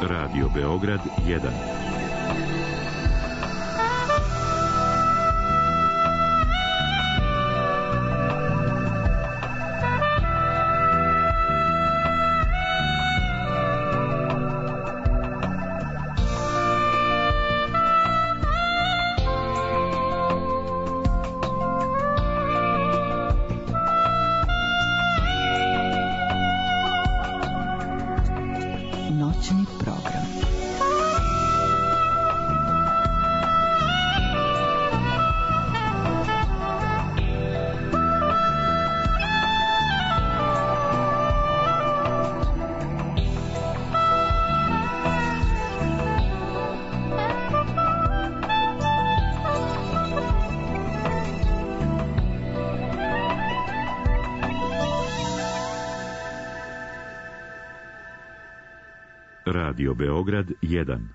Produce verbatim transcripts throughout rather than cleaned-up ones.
Radio Beograd jedan. Radio Beograd jedan.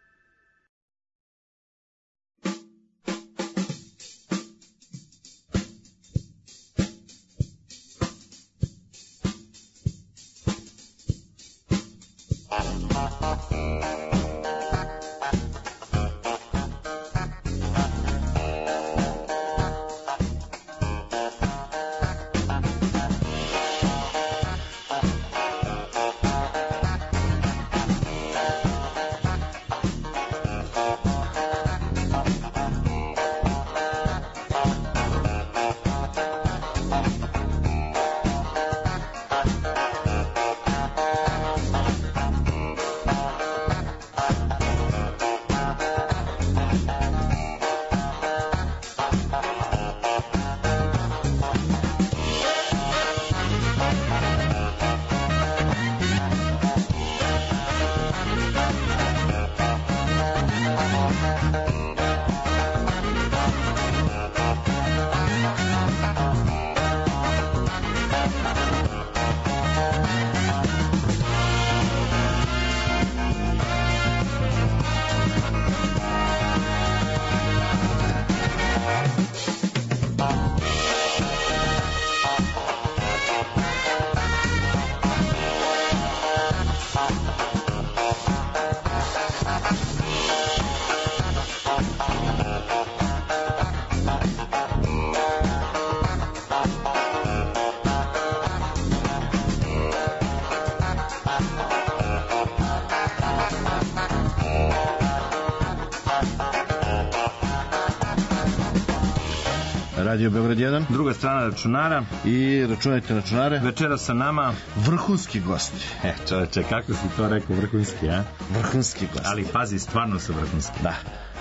Radio Beograd jedan. Druga strana računara. I računajte računare. Večera sa nama vrhunski gosti. E, čoveče, kako si to rekao, vrhunski, a? Vrhunski gosti. Ali pazi, stvarno su vrhunski. Da.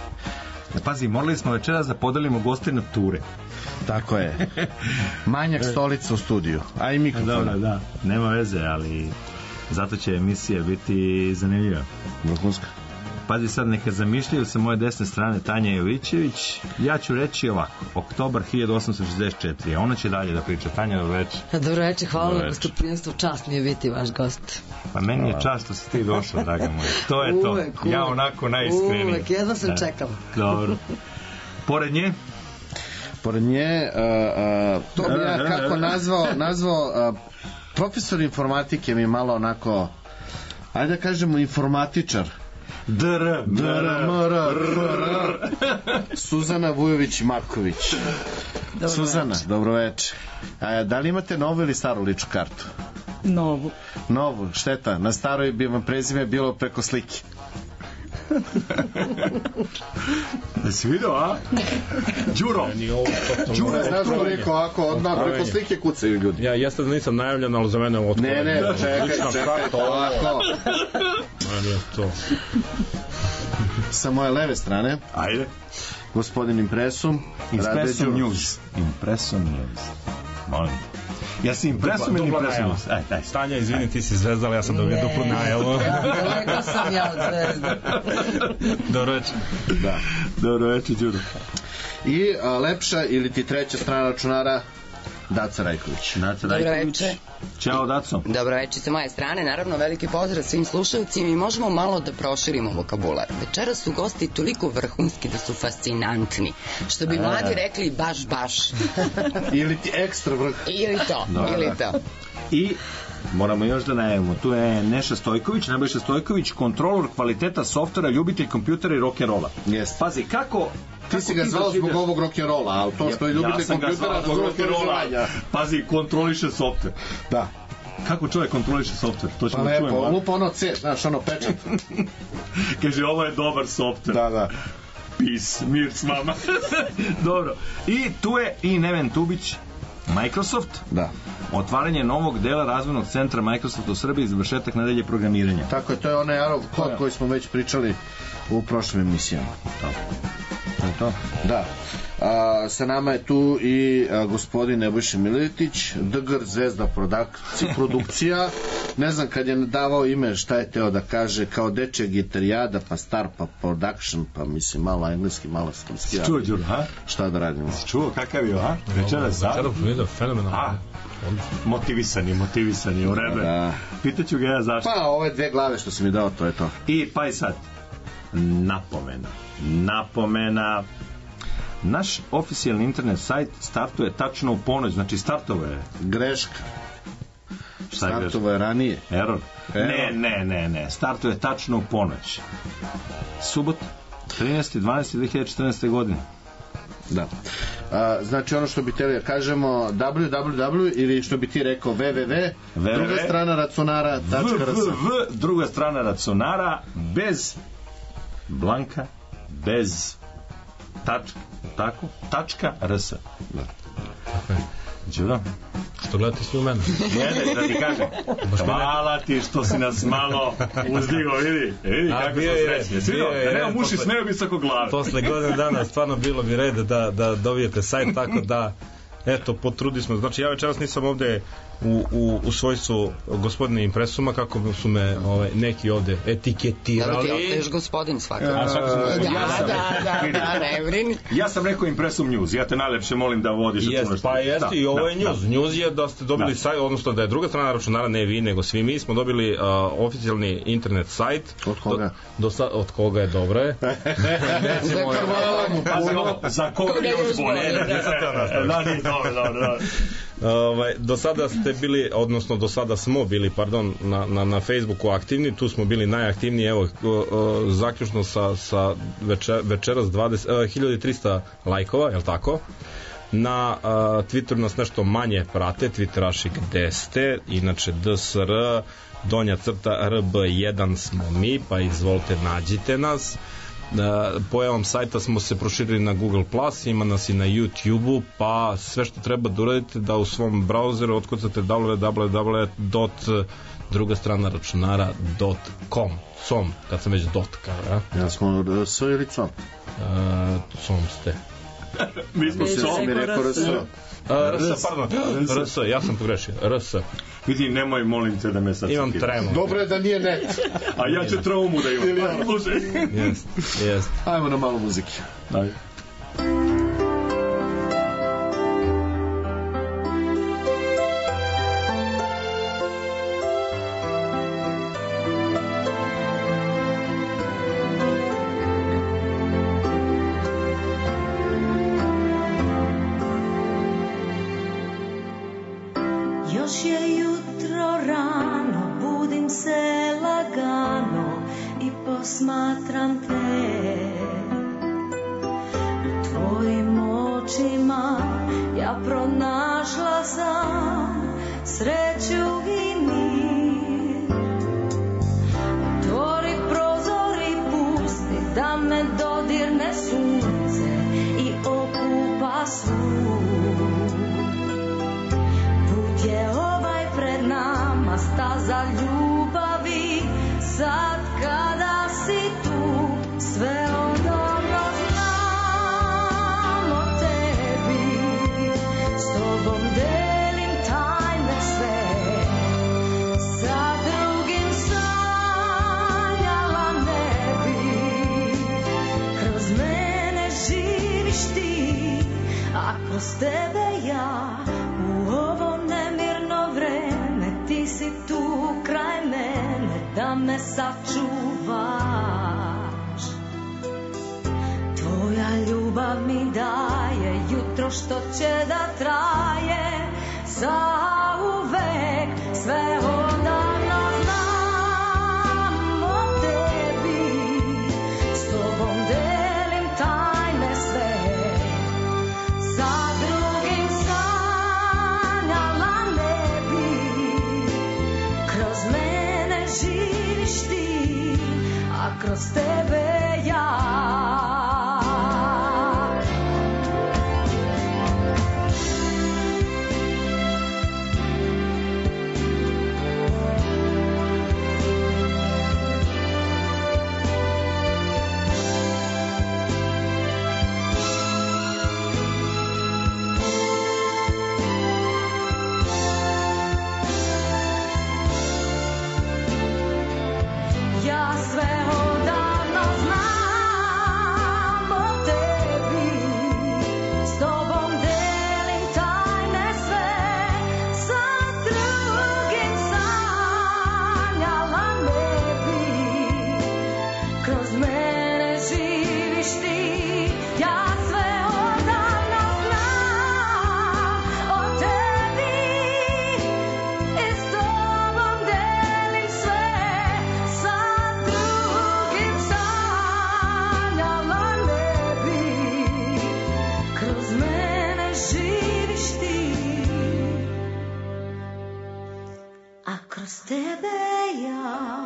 Pazi, morali smo večeras da podelimo goste na ture. Tako je. Manjak stolica u studiju. A i mikrofon. Dobro, da. Nema veze, ali zato će emisija biti zanimljiva. Vrhunska. Pazi sad, neka zamišljaju sa moje desne strane Tanja Jovićević. Ja ću reći ovako, oktobar hiljadu osamsto šezdeset četiri, a ona će dalje da priča. Tanja, dobro večer. Dobro večer, hvala na gostoprimstvu, čast mi je biti vaš gost. Pa meni je čast što si ti došla, draga moja. To je to, uvek, ja uvek, onako najiskreniji. Uvek, jedno sam čekala. Dobro. Pored nje? Pored nje, uh, uh, to bi ja kako nazvao, nazvao uh, profesor informatike mi malo onako, ajde da kažemo informatičar. Dr, Dr, Mr, R, Suzana Vujović-Marković. Dobro Suzana, večer. dobro večer. A, da li imate novu ili staru ličnu kartu? Novu. Novu, šteta. Na staroj bi vam prezime bilo preko slike. Da si vidio, a? Đuro! Đuro, znaš što rekao, ako odmah preko slike kucaju ljudi. Ja jeste da nisam najavljen, ali za mene je ovo otvoreno. Ne, ne, čekaj, čekaj, ovako. Ajde, to. Sa moje leve strane, Ajde. gospodin Impresum, Impresum News. Impresum News. Molim. Ja si Impresum ili Impresum News? Aj, aj. Stanja, izvini, ti si zvezdala, ja sam dobio duplu najavu. Daleko sam ja od zvezda. Dobro večer. Da. Dobro večer, Đuro. I a, lepša ili ti treća strana računara, Daca Rajković. Daca Dobro Rajković. večer. Ćao, Daco. Dobro večer sa moje strane, naravno veliki pozdrav svim slušalcima i možemo malo da proširimo vokabular. Večeras su gosti toliko vrhunski da su fascinantni, što bi mladi rekli baš baš. Ili ti ekstra vrh. Ili to, Dobar. ili to. I moramo još da najavimo, tu je Neša Stojković, Nebojša Stojković, kontrolor kvaliteta softvera, ljubitelj kompjutera i rock'n'rolla. Yes. Pazi, kako... Ti si ga zvao zbog ovog rock'n'rolla, ali to što je ljubitelj kompjutera... zbog rock'n'rolla. Pazi, kontroliše softver. Da. Kako čovjek kontroliše softver? To ćemo pa čujemo. Pa lepo, lupa ono C, znaš, ono pečat. Kaže, ovo je dobar softver. Da, da. Peace, mir s vama. Dobro. I tu je i Neven Tubić, Microsoft. Da. Otvaranje novog dela razvojnog centra Microsofta u Srbiji i završetak nedelje programiranja. Tako je, to je onaj Arov kod koji smo već pričali u prošlim emisijama. Dobro. To je to. Da. A, sa nama je tu i a, gospodin Nebojša Miletić, D G R Zvezda produkcija, produkcija. Ne znam kad je davao ime šta je teo da kaže, kao dečja gitarijada, pa star, pa production, pa mislim malo engleski, malo srpski. Čuo, Đuro, ha? Šta da radimo? Čuo, kakav je, ha? Večeras za? Večeras video, fenomenalno. Motivisani, motivisani, u rebe. Da. Pitaću ga ja zašto. Pa ove dve glave što si mi dao, to je to. I pa i sad, napomena. Napomena. Naš oficijalni internet sajt startuje tačno u ponoć, znači startovo je. Greška. Šta je greška? Startovo je ranije. Error. Error. Ne, ne, ne, ne. Startuje tačno u ponoć. Subota, trinaesti dvanaesti dve hiljade četrnaeste. godine. Da. A, znači ono što bi teli da kažemo w w w ili što bi ti rekao www druga strana raconara tačka r s www druga strana raconara bez blanka, bez tačka, tako, tačka rs. Da. Đuro? Što gledate svi u mene? Jede, da ti kažem. Hvala ti što si nas malo uzdigo, vidi. Vidi kako smo srećni. Svi da nema muši, smeju visoko glave. Posle godine dana stvarno bilo bi red da, da dobijete sajt, tako da eto, potrudi smo. Znači, ja večeras nisam ovde u, u, u svojstvu gospodine Impresuma, kako su me ovaj, neki ovde etiketirali. Da, ti ostaješ gospodin svakako. A, svakako sam gospodin. Da, Ja sam, da, da, da, ne brini. Ja sam rekao Impresum News, ja te najlepše molim da vodiš računar. Jest, pa jeste, i ovo je news. News je da ste dobili sajt, odnosno da je druga strana računara, ne vi, nego svi mi smo dobili uh, oficijalni internet sajt. Od koga? Do, do sa, od koga je, dobro je. Nećemo, za koga je još bolje. Da, nije dobro, dobro, dobro. Ovaj, do sada ste bili, odnosno do sada smo bili, pardon, na, na, na Facebooku aktivni, tu smo bili najaktivniji, evo, o, o, zaključno sa, sa večer, večeras dvadeset, uh, hiljadu trista lajkova, je li tako? Na uh, Twitteru nas nešto manje prate, Twitteraši gde ste, inače D S R, donja crta R B jedan smo mi, pa izvolite, nađite nas. Uh, pojavom sajta smo se proširili na Google plus, ima nas i na YouTube-u, pa sve što treba da uradite da u svom brauzeru otkucate w w w dot druga strana računara dot com. Com, kad sam već dot kao, ja? Ja smo s ili com? Uh, com ste. Mi smo se mi rekao rs. rs, pardon, rs, ja sam pogrešio, rs. Vidi, nemoj, molim te da me sad imam tremu. Dobro je da nije net. A ja ću traumu da imam. Jest, jest. Ajmo na malo muzike. Ajde. Još je jutro rano, budim se lagano i posmatram te. U tvojim očima ja pronašla sam sreću i mir. Otvori prozor i pusti da me dodirne sunce i okupa svu. Je ovaj pred nama staza ljubavi, sad kada si tu sve odavno znam o tebi, s tobom delim tajne sve, sa drugim sanjala ne bi, kroz mene živiš ti, a kroz tebe ja u ovo nemirno vreme, ti si tu kraj mene da me sačuvaš. Tvoja ljubav mi daje jutro što će da traje zauvek, sve ovo kroz tebe ja. Ja sve odavno znam o tebi, s tobom delim tajne sve, sa drugim sanjala ne bi, kroz mene živiš ti. Ja sve odavno znam o tebi i s tobom delim sve, sa drugim sanjala ne bi, kroz mene živiš ti, a kroz tebe ja.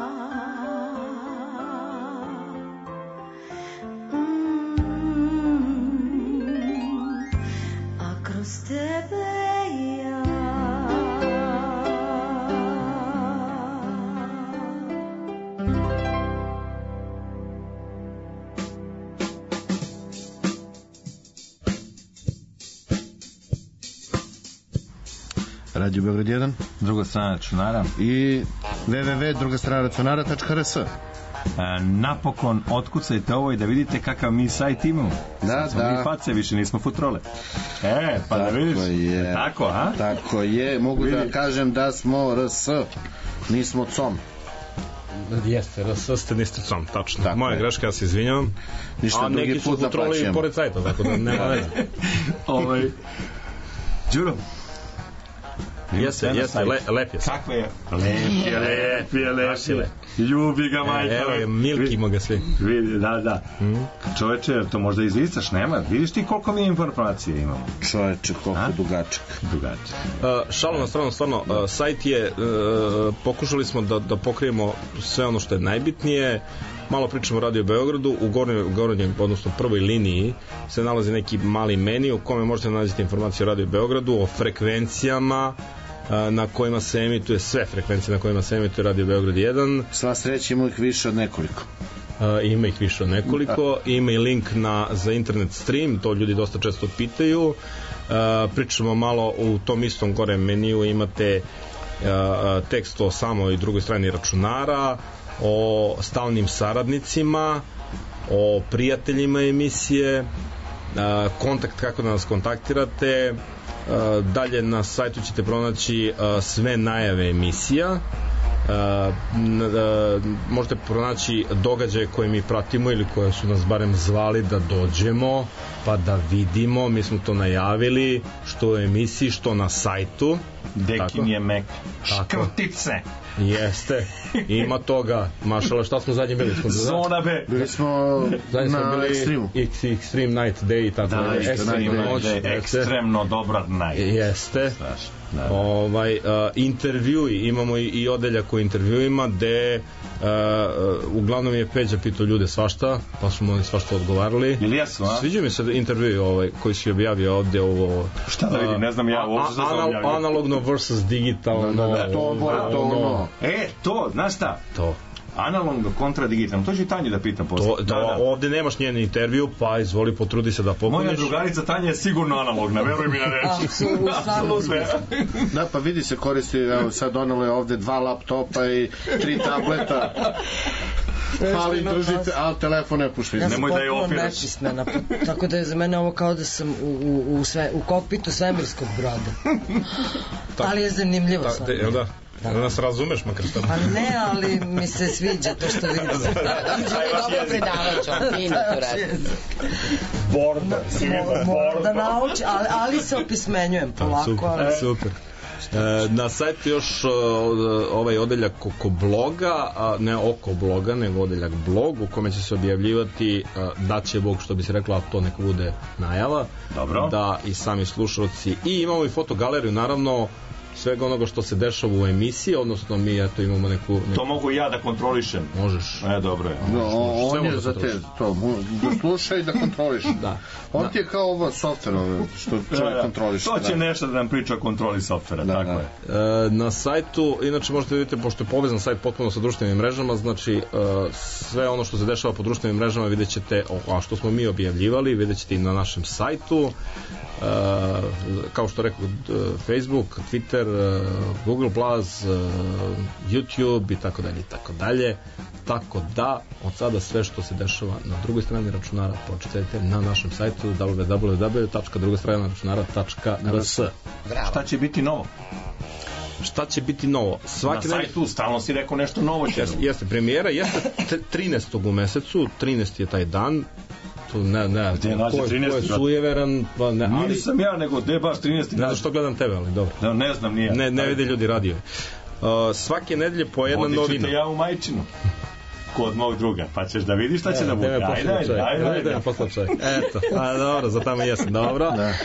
Mm, a kroz tebe ja. Radio Beograd jedan Druga strana računara. i w w w tačka druga strana računara tačka r s. E, napokon otkucajte ovo i da vidite kakav mi sajt imamo. Da, Sad smo da. mi face, više nismo futrole. E, pa da Tako vidiš. je. Tako, a? Tako je, mogu da kažem da smo R S, nismo C O M. Jeste, R S ste niste com, tačno. Tako Moja je. greška, ja se izvinjavam. Ništa, A drugi neki su put futroli naplaćujemo. pored sajta, tako da nema veze. Ovaj. Đuro. Jeste, jeste, le, lep je. Kakve je? Lep je, lep je, lep je. Ljubi ga, majka. Evo je, milkimo ga svi. Vidi, da, da. Čoveče, to možda izlistaš, nema. Vidiš ti koliko mi informacije imamo? Čoveče, koliko A? dugačak. Dugače. Uh, šalom na stranu, stvarno, uh, sajt je, uh, pokušali smo da, da pokrijemo sve ono što je najbitnije. Malo pričamo o Radio Beogradu, u gornjem, gornjem, odnosno prvoj liniji se nalazi neki mali meni u kome možete naći informacije o Radio Beogradu, o frekvencijama na kojima se emituje, sve frekvencije na kojima se emituje Radio Beograd jedan. Sva sreća, ima ih više od nekoliko. Uh, ima ih više od nekoliko, ima i link na, za internet stream, to ljudi dosta često pitaju. Uh, pričamo malo u tom istom gore meniju, imate uh, tekst o samoj drugoj strani računara, o stalnim saradnicima, o prijateljima emisije, uh, kontakt, kako da nas kontaktirate. Uh, dalje na sajtu ćete pronaći uh, sve najave emisija. Uh, n- uh, možete pronaći događaje koje mi pratimo ili koje su nas barem zvali da dođemo pa da vidimo, mi smo to najavili, što u emisiji, što na sajtu. Dekin je mek. Tako. Škrtice. Jeste, ima toga. Mašala, šta smo zadnji bili? Smo Zona B. Bili smo zadnji smo na bili ekstremu. X, Extreme Night Day i tako. Da, dalje. ekstremno, Ekstremna noć, da je jeste. ekstremno dobra night. Jeste. Strašno. Da, da. Ovaj, uh, intervjui, imamo i, i odeljak o intervjuima gde uh, uh, uglavnom je Peđa pitao ljude svašta, pa smo oni svašta odgovarali. Ili jesu, a? Sviđa mi se intervjui ovaj, koji si objavio ovde ovo, Šta da vidim, ne znam ja uopšte šta sam anal, objavio. analogno versus digitalno. Da, da, da, to, to, to, ono. E, to, znaš šta? To. Analogno kontra digitalno. To ću i Tanju da pitam posle. To, da, ovde nemaš njen intervju, pa izvoli, potrudi se da popuniš. Moja drugarica Tanja je sigurno analogna, veruj mi na reč. Apsolutno. Da, pa vidi se koristi, evo sad donelo je ovde dva laptopa i tri tableta. Fali držite, ali telefon ne pušta. Ja sam Nemoj da je potpuno opiraš. nepismena, pa- tako da je za mene ovo kao da sam u, u, u, sve, u kokpitu svemirskog broda. Ali je zanimljivo Ta, sam. te, jel da? Da nas razumeš makar šta. Pa ne, ali mi se sviđa to što vidim. Dobro predavač, on fino to radi. Borda, Moram da nauči, ali, ali se opismenjujem polako. Super, Ali... super. E, na sajtu još o, ovaj odeljak oko bloga, a ne oko bloga, nego odeljak blog u kome će se objavljivati a, da će Bog, što bi se reklo, a to neka bude najava. Dobro. Da i sami slušalci, i imamo i fotogaleriju naravno svega onoga što se dešava u emisiji, odnosno mi eto imamo neku... neku... To mogu ja da kontrolišem. Možeš. E, dobro je. No, on je za te, to, da sluša i da kontroliš. Da. On da. ti je kao ovo softver, što čovjek da, da. kontroliš. To će da. nešto da nam priča o kontroli softvera, da, tako da. je. E, na sajtu, inače možete vidjeti, pošto je povezan sajt potpuno sa društvenim mrežama, znači e, sve ono što se dešava po društvenim mrežama vidjet ćete, a što smo mi objavljivali, vidjet ćete i na našem sajtu. Uh, kao što rekao, Facebook, Twitter, Google plus, YouTube i tako dalje i tako dalje. Tako da od sada sve što se dešava na drugoj strani računara pročitajte na našem sajtu w w w tačka druga strana računara tačka r s. Šta će biti novo? Šta će biti novo? Svaki na sajtu stalno si rekao nešto novo će. Jeste, jeste premijera, jeste trinaestog u mesecu, trinaesti je taj dan. Ne, ne, gde nađe ko, trinaesti? Ko je sujeveran, pa ne, ali... Nisam ja, nego gde baš trinaesti? Ne znam što gledam tebe, ali dobro. Da, ne znam, nije. Ne, ne vide ljudi radio. Uh, svake nedelje po jedna novina. novina. Odiću te ja u Majčinu. Kod mog druga, pa ćeš da vidiš šta će da bude. Ajde, ajde, ajde, ajde. Eto, a dobro, za tamo jesam, dobro. Da.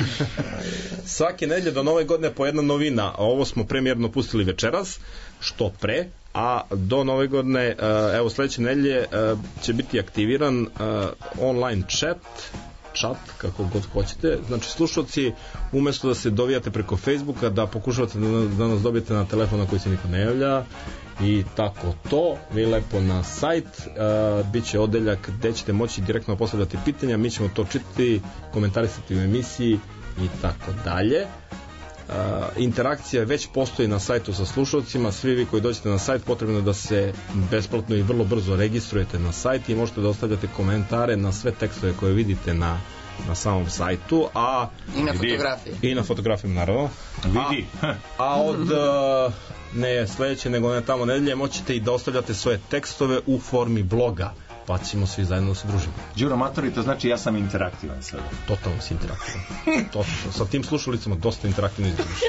Svake nedelje do nove godine po jedna novina. Ovo smo premijerno pustili večeras, što pre, a do nove godine, evo sledeće nedelje će biti aktiviran online chat, chat, kako god hoćete. Znači, slušalci, umesto da se dovijate preko Facebooka, da pokušavate da, da nas dobijete na telefon na koji se niko ne javlja i tako to, vi lepo na sajt, uh, bit će odeljak gde ćete moći direktno postavljati pitanja, mi ćemo to čitati, komentarisati u emisiji i tako dalje. Uh, interakcija već postoji na sajtu sa slušalcima, svi vi koji dođete na sajt potrebno je da se besplatno i vrlo brzo registrujete na sajt i možete da ostavljate komentare na sve tekstove koje vidite na, na samom sajtu, a i na fotografiji i na fotografiji naravno vidi. A, a od uh, ne sledeće nego ne tamo nedelje moćete i da ostavljate svoje tekstove u formi bloga, pa ćemo svi zajedno da se družimo. Đuro Matori, to znači ja sam interaktivan sada. Totalno si interaktivan. Totalno. Sa tim slušalicama dosta interaktivno izgledaš.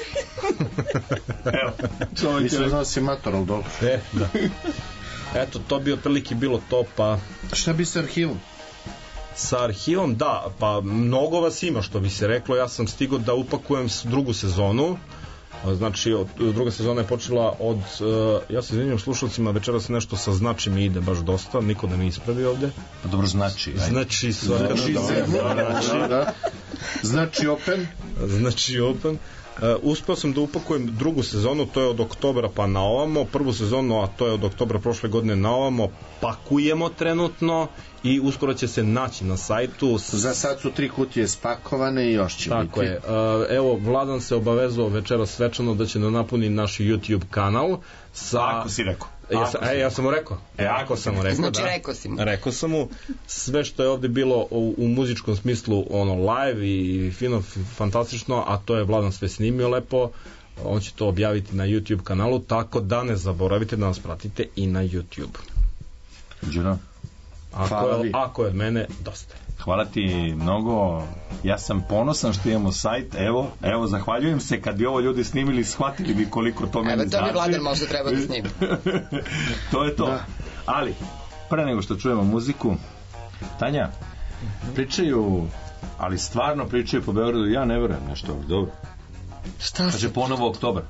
Evo, čovjek mislim da si mator, ali dobro. E, da. Eto, to bi otprilike bilo to, pa... Šta bi sa arhivom? Sa arhivom, da, pa mnogo vas ima, što bi se reklo. Ja sam stigao da upakujem drugu sezonu. Znači, od, druga sezona je počela od, uh, ja se izvinjam slušalcima, večeras nešto sa znači mi ide baš dosta, niko da mi ispravi ovde. Pa dobro, znači. Ajde. Znači, svaka znači, znači, da. Znači open. Znači open. Uh, uspeo sam da upakujem drugu sezonu, to je od oktobra pa na ovamo, prvu sezonu, a to je od oktobra prošle godine na ovamo, pakujemo trenutno i uskoro će se naći na sajtu. Za sad su tri kutije spakovane i još će tako biti. Tako je. Uh, evo, Vladan se obavezao večeras svečano da će da napuni naš YouTube kanal sa... Ako si rekao. Ja sam, e, ja sam mu rekao. E, ako sam mu rekao, znači, da. rekao si mu. Rekao sam mu. Sve što je ovde bilo u, u muzičkom smislu ono live i fino, fantastično, a to je Vladan sve snimio lepo. On će to objaviti na YouTube kanalu, tako da ne zaboravite da nas pratite i na YouTube. Đuro. Ako je, ako je od mene, dosta. Hvala ti mnogo. Ja sam ponosan što imamo sajt. Evo, evo, zahvaljujem se. Kad bi ovo ljudi snimili, shvatili bi koliko to meni znači. Evo, to bi Vladan možda treba da snimi. To je to. Da. Ali, pre nego što čujemo muziku, Tanja, pričaju, ali stvarno pričaju po Beogradu, ja ne verujem nešto, dobro. Šta se? Kaže ponovo oktobar.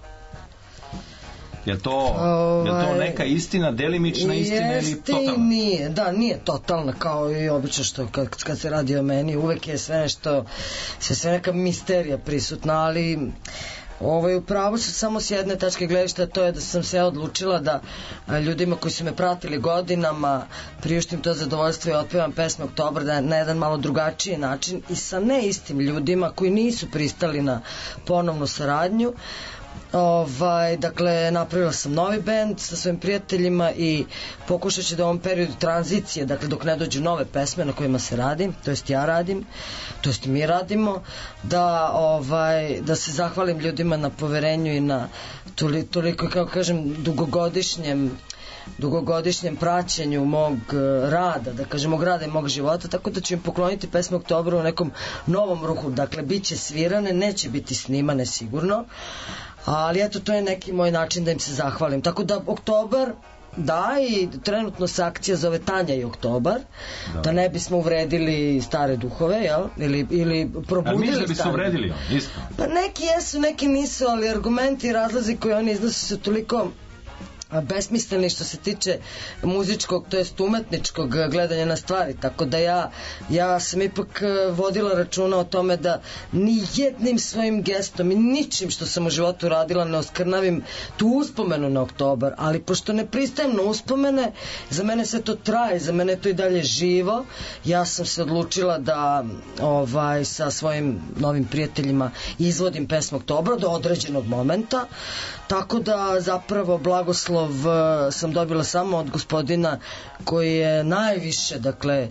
Je to, ovaj, je to neka istina, delimična istina ili totalna? Nije, da, nije totalna, kao i obično što kad, kad se radi o meni, uvek je sve nešto, sve, sve neka misterija prisutna, ali ovaj, upravo su samo s jedne tačke gledišta, to je da sam se odlučila da ljudima koji su me pratili godinama priuštim to zadovoljstvo i otpevam pesme Oktobar da na jedan malo drugačiji način i sa neistim ljudima koji nisu pristali na ponovnu saradnju. Ovaj, dakle, napravila sam novi bend sa svojim prijateljima i pokušat ću da u ovom periodu tranzicije, dakle dok ne dođu nove pesme na kojima se radim, to jest ja radim, to jest mi radimo, da, ovaj, da se zahvalim ljudima na poverenju i na toli, toliko, kako kažem, dugogodišnjem dugogodišnjem praćenju mog rada, da kažem, mog rada i mog života, tako da ću im pokloniti pesme Oktobra u nekom novom ruhu, dakle, bit će svirane, neće biti snimane sigurno, ali eto, to je neki moj način da im se zahvalim, tako da Oktobar Da, i trenutno se akcija zove Tanja i Oktobar, da, da ne bismo uvredili stare duhove, jel? Ili, ili probudili. A misli da bi se uvredili on, isto? Pa neki jesu, neki nisu, ali argumenti i razlazi koje oni iznose su toliko besmisleni što se tiče muzičkog, to jest umetničkog gledanja na stvari, tako da ja ja sam ipak vodila računa o tome da ni jednim svojim gestom i ničim što sam u životu radila ne oskrnavim tu uspomenu na Oktobar, ali pošto ne pristajem na uspomene, za mene sve to traje, za mene to i dalje živo, ja sam se odlučila da ovaj, sa svojim novim prijateljima izvodim pesmu Oktobra do određenog momenta, tako da zapravo blagoslov sam dobila samo od gospodina koji je najviše, dakle,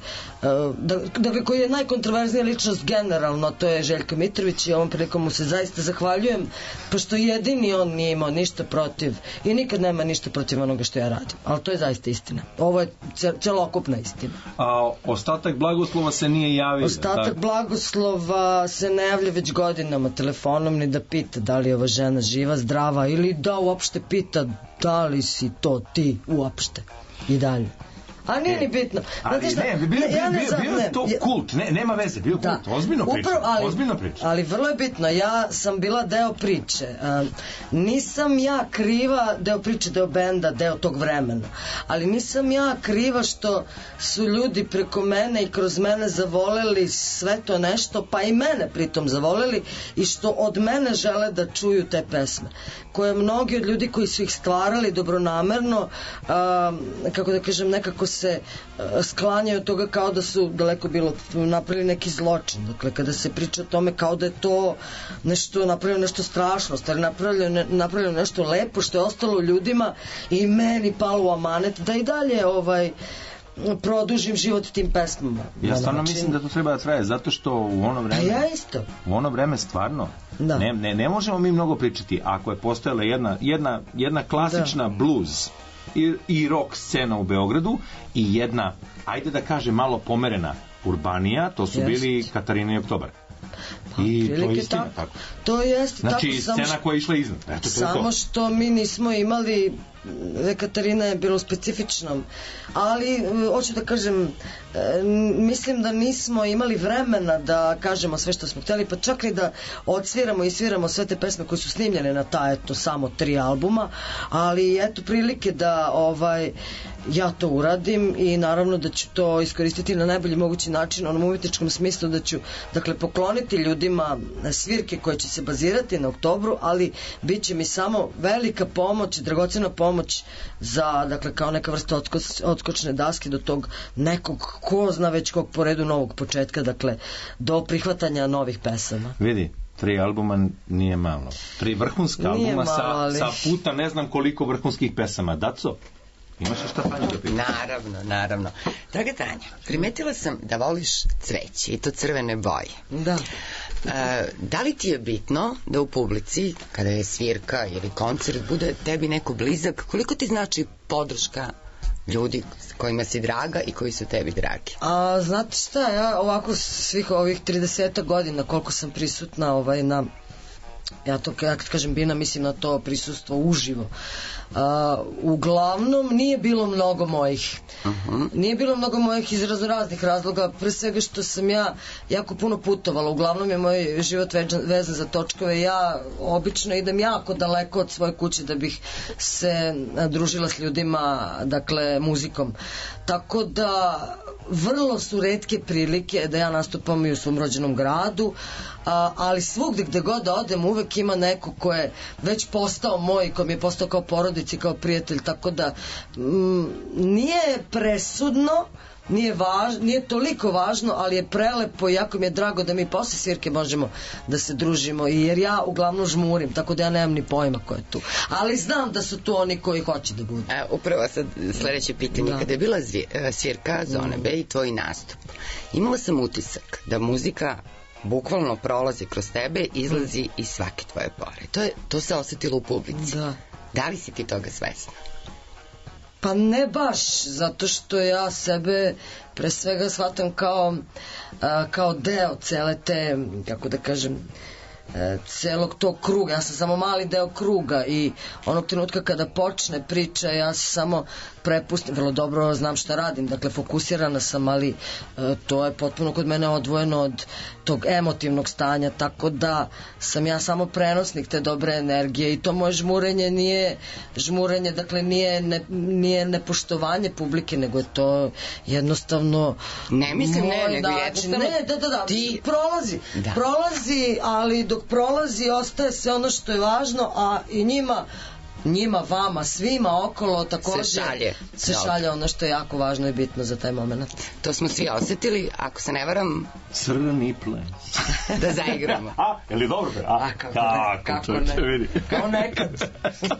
dakle koji je najkontroverznija ličnost generalno, to je Željko Mitrović, i ovom prilikom mu se zaista zahvaljujem, pošto jedini on nije imao ništa protiv i nikad nema ništa protiv onoga što ja radim, ali to je zaista istina, ovo je celokupna istina. A ostatak blagoslova se nije javio? Ostatak tak? blagoslova se ne javlja već godinama telefonom ni da pita da li je ova žena živa, zdrava, ili da uopšte pita da li si to ti uopšte i dalje. A nije ni bitno. Ali šta, ne, bio, bio, ja ne bio, bio je to kult, ne, nema veze, bio da, kult, ozbiljno priča, upravo, ali, ozbiljno priča. Ali vrlo je bitno, ja sam bila deo priče, uh, nisam ja kriva deo priče, deo benda, deo tog vremena, ali nisam ja kriva što su ljudi preko mene i kroz mene zavoleli sve to nešto, pa i mene pritom zavoleli, i što od mene žele da čuju te pesme, koje mnogi od ljudi koji su ih stvarali dobronamerno, uh, kako da kažem, nekako se sklanjaju od toga kao da su daleko bilo napravili neki zločin. Dakle, kada se priča o tome kao da je to nešto napravljeno, nešto strašno, stvari napravljeno, napravljeno nešto lepo što je ostalo ljudima i meni palo u amanet da i dalje ovaj produžim život tim pesmama. Ja stvarno mislim da to treba da traje, zato što u ono vreme... A ja isto. U ono vreme stvarno da. ne, ne, ne možemo mi mnogo pričati. Ako je postojala jedna, jedna, jedna klasična da. blues i, i rock scena u Beogradu i jedna, ajde da kaže, malo pomerena urbanija, to su Jest. bili Katarina i Oktobar. Pa, I to je istina, tako. tako. To jest znači, tako, scena samo, koja je išla iznad. Eto, to samo je to. što mi nismo imali, Katarina je bilo specifičnom, ali hoću da kažem, mislim da nismo imali vremena da kažemo sve što smo hteli, pa čak i da odsviramo i sviramo sve te pesme koje su snimljene na ta, eto, samo tri albuma, ali eto prilike da ovaj ja to uradim i naravno da ću to iskoristiti na najbolji mogući način, onom umetničkom smislu da ću, dakle, pokloniti ljudima svirke koje će se bazirati na Oktobru, ali bit će mi samo velika pomoć, dragocena pomoć za, dakle, kao neka vrsta odsko, odskočne daske do tog nekog, ko zna već kog po redu novog početka, dakle, do prihvatanja novih pesama. Vidi, tri albuma nije malo. Tri vrhunska nije albuma malo, sa, ali... sa puta ne znam koliko vrhunskih pesama. Daco, imaš šta Tanja da pita? Naravno, naravno. Draga Tanja, primetila sam da voliš cveće i to crvene boje. Da. E, da li ti je bitno da u publici, kada je svirka ili koncert, bude tebi neko blizak? Koliko ti znači podrška ljudi kojima si draga i koji su tebi dragi? A znate šta, ja ovako svih ovih trideset godina koliko sam prisutna ovaj, na, ja to ja kad kažem bina, mislim na to prisustvo uživo. Uh, uglavnom nije bilo mnogo mojih uh-huh. nije bilo mnogo mojih iz raznih razloga, pre svega što sam ja jako puno putovala, uglavnom je moj život vezan za točkove, ja obično idem jako daleko od svoje kuće da bih se družila s ljudima, dakle muzikom, tako da vrlo su retke prilike da ja nastupam i u svom rođenom gradu, a, ali svugde gde god da odem uvek ima neko ko je već postao moj, ko mi je postao kao porodici, kao prijatelj, tako da m, nije presudno, nije, važ, nije toliko važno, ali je prelepo i jako mi je drago da mi posle svirke možemo da se družimo, jer ja uglavnom žmurim, tako da ja nemam ni pojma ko je tu, ali znam da su tu oni koji hoće da budu. E, upravo sad sledeće pitanje, da. Kada je bila zvi, svirka Zone B i tvoj nastup, imala sam utisak da muzika bukvalno prolazi kroz tebe, izlazi mm. iz svake tvoje pore. To, je, to se osetilo u publici. Da. Da li si ti toga svesna? Pa ne baš, zato što ja sebe pre svega shvatam kao, a, kao deo cele te, kako da kažem, e, celog tog kruga, ja sam samo mali deo kruga i onog trenutka kada počne priča ja se samo prepustim, vrlo dobro znam šta radim, dakle fokusirana sam, ali e, to je potpuno kod mene odvojeno od tog emotivnog stanja, tako da sam ja samo prenosnik te dobre energije i to moje žmurenje nije žmurenje, dakle nije, ne, nije nepoštovanje publike, nego je to jednostavno ne mislim moj ne, nego način. jednostavno ne, da, da, da, ti... prolazi, da. prolazi, ali dok prolazi ostaje sve ono što je važno, a i njima njima, vama, svima okolo takođe se šalje, se šalje ono što je jako važno i bitno za taj moment. To smo svi osetili, ako se ne varam, crni ples da zaigramo. A, je li dobro? A, a kako, kako, kako ne, kako ne. Kao nekad.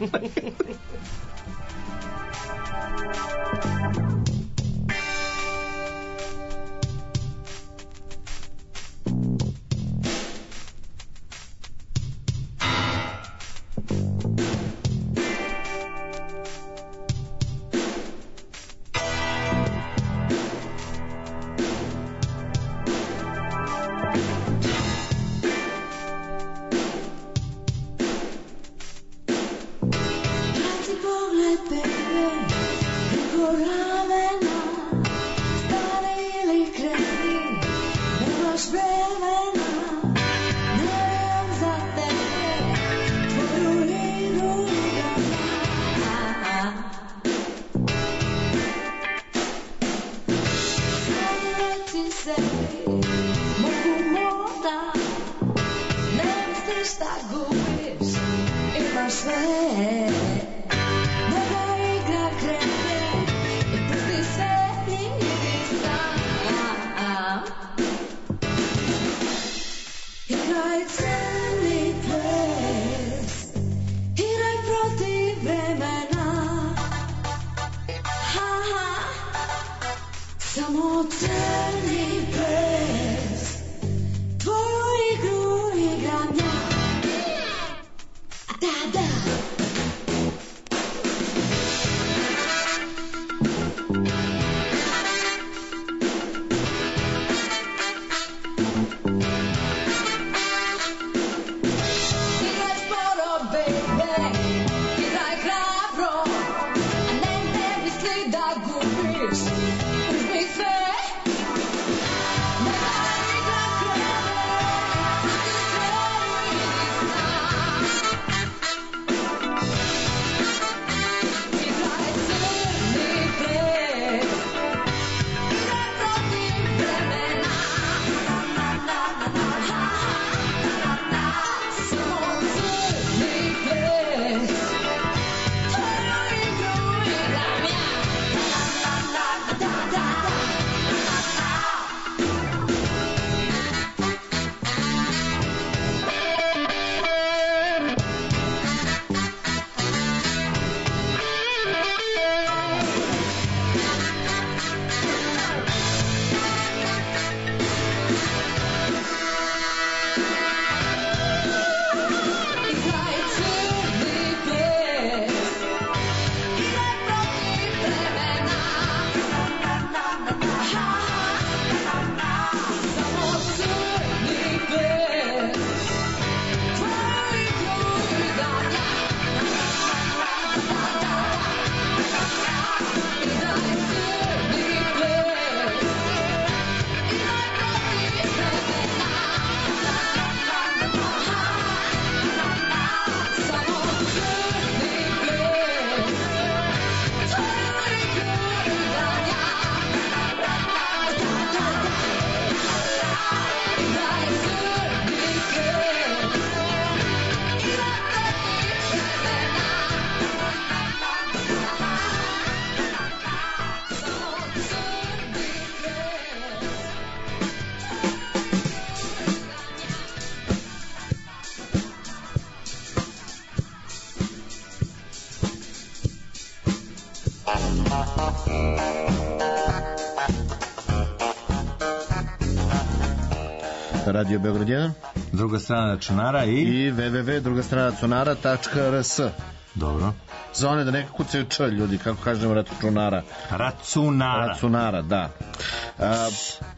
Radio Beograd jedan, druga strana računara i i w w w tačka druga strana računara tačka r s. Dobro. Za one da neka kucaju č, ljudi, kako kažemo računara. Računara. Računara, da. A,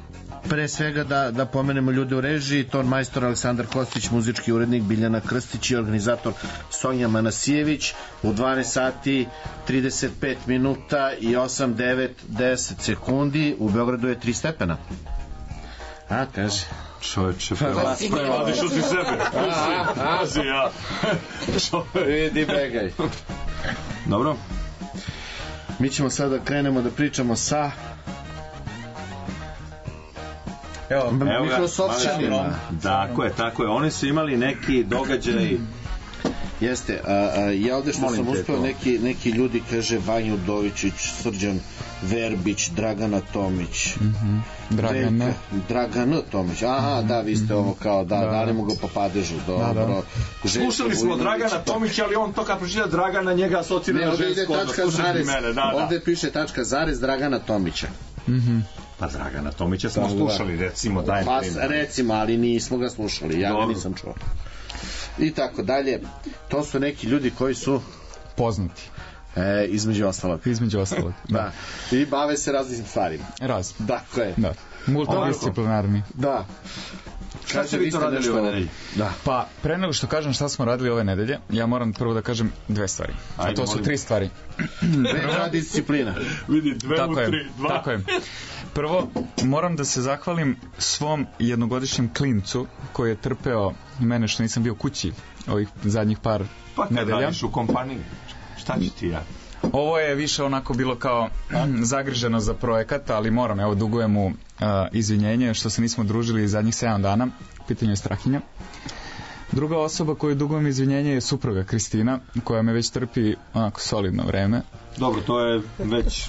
pre svega da, da pomenemo ljude u režiji, ton majstor Aleksandar Kostić, muzički urednik Biljana Krstić i organizator Sonja Manasijević. U dvanaest sati trideset pet minuta i osam, devet, deset sekundi. U Beogradu je tri stepena. A, kaže. Čovječe, prevadiš od sebe. Pazi ja. Vidi, begaj. Dobro. Mi ćemo sada krenemo da pričamo sa Evo, Microsoftčanima. Tako je, tako je. Oni su imali neki događaj. Jeste, a, a, ja ovde što sam uspeo, neki, neki ljudi, kaže Vanja Udovičić, Srđan Verbić, Dragana Tomić, mm-hmm. Dragana Dragana Tomić, aha, da, vi ste ovo kao, da, da. dali mu ga po padežu, dobro. Da, da. Slušali smo Dragana Tomića, ali on to kad pročita Dragana, njega asocira na žensko, onda slušati mene. Da, da. Ovde piše tačka zarez Dragana Tomića. Mhm. Pa Dragana Tomića smo slušali, recimo, dajem pa, primjer. Recimo, ali nismo ga slušali, ja ga nisam čuo. I tako dalje. To su neki ljudi koji su poznati. E, između ostalog. Između ostalog, da. da. I bave se različitim stvarima. Raz. Dakle. Da. Multidisciplinarni. Da. Šta ste vi to radili ove nedelje? Da. Pa, pre nego što kažem šta smo radili ove nedelje, ja moram prvo da kažem dve stvari. Ajde, to su molim. tri stvari. Prva disciplina. Vidi, dve tako u tri, je, dva. Tako je. Prvo, moram da se zahvalim svom jednogodišnjem klincu koji je trpeo mene što nisam bio kući ovih zadnjih par pa nedelja. Pa radiš u kompaniji, šta ću ti ja? Ovo je više onako bilo kao zagriženo za projekat, ali moram, evo, dugujem mu uh, izvinjenje što se nismo družili zadnjih sedam dana. Pitanje je Strahinja. Druga osoba koju dugujem izvinjenje je supruga Kristina, koja me već trpi onako solidno vreme. Dobro, to je već...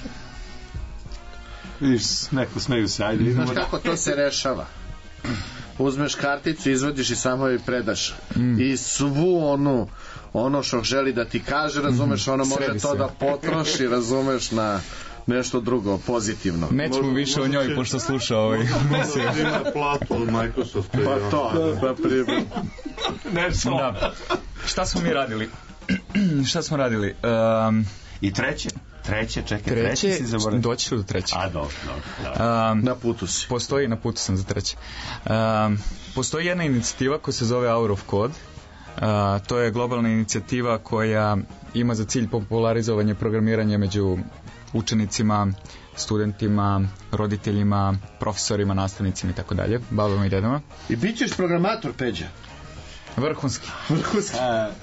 Vidiš, neko smeju se, ajde. Znaš kako to se rešava? Uzmeš karticu, izvadiš i samo joj predaš. Mm. I svu onu, ono što želi da ti kaže, razumeš, ono može Sredi to se. Da potroši, razumeš, na nešto drugo, pozitivno. Nećemo više o njoj, pošto sluša ovaj emisiju. Ima platu od Microsofta. Pa to, na primjer. Nešto. Da. Šta smo mi radili? Šta smo radili? Um, I treće? Treće, čekaj, treće, treće si zaboravio. Doći ću do treće. A, dobro, dobro. Um, na putu si. Postoji, na putu sam za treće. Um, postoji jedna inicijativa koja se zove Hour of Code. Uh, to je globalna inicijativa koja ima za cilj popularizovanje programiranja među učenicima, studentima, roditeljima, profesorima, nastavnicima i tako dalje, babama i dedama. I bit ćeš programator, Peđa? Vrhunski. Vrhunski. Uh,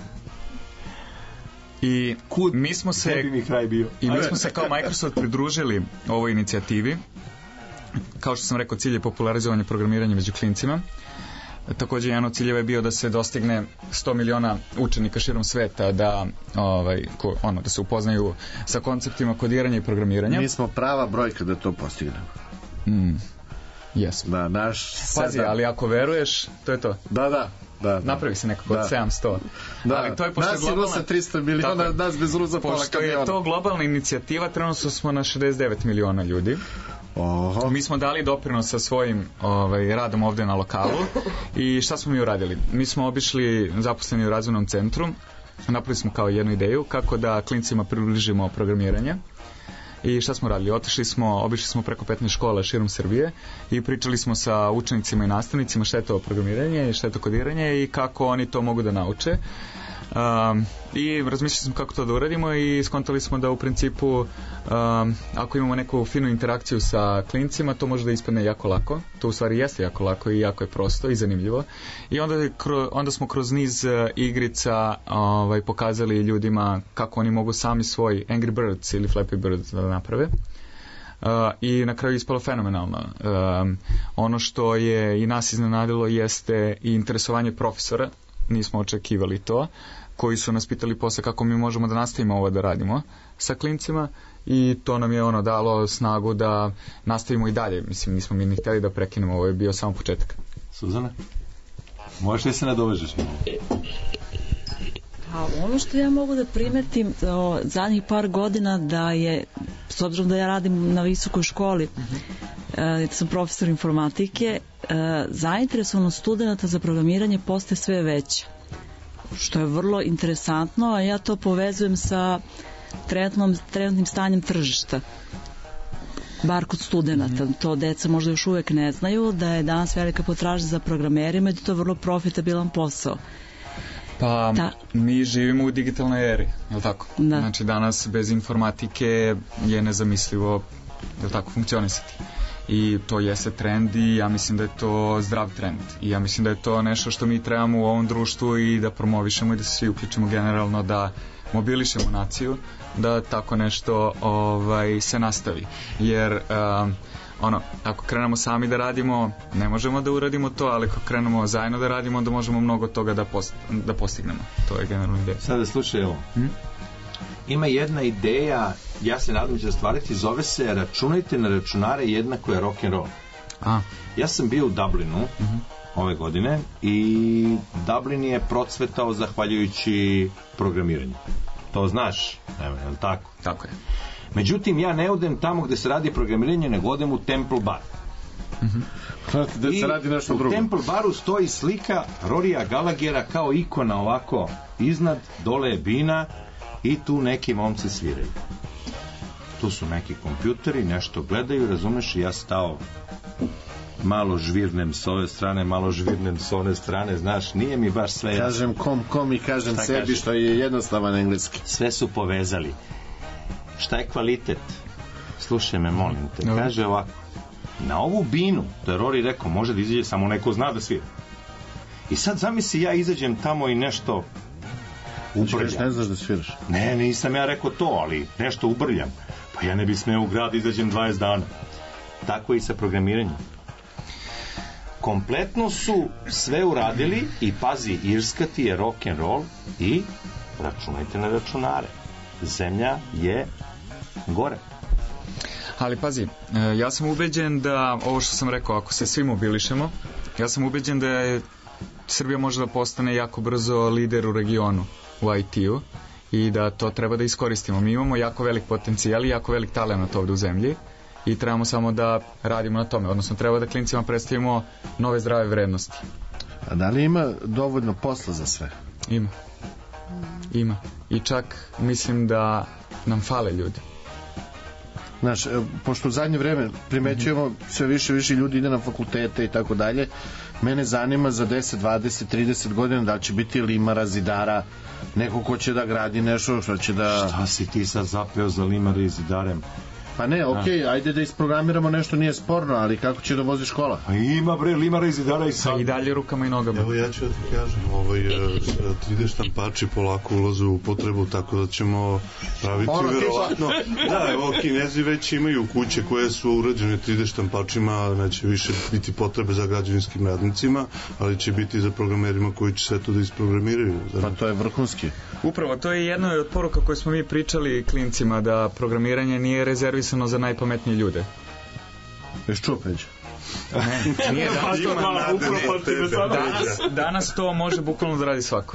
I Kud mi smo se mi kraj bio. I mi smo se kao Microsoft pridružili ovoj inicijativi. Kao što sam rekao, cilj je popularizovanje programiranja među klincima. Također jedan od ciljeva je bio da se dostigne sto miliona učenika širom sveta da ovaj ko, ono da se upoznaju sa konceptima kodiranja i programiranja. Mi smo prava brojka da to postignemo. Mm. Jesmo. Da, naš Pazi, sedam. Ali ako veruješ, to je to. Da, da. Da, da. Napravi se nekako od sedamsto. Da. Ali to je pošto nas je globalna... Rusa tristo miliona, tako, nas bez Rusa pola kamiona. Pošto je to globalna inicijativa, trenutno smo na šezdeset devet miliona ljudi. Oho. Mi smo dali doprinos sa svojim ovaj, radom ovde na lokalu. I šta smo mi uradili? Mi smo obišli zaposleni u razvojnom centru. Napravili smo kao jednu ideju kako da klincima približimo programiranje. I šta smo radili? Otišli smo, obišli smo preko petnaest škola širom Srbije i pričali smo sa učenicima i nastavnicima šta je to programiranje i šta je to kodiranje i kako oni to mogu da nauče. Um, i razmišljali smo kako to da uradimo i skontali smo da u principu um, ako imamo neku finu interakciju sa klincima, to može da ispadne jako lako. To u stvari jeste jako lako i jako je prosto i zanimljivo. I onda, onda smo kroz niz igrica ovaj, pokazali ljudima kako oni mogu sami svoj Angry Birds ili Flappy Birds da naprave. Uh, i na kraju ispalo fenomenalno. Um, ono što je i nas iznenadilo jeste i interesovanje profesora. Nismo očekivali to, koji su nas pitali posle kako mi možemo da nastavimo ovo da radimo sa klincima i to nam je ono dalo snagu da nastavimo i dalje. Mislim, nismo mi ni htjeli da prekinemo, ovo je bio samo početak. Suzana, možeš li se nadovežeš? A ono što ja mogu da primetim o, zadnjih par godina da je, s obzirom da ja radim na visokoj školi, mm-hmm. e, sam profesor informatike, e, zainteresovanost studenta za programiranje postaje sve veća, što je vrlo interesantno, a ja to povezujem sa trenutnom, trenutnim stanjem tržišta. bar kod studenta. Mm-hmm. To deca možda još uvek ne znaju, da je danas velika potražnja za programerima i da je to vrlo profitabilan posao. Pa da. Mi živimo u digitalnoj eri, je li tako? Da. Znači danas bez informatike je nezamislivo, je li tako, funkcionisati. I to jeste trend i ja mislim da je to zdrav trend. I ja mislim da je to nešto što mi trebamo u ovom društvu i da promovišemo i da se svi uključimo generalno, da mobilišemo naciju, da tako nešto ovaj, se nastavi. Jer um, ono, ako krenemo sami da radimo, ne možemo da uradimo to, ali ako krenemo zajedno da radimo, onda možemo mnogo toga da, post, da postignemo. To je generalna ideja. Sada slušaj ovo. Hmm? Ima jedna ideja, ja se nadam da će ostvariti, zove se računajte na računare jednako je rock'n'roll. A. Ja sam bio u Dublinu uh-huh. ove godine i Dublin je procvetao zahvaljujući programiranju. To znaš, evo, je li tako? Tako je. Međutim, ja ne odem tamo gde se radi programiranje, nego odem u Temple Bar. Uh-huh. Da se radi nešto drugo. U Temple Baru stoji slika Rorija Gallaghera kao ikona ovako iznad, dole je bina i tu neki momci sviraju. Tu su neki kompjuteri, nešto gledaju, razumeš, i ja stao malo žvirnem s ove strane, malo žvirnem s one strane, znaš, nije mi baš sve jasno. Kažem kom, kom i kažem šta sebi, kažem? Što je jednostavan engleski. Sve su povezali. Šta je kvalitet? Slušaj me, molim te. No. Kaže ovako, na ovu binu, to je Rory rekao, može da izađe samo neko zna da svira. I sad zamisli, ja izađem tamo i nešto ubrljam. Ne znaš da sviraš? Ne, nisam ja rekao to, ali nešto ubrljam. Pa ja ne bi smeo u grad, izađem dvadeset dana. Tako i sa programiranjem. Kompletno su sve uradili i pazi, Irska ti je rock and roll i računajte na računare. Zemlja je gore. Ali pazi, ja sam ubeđen da, ovo što sam rekao, ako se svi mobilišemo, ja sam ubeđen da je Srbija može da postane jako brzo lider u regionu u I T-u i da to treba da iskoristimo. Mi imamo jako velik potencijal i jako velik talent ovde u zemlji i trebamo samo da radimo na tome, odnosno treba da klincima predstavimo nove zdrave vrednosti. A da li ima dovoljno posla za sve? Ima. Ima. I čak mislim da nam fale ljudi. Znaš, pošto u zadnje vreme primećujemo mm-hmm. sve više više ljudi ide na fakultete i tako dalje, mene zanima za deset, dvadeset, trideset godina da li će biti limara, zidara, neko ko će da gradi nešto, što će da... Šta si ti sad zapeo za limara i zidarem? Pa ne, okej, okay, ajde da isprogramiramo nešto, nije sporno, ali kako će da vozi škola? Pa ima bre, limara i zidara i sad. I dalje rukama i nogama. Evo ja ću da ti kažem, ovaj, tri D štampači polako ulaze u potrebu, tako da ćemo praviti ono, verovatno... Da, evo, Kinezi već imaju kuće koje su urađene tri D štampačima, neće više biti potrebe za građevinskim radnicima, ali će biti za programerima koji će sve to da isprogramiraju. Pa to je vrhunski. Upravo, to je jedna od poruka koje smo mi pričali klincima, da programiranje nije rezervisano za najpametnije ljude. Ješ čuo, Peđa? Ne, nije danas to, danas, danas to može bukvalno da radi svako.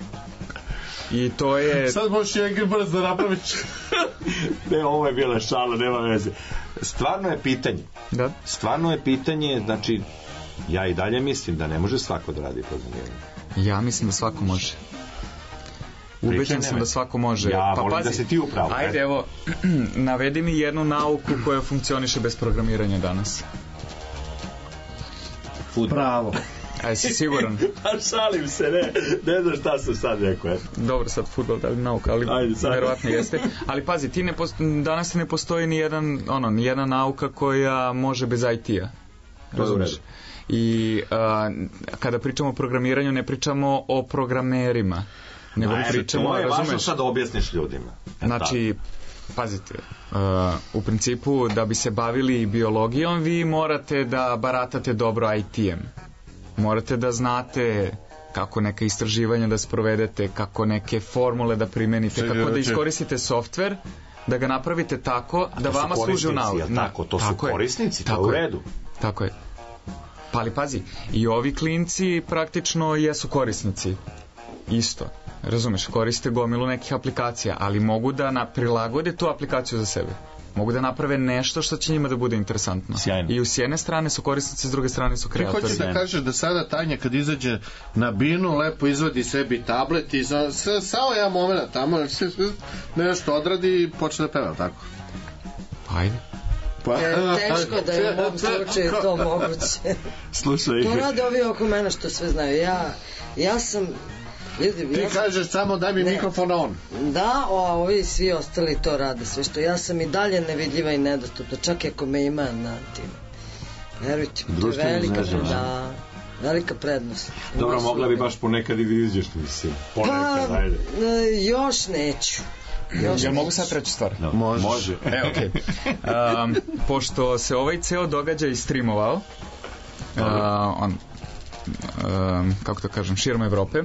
I to je... Sad možeš Angry Birds da napraviš. Ne, ovo je bila šala, nema veze. Stvarno je pitanje. Da? Stvarno je pitanje, znači, ja i dalje mislim da ne može svako da radi programiranje. Ja mislim da svako može. Ubeđen sam da svako može. Ja pa volim pazi, da se ti upravo. Ajde, evo, navedi mi jednu nauku koja funkcioniše bez programiranja danas. Fudbal. Bravo. Aj, si siguran? Pa šalim se, ne, ne znam šta sam sad rekao. Dobro, sad fudbal da li nauka, ali verovatno jeste. Ali pazi, ti ne posto, danas ne postoji ni jedan, ono, ni jedna nauka koja može bez I T-a. Razumeš? I a, kada pričamo o programiranju, ne pričamo o programerima. Nego Ajde, pričamo, to je razumeš? važno sad da objasniš ljudima. E, znači, pazite, uh, u principu da bi se bavili biologijom vi morate da baratate dobro I T-em. Morate da znate kako neka istraživanja da sprovedete, kako neke formule da primenite, Sve, kako da iskoristite softver, da ga napravite tako da vama služi u nauci. Tako, to su tako korisnici, to je u redu. Tako je. Pa ali pazi, i ovi klinci praktično jesu korisnici. Isto. Razumeš, koriste gomilu nekih aplikacija, ali mogu da na, prilagode tu aplikaciju za sebe. Mogu da naprave nešto što će njima da bude interesantno. Sjajno. I s jedne strane su korisnici, s druge strane su kreatori. Ti hoćeš da kažeš da sada Tanja kad izađe na binu, lepo izvadi sebi tablet i za, sa, samo jedan moment tamo nešto odradi i počne da peva, tako? Ajde. Pa, je teško da je u mom slučaju to moguće. Slušaj. To rade ovi oko mene što sve znaju. Ja, ja sam... Ljudi, ti ja sam, kažeš samo daj mi ne, mikrofon on. Da, a ovi svi ostali to rade sve što ja sam i dalje nevidljiva i nedostupna, čak i ako me ima na tim. Verujte, to je velika, da, velika prednost. Dobro, mogla bi baš ponekad i da izdješ, mislim. Ponekad, pa, ajde. Još neću. Još ja mogu sad treću stvar? No, može. može. E, okay. um, pošto se ovaj ceo događaj streamovao, uh, on, um, kako to kažem, širom Evrope,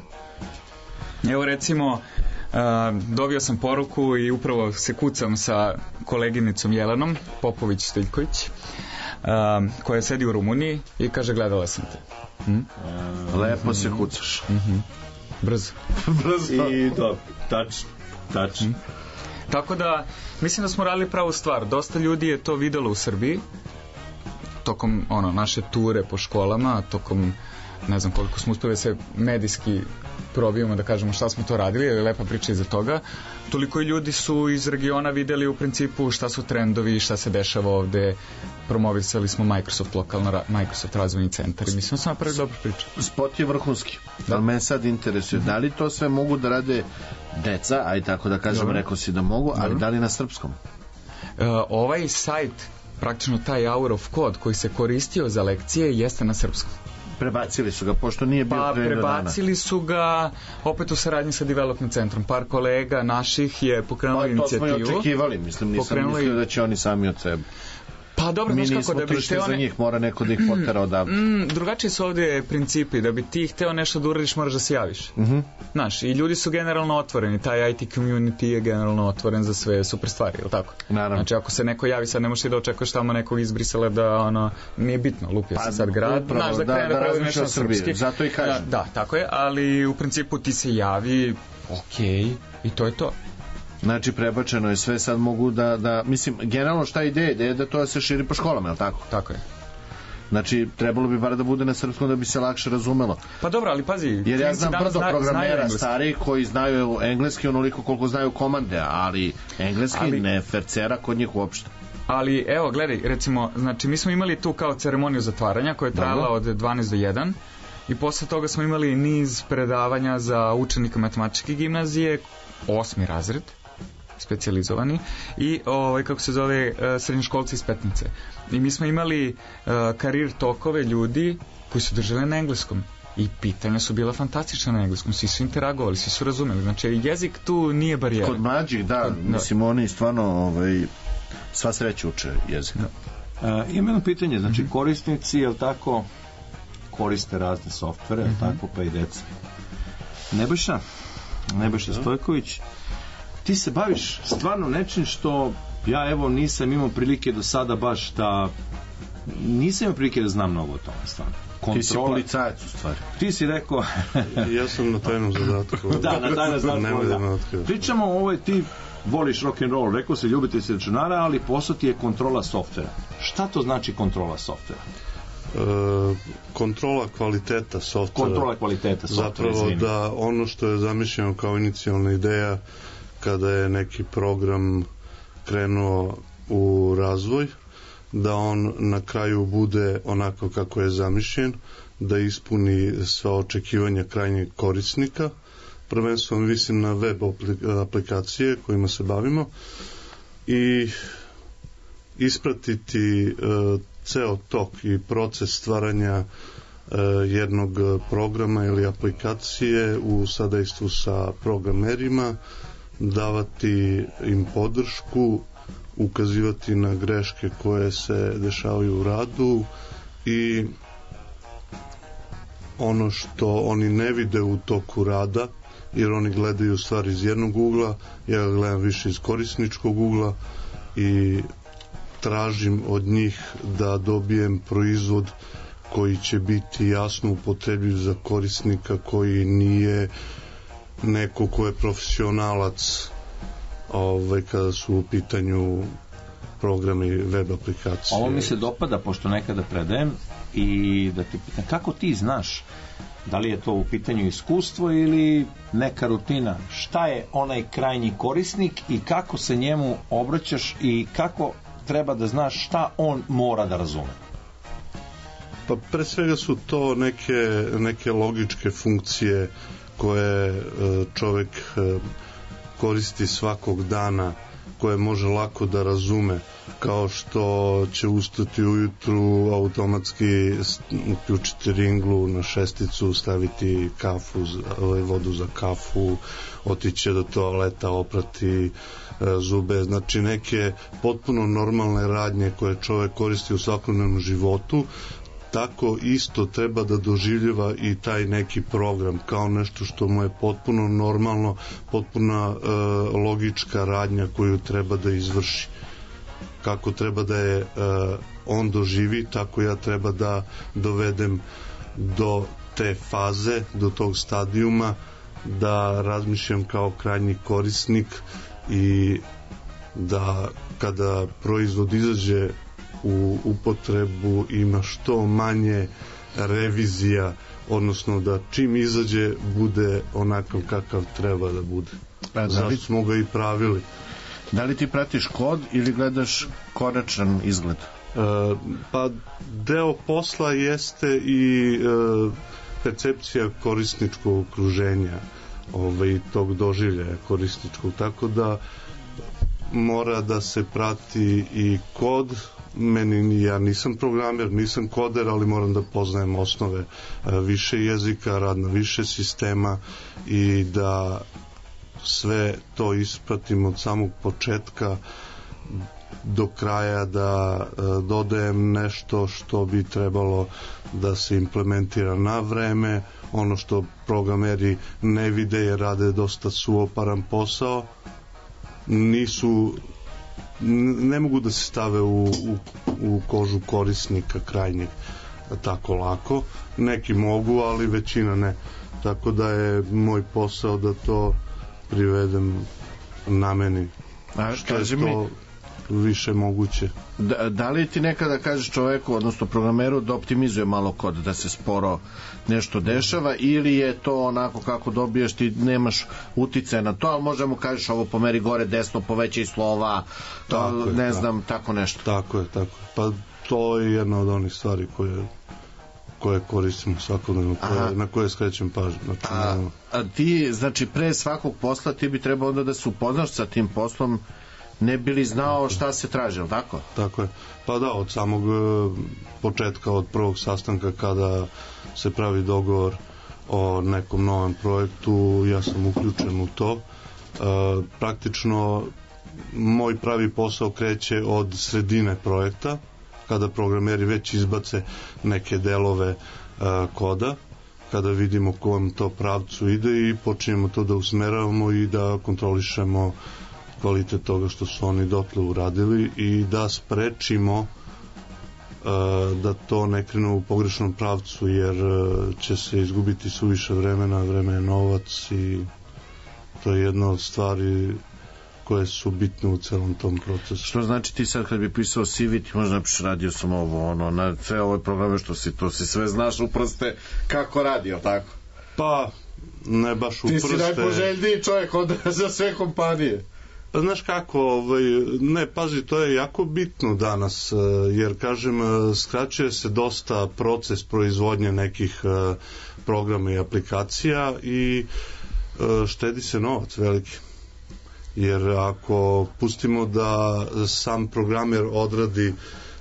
evo recimo, uh, dobio sam poruku i upravo se kucam sa koleginicom Jelenom Popović-Stiljković, um, koja sedi u Rumuniji i kaže gledala sam te. Hm? Lepo se kucaš. Mm-hmm. Brzo. Brzo. I to, tačno. Tačno. Hm? Tako da, mislim da smo radili pravu stvar. Dosta ljudi je to videlo u Srbiji tokom ono, naše ture po školama, tokom ne znam koliko smo uspeli se medijski probijemo da kažemo šta smo to radili, je lepa priča iza toga. Toliko i ljudi su iz regiona videli u principu šta su trendovi, šta se dešava ovde. Promovisali smo Microsoft lokalno, Microsoft razvojni centar i mislim da smo napravili dobru priču. Spot je vrhunski. Da li me sad interesuje, da li to sve mogu da rade deca, aj tako da kažem, rekao si da mogu, ali da li na srpskom? Uh, ovaj sajt, praktično taj Hour of Code koji se koristio za lekcije jeste na srpskom. Prebacili su ga, pošto nije bio pa, pre jedno dana. Prebacili su ga opet u saradnji sa Development centrom. Par kolega naših je pokrenulo pa, inicijativu. To smo i očekivali, mislim, nisam pokrenuli... mislio da će oni sami od sebe. Pa dobro, mi znaš kako da bi hteo... za njih, mora neko da ih potera odavde. Mm, drugačiji su ovdje principi, da bi ti hteo nešto da uradiš, moraš da se javiš. Uh-huh. Znaš, i ljudi su generalno otvoreni, taj I T community je generalno otvoren za sve super stvari, ili tako? Naravno. Znači, ako se neko javi, sad ne možeš da očekuješ tamo nekog iz Brisela da, ono, nije bitno, lupio pa, se sad grad, upravo, znaš, da, da krene da, da pravi nešto srpski. Zato i kažem. Da, da, tako je, ali u principu ti se javi, okej, okay, i to je to. Znači prebačeno je sve, sad mogu da, da mislim, generalno šta je ideja? Ideja je da to se širi po školama, je li tako? Tako je. Znači, trebalo bi bar da bude na srpskom da bi se lakše razumelo. Pa dobro, ali pazi... Jer ja znam brdo zna, programera stari koji znaju engleski onoliko koliko znaju komande, ali engleski ali, ne fercera kod njih uopšte. Ali, evo, gledaj, recimo, znači, mi smo imali tu kao ceremoniju zatvaranja koja je trajala od dvanaest do jedan i posle toga smo imali niz predavanja za učenika matematičke gimnazije, osmi razred, specijalizovani i ovaj kako se zove srednjoškolci iz Petnice. I mi smo imali uh, karir tokove ljudi koji su držali na engleskom i pitanja su bila fantastična na engleskom, svi su interagovali, svi su razumeli, znači jezik tu nije barijera. Kod mlađih, da, Kod, mislim oni stvarno ovaj, sva sreća uče jezik. Da. Uh, imam jedno pitanje, znači korisnici, je li tako, koriste razne softvere, je li tako, pa i deca. Nebojša, Nebojša Stojković, ti se baviš stvarno nečim što ja evo nisam imao prilike do sada baš da nisam imao prilike da znam mnogo o tome stvarno. Kontrola. Ti si policajac u stvari. Ti si rekao ja sam na tajnom zadatku. Da, na tajnom zadatku. Da. Pričamo o ovoj, ti voliš rock and roll, rekao si ljubitelj si računara, ali posao ti je kontrola softvera. Šta to znači kontrola softvera? E, kontrola kvaliteta softvera. Kontrola kvaliteta softvera. Zapravo izvini. Da ono što je zamišljeno kao inicijalna ideja kada je neki program krenuo u razvoj, da on na kraju bude onako kako je zamišljen, da ispuni sva očekivanja krajnjeg korisnika. Prvenstveno mislim na web aplikacije kojima se bavimo i ispratiti uh, ceo tok i proces stvaranja uh, jednog programa ili aplikacije u sadejstvu sa programerima, davati im podršku, ukazivati na greške koje se dešavaju u radu i ono što oni ne vide u toku rada, jer oni gledaju stvari iz jednog ugla, ja gledam više iz korisničkog ugla i tražim od njih da dobijem proizvod koji će biti jasno upotrebljiv za korisnika koji nije neko ko je profesionalac ovaj, kada su u pitanju programi web aplikacije. Ovo mi se dopada, pošto nekada predajem i da te pitam, kako ti znaš da li je to u pitanju iskustvo ili neka rutina, šta je onaj krajnji korisnik i kako se njemu obraćaš i kako treba da zna šta on mora da razume? Pa pre svega su to neke, neke logičke funkcije koje čovek koristi svakog dana, koje može lako da razume, kao što će ustati ujutru, automatski uključiti ringlu na šesticu, staviti kafu, vodu za kafu, otići do toaleta, oprati zube, znači neke potpuno normalne radnje koje čovek koristi u svakodnevnom životu. Tako isto treba da doživljava i taj neki program kao nešto što mu je potpuno normalno, potpuna e, logička radnja koju treba da izvrši. Kako treba da je e, on doživi, tako ja treba da dovedem do te faze, do tog stadijuma, da razmišljam kao krajnji korisnik i da kada proizvod izađe u upotrebu ima što manje revizija, odnosno da čim izađe bude onakav kakav treba da bude. A, zašto smo ga i pravili. Da li ti pratiš kod ili gledaš konačan izgled? E, pa deo posla jeste i e, percepcija korisničkog okruženja, ovaj, tog doživljaja korisničkog, tako da mora da se prati i kod. Meni, ja nisam programer, nisam koder, ali moram da poznajem osnove više jezika, rad na više sistema i da sve to ispratim od samog početka do kraja, da dodajem nešto što bi trebalo da se implementira na vreme, ono što programeri ne vide jer rade dosta suoparan posao, nisu ne mogu da se stave u, u, u kožu korisnika krajnjeg tako lako. Neki mogu, ali većina ne. Tako da je moj posao da to privedem na meni. A, što je to više moguće. Da, da li ti nekada kažeš čoveku, odnosno programeru, da optimizuje malo kod, da se sporo nešto dešava, ili je to onako kako dobiješ, ti nemaš uticaja na to, ali možemo kažeš ovo pomeri gore, desno, povećaj slova, to, ne je, znam, tako. tako nešto. Tako je, tako je. Pa to je jedna od onih stvari koje koje koristimo svakodnevno, koje, na koje skrećem pažnju. Znači, a, a ti, znači, pre svakog posla ti bi trebao onda da se upoznaš sa tim poslom, ne bi li znao šta se traži, ali tako? Tako je. Pa da, od samog e, početka, od prvog sastanka kada se pravi dogovor o nekom novom projektu, ja sam uključen u to. E, praktično moj pravi posao kreće od sredine projekta, kada programeri već izbace neke delove e, koda, kada vidimo kojem to pravcu ide i počinjemo to da usmeravamo i da kontrolišemo kvalitet toga što su oni dotle uradili i da sprečimo uh, da to ne krenu u pogrešnom pravcu, jer uh, će se izgubiti suviše vremena, vreme je novac i to je jedna od stvari koje su bitne u celom tom procesu. Što znači ti sad kad bi pisao C V, ti možda napiš radio sam ovo, ono, na sve ove programe što si, to si sve znaš uproste kako radio, tako? Pa, ne baš uproste. Ti si najpoželjniji čovjek od, za sve kompanije. Pa znaš kako, ovaj, ne, pazi, to je jako bitno danas, jer, kažem, skraćuje se dosta proces proizvodnje nekih programa i aplikacija i štedi se novac veliki. Jer ako pustimo da sam programer odradi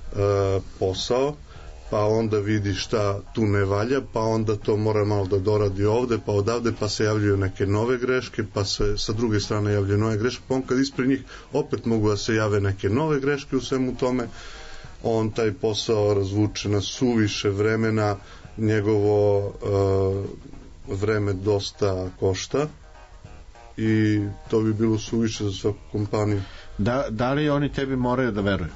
posao, pa onda vidi šta tu ne valja, pa onda to mora malo da doradi ovde, pa odavde, pa se javljaju neke nove greške, pa se sa druge strane javljaju nove greške, pa on kad ispred njih opet mogu da se jave neke nove greške u svemu tome, on taj posao razvuče na suviše vremena, njegovo uh, vreme dosta košta i to bi bilo suviše za svaku kompaniju. Da, da li oni tebi moraju da veruju?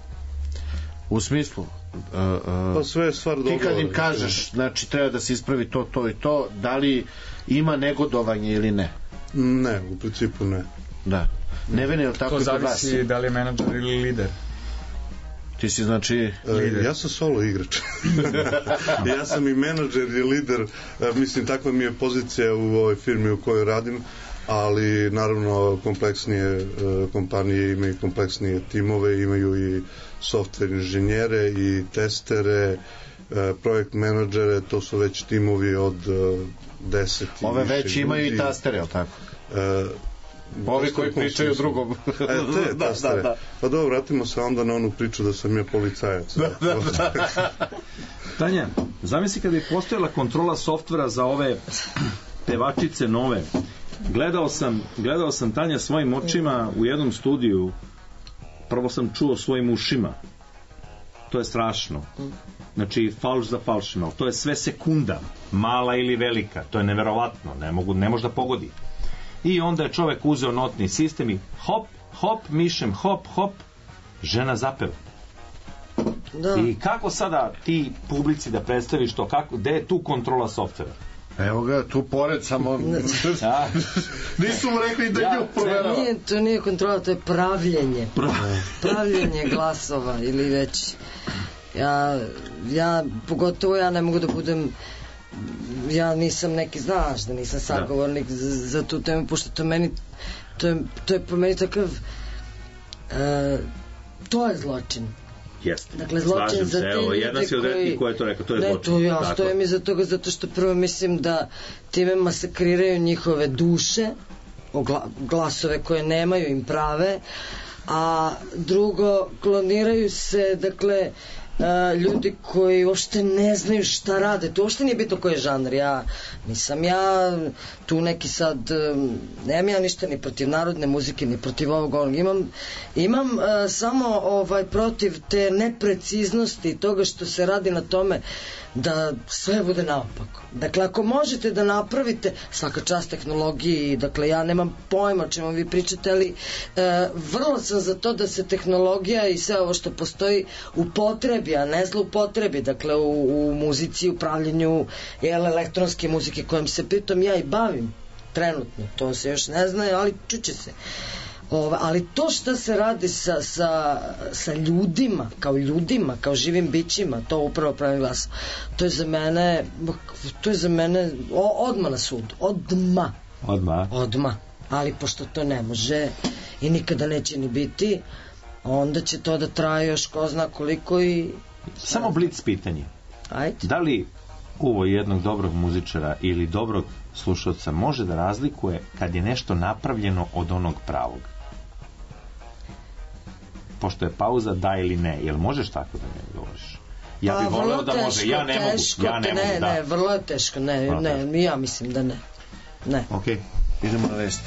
U smislu, Uh, uh, pa sve je stvar dogovora. Ti kad im kažeš, znači treba da se ispravi to, to i to, da li ima negodovanje ili ne? Ne, u principu ne. Da. Ne vene, je li tako? To zavisi da li je menadžer ili lider. Ti si znači lider. Ja sam solo igrač. Ja sam i menadžer i lider, mislim takva mi je pozicija u ovoj firmi u kojoj radim, ali naravno kompleksnije kompanije imaju kompleksnije timove, imaju i software inženjere i testere, projekt menadžere, to su već timovi od deset i ove više već imaju ljudi. I tastere, je li tako? E, Ovi koji pričaju drugom. E, te, da, da, da. Pa dobro, vratimo se onda na onu priču da sam ja policajac. Da, da, da. Tanja, zamisli kada je postojala kontrola softvera za ove pevačice nove. Gledao sam, gledao sam Tanja svojim očima u jednom studiju. Prvo sam čuo svojim ušima. To je strašno. Znači, falš za falšima. To je sve sekunda, mala ili velika. To je neverovatno. Ne, mogu, ne može da pogodi. I onda je čovek uzeo notni sistem i hop, hop, mišem, hop, hop, žena zapeva. Da. I kako sada ti publici da predstaviš to, kako, gde je tu kontrola softvera? Evo ga, tu pored samo... Nisu mu rekli da nju proverava. Nije, to nije kontrola, to je pravljenje. Pravljenje glasova ili već... Ja, ja, pogotovo ja ne mogu da budem... Ja nisam neki, znaš da nisam sagovornik da. za, za tu temu, pošto to meni... To je, to je po meni takav... E, to je zločin. Jeste. Dakle, zločin za te evo, jedna si od retkih koja je to rekao, to je ne, zločin. Ne, to ja stojim iza toga zato što prvo mislim da time masakriraju njihove duše, glasove koje nemaju im prave, a drugo, kloniraju se, dakle, ljudi koji uopšte ne znaju šta rade. To uopšte nije bitno koji je žanr. Ja nisam ja tu neki sad, nemam ja ništa ni protiv narodne muzike, ni protiv ovog onog. Imam, imam uh, samo ovaj, protiv te nepreciznosti toga što se radi na tome da sve bude naopako. Dakle, ako možete da napravite, svaka čast tehnologiji, dakle, ja nemam pojma o čemu vi pričate, ali e, vrlo sam za to da se tehnologija i sve ovo što postoji upotrebi, a ne zloupotrebi, dakle, u, u muzici, u pravljenju jel, elektronske muzike, kojom se pritom ja i bavim trenutno, to se još ne zna, ali čuće se. Ova, ali to što se radi sa, sa, sa ljudima, kao ljudima, kao živim bićima, to upravo pravi glas, to je za mene, to je za mene o, odma na sud, odma. Odma. Odma. Ali pošto to ne može i nikada neće ni biti, onda će to da traje još ko zna koliko i... Samo blic pitanje. Ajde. Da li uvo jednog dobrog muzičara ili dobrog slušalca može da razlikuje kad je nešto napravljeno od onog pravog? Pošto je pauza da ili ne, jel možeš tako da ne govoriš? Ja bih voleo da može, ja ne mogu, ja ne mogu, da. Ne, vrlo je teško, ne, ne, ja mislim da ne. Ne. Ok, idemo na vesti.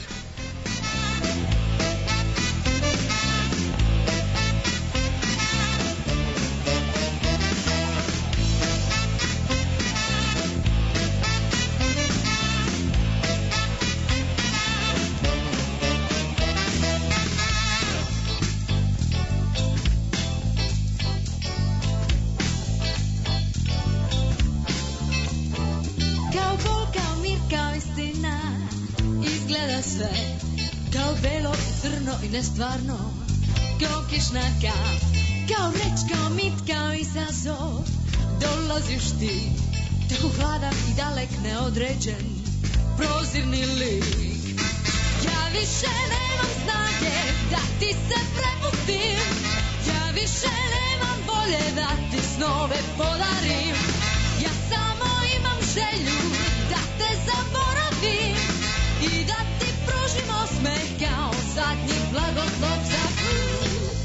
Nestvarno, kao kišna kap, kao reč, kao mit, kao izazov. Dolaziš ti, tako hladan i dalek, neodređen, prozirni lik. Ja više nemam snage da ti se prepustim, ja više nemam volje da ti snove podarim. Ja samo imam želju da te zaboravim i da ti pružim osmeh kao zadnji blagoslov za put.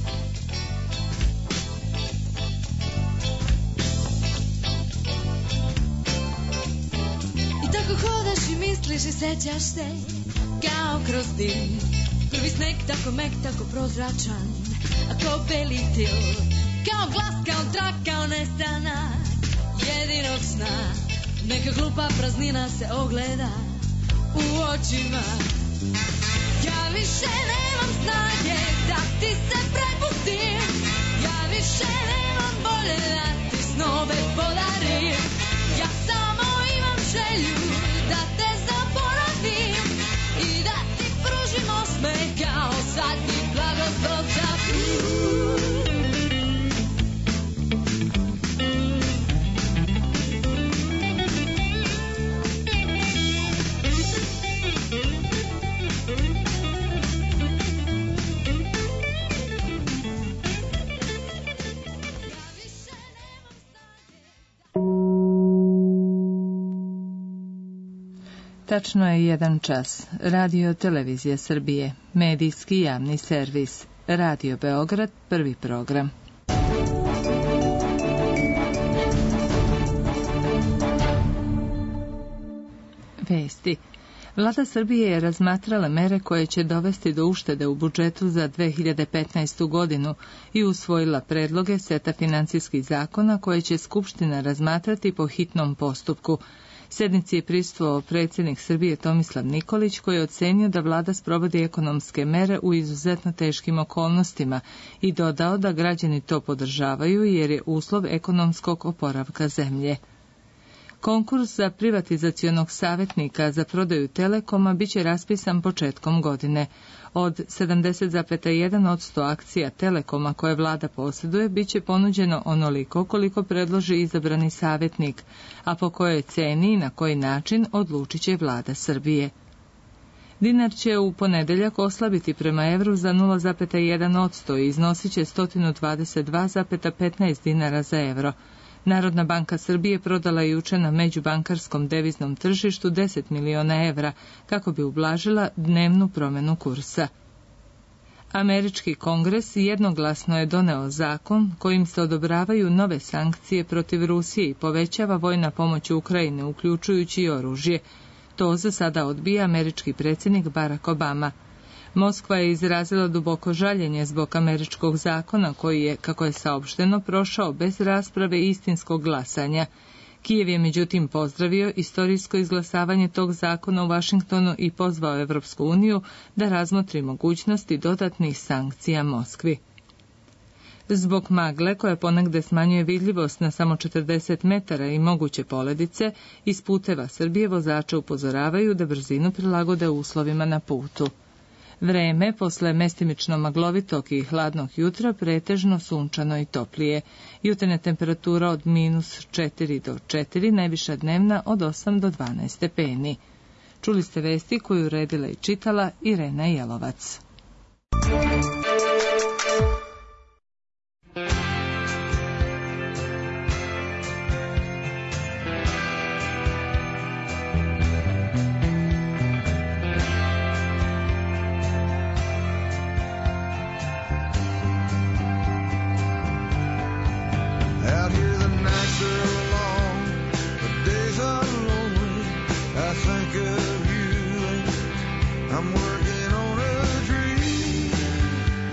I tako hodaš i misliš i sećaš se kao kroz dim. Prvi sneg tako mek, tako prozračan, a kao beli til, kao glas, kao trak, kao nestanak jedinog sna. Neka glupa praznina se ogleda u očima. Ja više nemam snage da ti se prepustim, ja više nemam volje da ti snove podarim. Ja samo imam želju da te zaboravim i da ti pružim osmeh kao zadnji blagoslov za put. Tačno je jedan čas. Radio Televizija Srbije. Medijski javni servis. Radio Beograd, prvi program. Vesti. Vlada Srbije je razmatrala mere koje će dovesti do uštede u budžetu za dve hiljade petnaestu godinu i usvojila predloge seta financijskih zakona koje će Skupština razmatrati po hitnom postupku. Sednici je prisustvovao predsjednik Srbije Tomislav Nikolić, koji je ocenio da vlada sprovodi ekonomske mere u izuzetno teškim okolnostima i dodao da građani to podržavaju jer je uslov ekonomskog oporavka zemlje. Konkurs za privatizacionog savjetnika za prodaju Telekoma biće raspisan početkom godine. Od sedamdeset zarez jedan posto akcija Telekoma koje vlada posjeduje biće ponuđeno onoliko koliko predloži izabrani savjetnik, a po kojoj ceni i na koji način odlučit će vlada Srbije. Dinar će u ponedeljak oslabiti prema evru za nula zarez jedan posto i iznosit će sto dvadeset dva zarez petnaest dinara za evro. Narodna banka Srbije prodala je juče na međubankarskom deviznom tržištu deset miliona evra kako bi ublažila dnevnu promjenu kursa. Američki kongres jednoglasno je doneo zakon kojim se odobravaju nove sankcije protiv Rusije i povećava vojna pomoć Ukrajine, uključujući i oružje. To za sada odbija američki predsjednik Barack Obama. Moskva je izrazila duboko žaljenje zbog američkog zakona koji je, kako je saopšteno, prošao bez rasprave i istinskog glasanja. Kijev je međutim pozdravio istorijsko izglasavanje tog zakona u Vašingtonu i pozvao Evropsku uniju da razmotri mogućnosti dodatnih sankcija Moskvi. Zbog magle koja ponegde smanjuje vidljivost na samo četrdeset metara i moguće poledice, iz puteva Srbije vozače upozoravaju da brzinu prilagode uslovima na putu. Vreme posle mestimično maglovitog i hladnog jutra pretežno sunčano i toplije. Jutarnja temperatura od minus četiri do četiri, najviša dnevna od osam do dvanaest stepeni. Čuli ste vesti koju uredila i čitala Irena Jelovac. I'm working on a dream.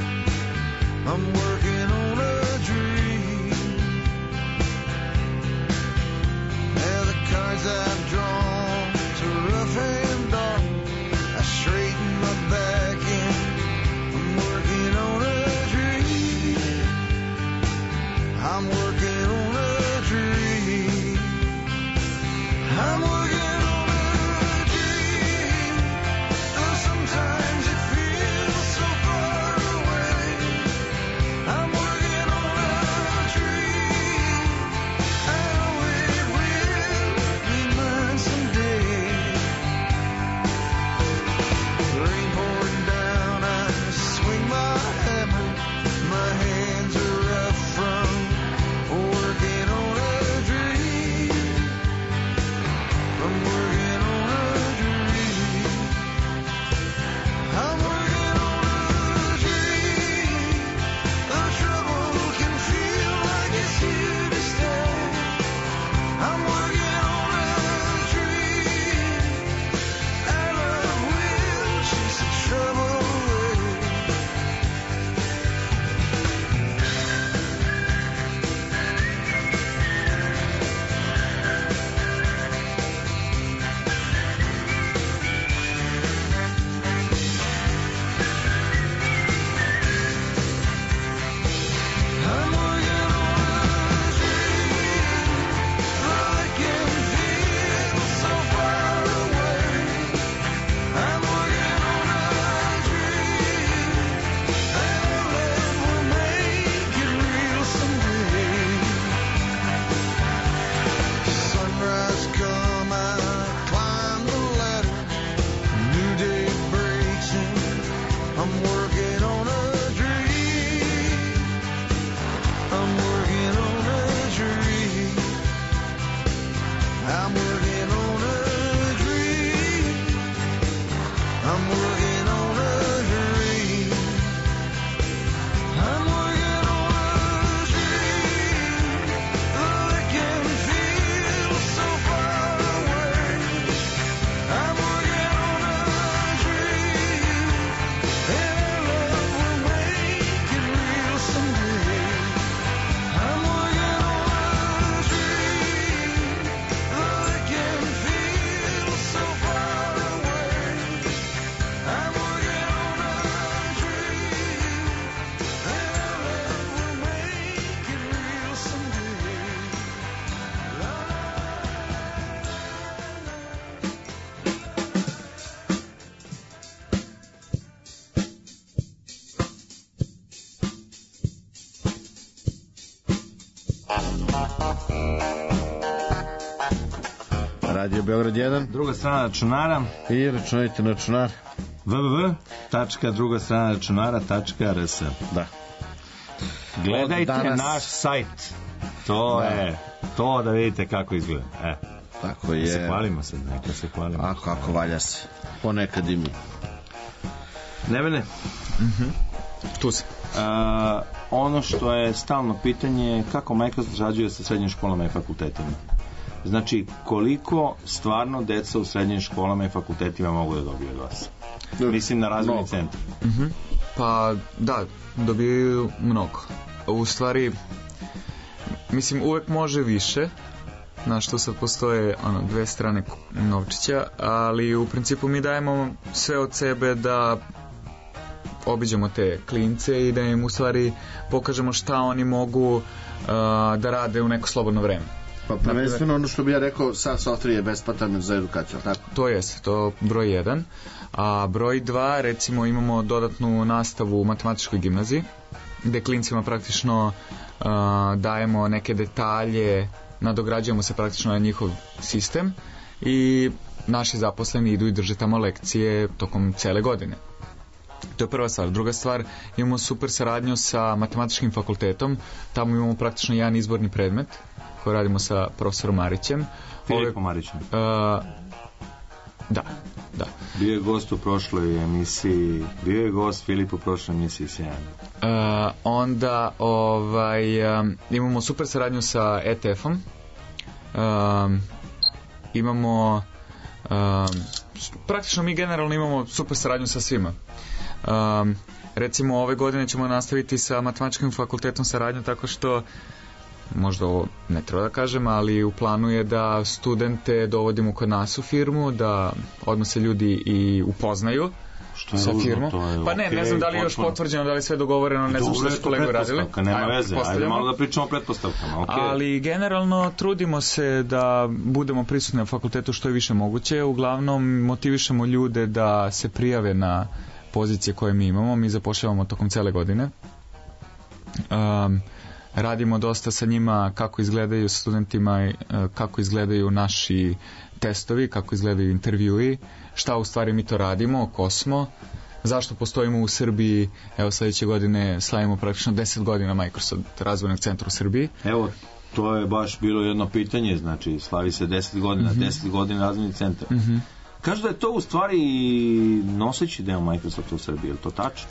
Radio Beograd jedan. Druga strana računara. I računajte na računar. w w w tačka druga strana računara tačka r s. Da. Gledajte danas... naš sajt. To da. je to da vidite kako izgleda. E. Tako je. Se hvalimo sad, neka se hvalimo. Ako, ako valja se. Ponekad i mi. Ne mene? Mhm. Tu se. Uh, ono što je stalno pitanje je kako Microsoft sarađuje sa srednjim školama i fakultetima. Znači, koliko stvarno deca u srednjim školama i fakultetima mogu da dobiju od vas? Mislim na razvojni centar. Uh-huh. Pa, da, dobiju mnogo. U stvari, mislim, uvek može više, na što sad postoje ono, dve strane novčića, ali u principu mi dajemo sve od sebe da obiđemo te klince i da im u stvari pokažemo šta oni mogu uh, da rade u neko slobodno vreme. Pa prvenstveno ono što bi ja rekao, sa software je besplatan za edukaciju, tako? To jest, to broj jedan. A broj dva, recimo imamo dodatnu nastavu u matematičkoj gimnaziji, gde klincima praktično uh, dajemo neke detalje, nadograđujemo se praktično na njihov sistem i naši zaposleni idu i drže tamo lekcije tokom cele godine. To je prva stvar. Druga stvar, imamo super saradnju sa matematičkim fakultetom, tamo imamo praktično jedan izborni predmet koji radimo sa profesorom Marićem. Filipom Marićem. Uh, da, da. Bio je gost u prošloj emisiji, bio je gost Filip u prošloj emisiji Sjajno. Uh, onda ovaj, um, imamo super saradnju sa E T F-om. Um, imamo um, praktično mi generalno imamo super saradnju sa svima. Um, recimo ove godine ćemo nastaviti sa matematičkim fakultetom saradnju tako što možda ovo ne treba da kažem, ali u planu je da studente dovodimo kod nas u firmu, da odmah se ljudi i upoznaju sa firmom. Pa ne, ne znam da li je još potvrđeno, da li je sve dogovoreno, ne znam što su kolege radili. Nema veze, ajde malo da pričamo o pretpostavkama. Okay. Ali generalno trudimo se da budemo prisutni na fakultetu što je više moguće. Uglavnom motivišemo ljude da se prijave na pozicije koje mi imamo. Mi zapošljavamo tokom cele godine. Um, radimo dosta sa njima kako izgledaju studentima, kako izgledaju naši testovi, kako izgledaju intervjui, šta u stvari mi to radimo, ko smo, zašto postojimo u Srbiji. Evo sledeće godine slavimo praktično deset godina Microsoft razvojnog centra u Srbiji. Evo, to je baš bilo jedno pitanje, znači slavi se deset godina, mm-hmm. deset godina razvojnog centra. Mm-hmm. Kažu da je to u stvari noseći deo Microsofta u Srbiji, je li to tačno?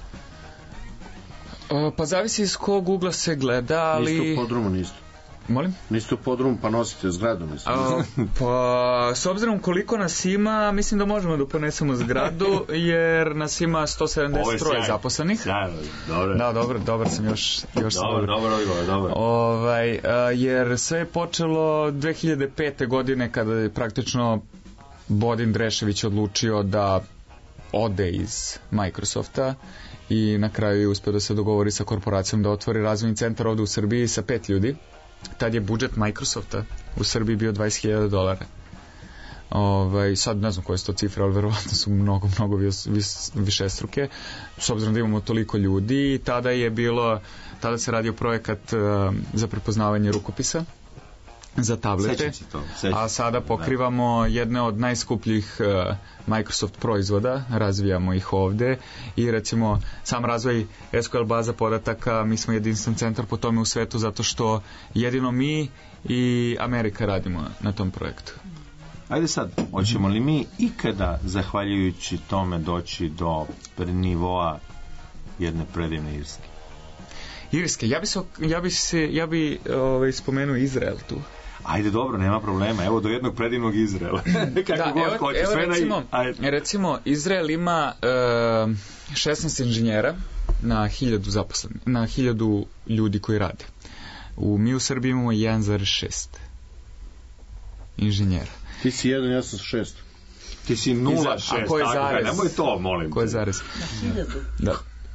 O, pa zavisi iz kog ugla se gleda, ali... Niste u podrumu, niste. Molim? Niste u podrumu, pa nosite zgradu, mislim. A, pa, s obzirom koliko nas ima, mislim da možemo da ponesemo zgradu, jer nas ima sto sedamdeset tri zaposlenih. Sjajno, dobro. Da, dobro, dobar sam još... još dobro, dobro, dobro, dobro. Ovaj, a, jer sve je počelo dve hiljade pete godine, kada je praktično Bodin Drešević odlučio da ode iz Microsofta i na kraju je uspio da se dogovori sa korporacijom da otvori razvojni centar ovde u Srbiji sa pet ljudi. Tad je budžet Microsofta u Srbiji bio dvadeset hiljada dolara. Ovaj, sad ne znam koje su to cifre, ali verovatno su mnogo, mnogo vis, vis, višestruke, s obzirom da imamo toliko ljudi. I tada je bilo, tada se radio projekat uh, za prepoznavanje rukopisa za tablete, to, a sada pokrivamo jedne od najskupljih uh, Microsoft proizvoda, razvijamo ih ovde i recimo sam razvoj S Q L baza podataka, mi smo jedinstven centar po tome u svetu zato što jedino mi i Amerika radimo na tom projektu. Ajde sad, hoćemo li mi ikada, zahvaljujući tome, doći do nivoa jedne predivne Irske? Irske, ja bi se, ja bi se, ja bi ovaj, spomenuo Izrael tu. Ajde, dobro, nema problema. Evo do jednog predivnog Izraela. Kako da, god evo, hoće, evo sve recimo, na... recimo, Izrael ima uh, šesnaest inženjera na hiljadu zaposlenih, na hiljadu ljudi koji rade. U, mi u Srbiji imamo jedan zarez šest inženjera. Ti si jedan, ja sam šest. Ti si nula zarez šest. A ko je zarez? Nemoj to, molim. Ko je zarez? Na hiljadu. Da.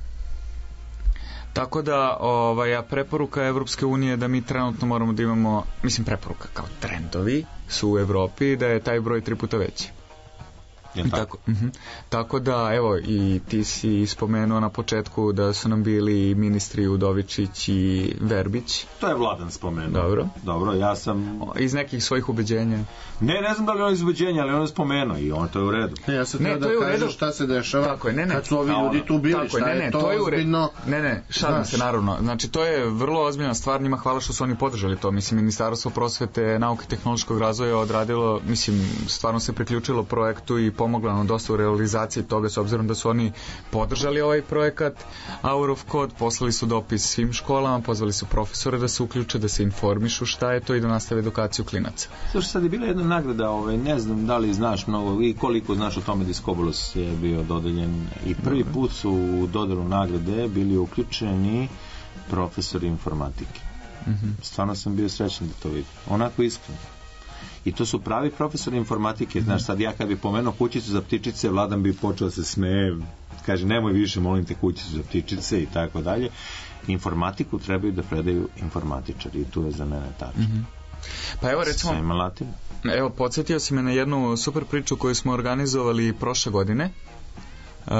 Tako da, ovaj, a preporuka Evropske unije da mi trenutno moramo da imamo, mislim preporuka kao trendovi su u Evropi, da je taj broj tri puta veći. Je tako? Tako, uh-huh. tako da, evo, i ti si spomenuo na početku da su nam bili ministri Udovičić i Verbić. To je Vladan spomenuo. Dobro. Dobro, ja sam... Iz nekih svojih ubeđenja? Ne, ne znam da li on iz ubeđenja, ali on je spomenuo i on to je u redu. Ne, ja sam treba da kažem šta se dešava tako je, ne, ne. Kad su ovi ljudi tu bili, šta je, ne, ne, je to, to je ozbiljno... Ne, ne, šalim se, naravno. Znači, to je vrlo ozbiljna stvar, njima hvala što su oni podržali to. Mislim, Ministarstvo prosvete, nauke i tehnološkog razvoja odradilo, mislim, stvarno se priključilo projektu i pomoglo nam dosta u realizaciji toga, s obzirom da su oni podržali ovaj projekat Hour of Code, poslali su dopis svim školama, pozvali su profesore da se uključe, da se informišu šta je to i da nastave edukaciju klinaca. Slušaj, sad je bila jedna nagrada, ovaj, ne znam da li znaš mnogo i koliko znaš o tome, Diskobolos je bio dodeljen i prvi put su u dodelu nagrade bili uključeni profesori informatike. Mm-hmm. Stvarno sam bio srećan da to vidim. Onako iskreno. I to su pravi profesori informatike. Mm-hmm. Znaš, sad ja kad bi pomenuo kućicu za ptičice, Vladan bi počeo da se smeje, kaže, nemoj više, molim te, kućicu za ptičice i tako dalje. Informatiku trebaju da predaju informatičari i tu je za mene tačno. Mm-hmm. Pa evo recimo, evo podsjetio si me na jednu super priču koju smo organizovali prošle godine. Uh,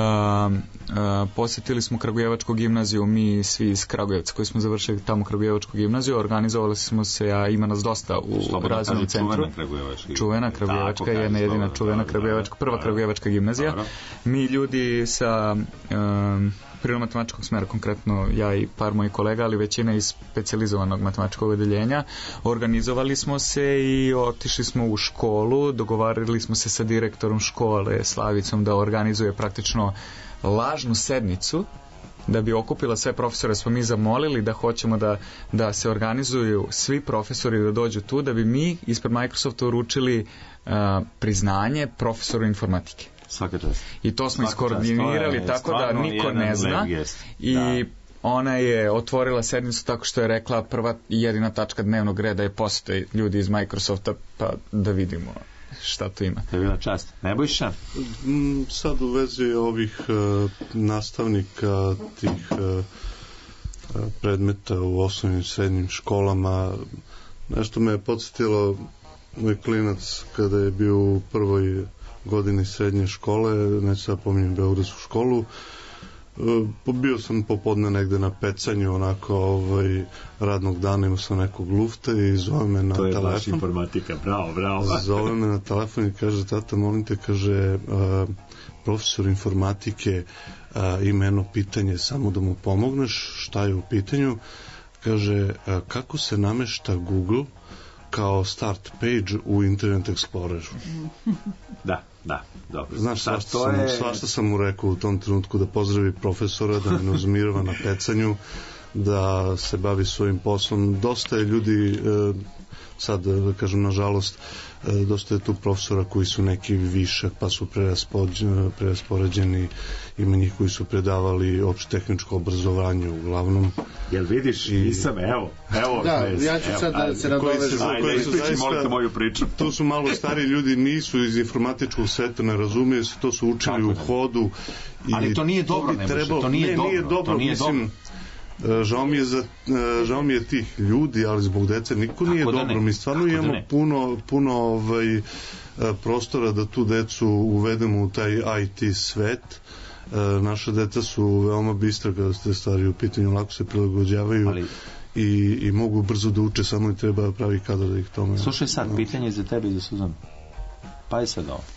uh, posjetili smo Kragujevačku gimnaziju, mi svi iz Kragujevca koji smo završili tamo Kragujevačku gimnaziju, organizovali smo se, a ima nas dosta u razvojnom centru. Čuvena Kragujevačka, jedna jedina čuvena Kragujevačka, prva Kragujevačka gimnazija. Mi ljudi sa um, prirodno-matematičkog smjera, konkretno ja i par mojih kolega, ali većina iz specijalizovanog matematičkog odeljenja, organizovali smo se i otišli smo u školu, dogovarali smo se sa direktorom škole, Slavicom, da organizuje praktično lažnu sednicu, da bi okupila sve profesore. Smo mi zamolili da hoćemo da, da se organizuju svi profesori da dođu tu, da bi mi ispred Microsofta uručili uh, priznanje profesoru informatike. Svaka čast. I to smo iskoordinirali tako da niko ne zna i da. Ona je otvorila sednicu tako što je rekla prva i jedina tačka dnevnog reda je posjete ljudi iz Microsofta, pa da vidimo šta tu ima. To je bila čast. Nebojša? Sad u vezi ovih uh, nastavnika tih uh, predmeta u osnovnim i srednjim školama, nešto me je podsjetilo moj klinac kada je bio u prvoj godini srednje škole, neću sad pominjem Beogradsku školu, bio sam popodne negde na pecanju onako ovaj, radnog dana, imao sam nekog lufta i zove me na telefon. To je baš informatika, bravo, bravo. Zove me na telefon i kaže, tata, molim te, kaže, uh, profesor informatike uh, ima jedno pitanje, samo da mu pomogneš, šta je u pitanju, kaže, uh, kako se namešta Google kao start page u Internet Exploreru. Da, da, dobro. Znaš, svašta sam, je... svašta sam mu rekao u tom trenutku da pozdravi profesora, da me ne uzmirava na pecanju, da se bavi svojim poslom. Dosta je ljudi, sad da kažem nažalost, dosta je tu profesora koji su neki višak pa su preraspoređeni, ima njih koji su predavali opšte tehničko obrazovanje uglavnom. Jel vidiš, I... nisam, evo, evo. Da, ples, ja ću evo, sad da se nadovežem. Ajde, ispriči, molite moju priču. To su malo stari ljudi, nisu iz informatičkog sveta, ne razumije se, to su učili Tako u hodu. I ali to nije dobro, ne trebalo, to nije, ne, dobro, nije dobro, to nije mislim, dobro. Žao mi je za žao mi je tih ljudi, ali zbog dece niko nije Kako dobro. Ne? Mi stvarno Kako imamo puno puno ovaj prostora da tu decu uvedemo u taj I T svet. Naša deca su veoma bistra kada ste stvari u pitanju, lako se prilagođavaju ali... i, i mogu brzo da uče, samo i treba pravi kadar da ih tome. Slušaj sad, no. pitanje za tebe i za Suzanu. Pa je sad ovo.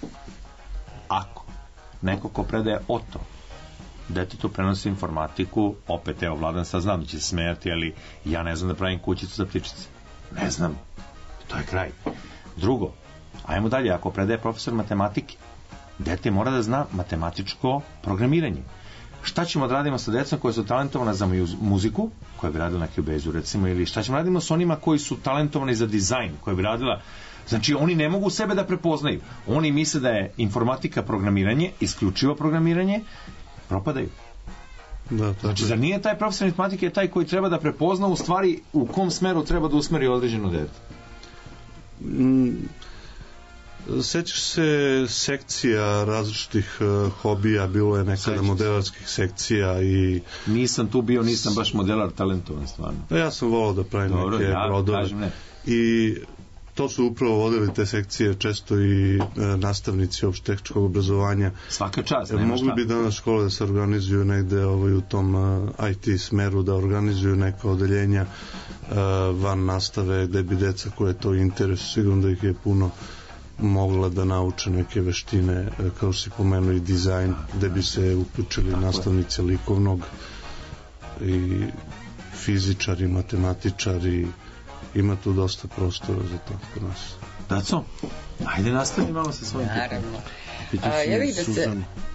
Ako neko ko predaje oto detetu prenosi informatiku, opet evo Vladan sad znam da će se smijati, ali ja ne znam da pravim kućicu za ptičice. Ne znam. To je kraj. Drugo, ajmo dalje, ako predaje profesor matematike, dete mora da zna matematičko programiranje. Šta ćemo da radimo sa decom koje su talentovane za muziku, koja bi radila na Cubase-u recimo, ili šta ćemo radimo sa onima koji su talentovani za dizajn, koja bi radila. Znači, oni ne mogu sebe da prepoznaju. Oni misle da je informatika programiranje, isključivo programiranje, propadaju. Da, znači, zar nije taj profesor informatike taj koji treba da prepozna u stvari u kom smeru treba da usmeri određenu dete? Mm, sećaš se sekcija različitih uh, hobija, bilo je nekada modelarskih sekcija i... Nisam tu bio, nisam baš modelar talentovan stvarno. Ja sam volao da pravim Dobro, neke ja, brodove. I to su upravo vodili te sekcije često i e, nastavnici opšte tehničkog obrazovanja. Svaka čast, nema nema šta. Mogli bi danas škole da se organizuju negde ovaj, u tom uh, I T smeru, da organizuju neka odeljenja uh, van nastave, gde bi deca koje to interesu, sigurno da ih je puno mogla da nauče neke veštine, kao si pomenuo i dizajn, gde bi se uključili nastavnice likovnog i fizičari, matematičari, ima tu dosta prostora za to kod nas. Daco, ajde nastavi malo sa svojim Naravno. A, ja bih da se...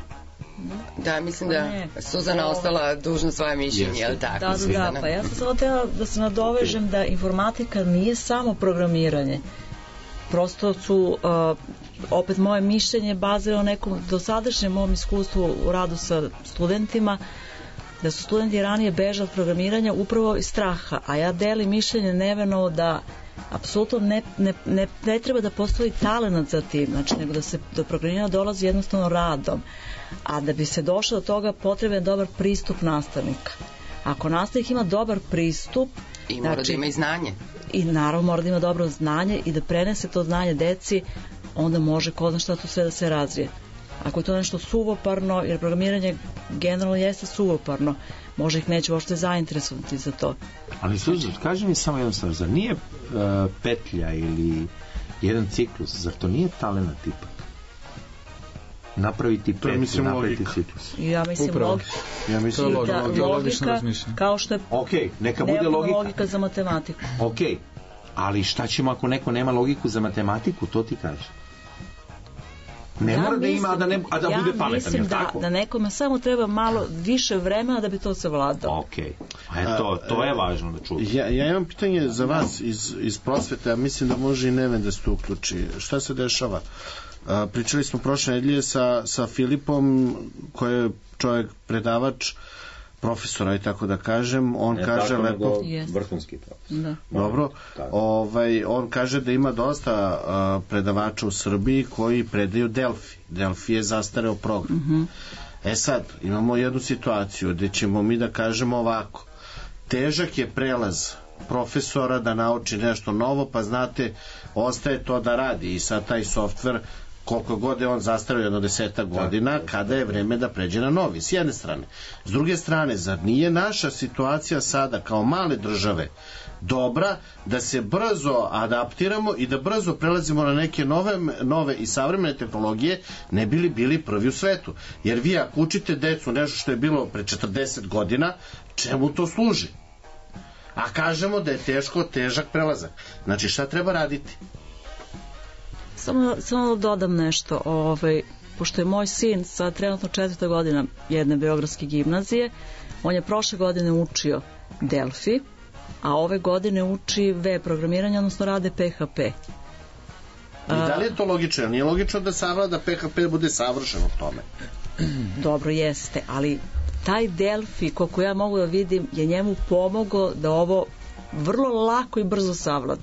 Da, mislim da Suzana ostala dužna svoje mišljenje, je li tako? Da, da, da, pa ja sam samo htjela da se nadovežem da informatika nije samo programiranje. Prosto su, uh, opet moje mišljenje bazirano nekom dosadašnjem mom iskustvu u radu sa studentima, da su studenti ranije bežali od programiranja upravo iz straha, a ja delim mišljenje Nevenovo da apsolutno ne, ne, ne, ne treba da postoji talenat za tim, znači nego da se do programiranja dolazi jednostavno radom, a da bi se došlo do toga potreban je dobar pristup nastavnika. Ako nastavnik ima dobar pristup i mora znači, da ima i znanje i naravno mora da ima dobro znanje i da prenese to znanje deci, onda može ko zna šta tu sve da se razvije. Ako je to nešto suvoparno, jer programiranje generalno jeste suvoparno, možda ih neće uopšte zainteresovati za to. Ali Suzan, kaži mi samo jednu stvar, zar nije uh, petlja ili jedan ciklus, zar to nije talenat ipak? Napraviti petlju, napraviti ciklus. Ja mislim logika. Ja mislim da, da logika, kao što je ok, neka bude logika. logika za matematiku. Ok, ali šta ćemo ako neko nema logiku za matematiku, to ti kaže? Ne ja mora da mislim, ima, a da, ne, a da ja bude pametan, je li da, tako? da nekome samo treba malo više vremena da bi to savladao. Ok, a eto, to je važno da čujem. Ja, ja imam pitanje za vas iz, iz prosvete, a mislim da može i Neven da se tu uključi. Šta se dešava? A, pričali smo prošle nedelje sa, sa Filipom, koji je čovjek predavač, profesora i tako da kažem, on ne, kaže tako lepo vrhunski profesor. Da. Dobro, ovaj, on kaže da ima dosta uh, predavača u Srbiji koji predaju Delfi. Delfi je zastareo program. Mm-hmm. E sad, imamo jednu situaciju gde ćemo mi da kažemo ovako, težak je prelaz profesora da nauči nešto novo, pa znate, ostaje to da radi i sad taj softver koliko god je on zastarao jedno deseta godina, kada je vreme da pređe na novi, s jedne strane. S druge strane, zar nije naša situacija sada kao male države dobra da se brzo adaptiramo i da brzo prelazimo na neke nove, nove i savremene tehnologije, ne bili bili prvi u svetu. Jer vi ako učite decu nešto što je bilo pre četrdeset godina, čemu to služi? A kažemo da je teško, težak prelazak. Znači šta treba raditi? Samo, samo dodam nešto, ovaj, pošto je moj sin sad trenutno četvrta godina jedne beogradske gimnazije, on je prošle godine učio Delfi, a ove godine uči web programiranje, odnosno rade P H P. I da li je to logično? Nije logično da savlada P H P bude savršen u tome? Dobro, jeste, ali taj Delfi, koliko ja mogu da vidim, je njemu pomogao da ovo vrlo lako i brzo savlada.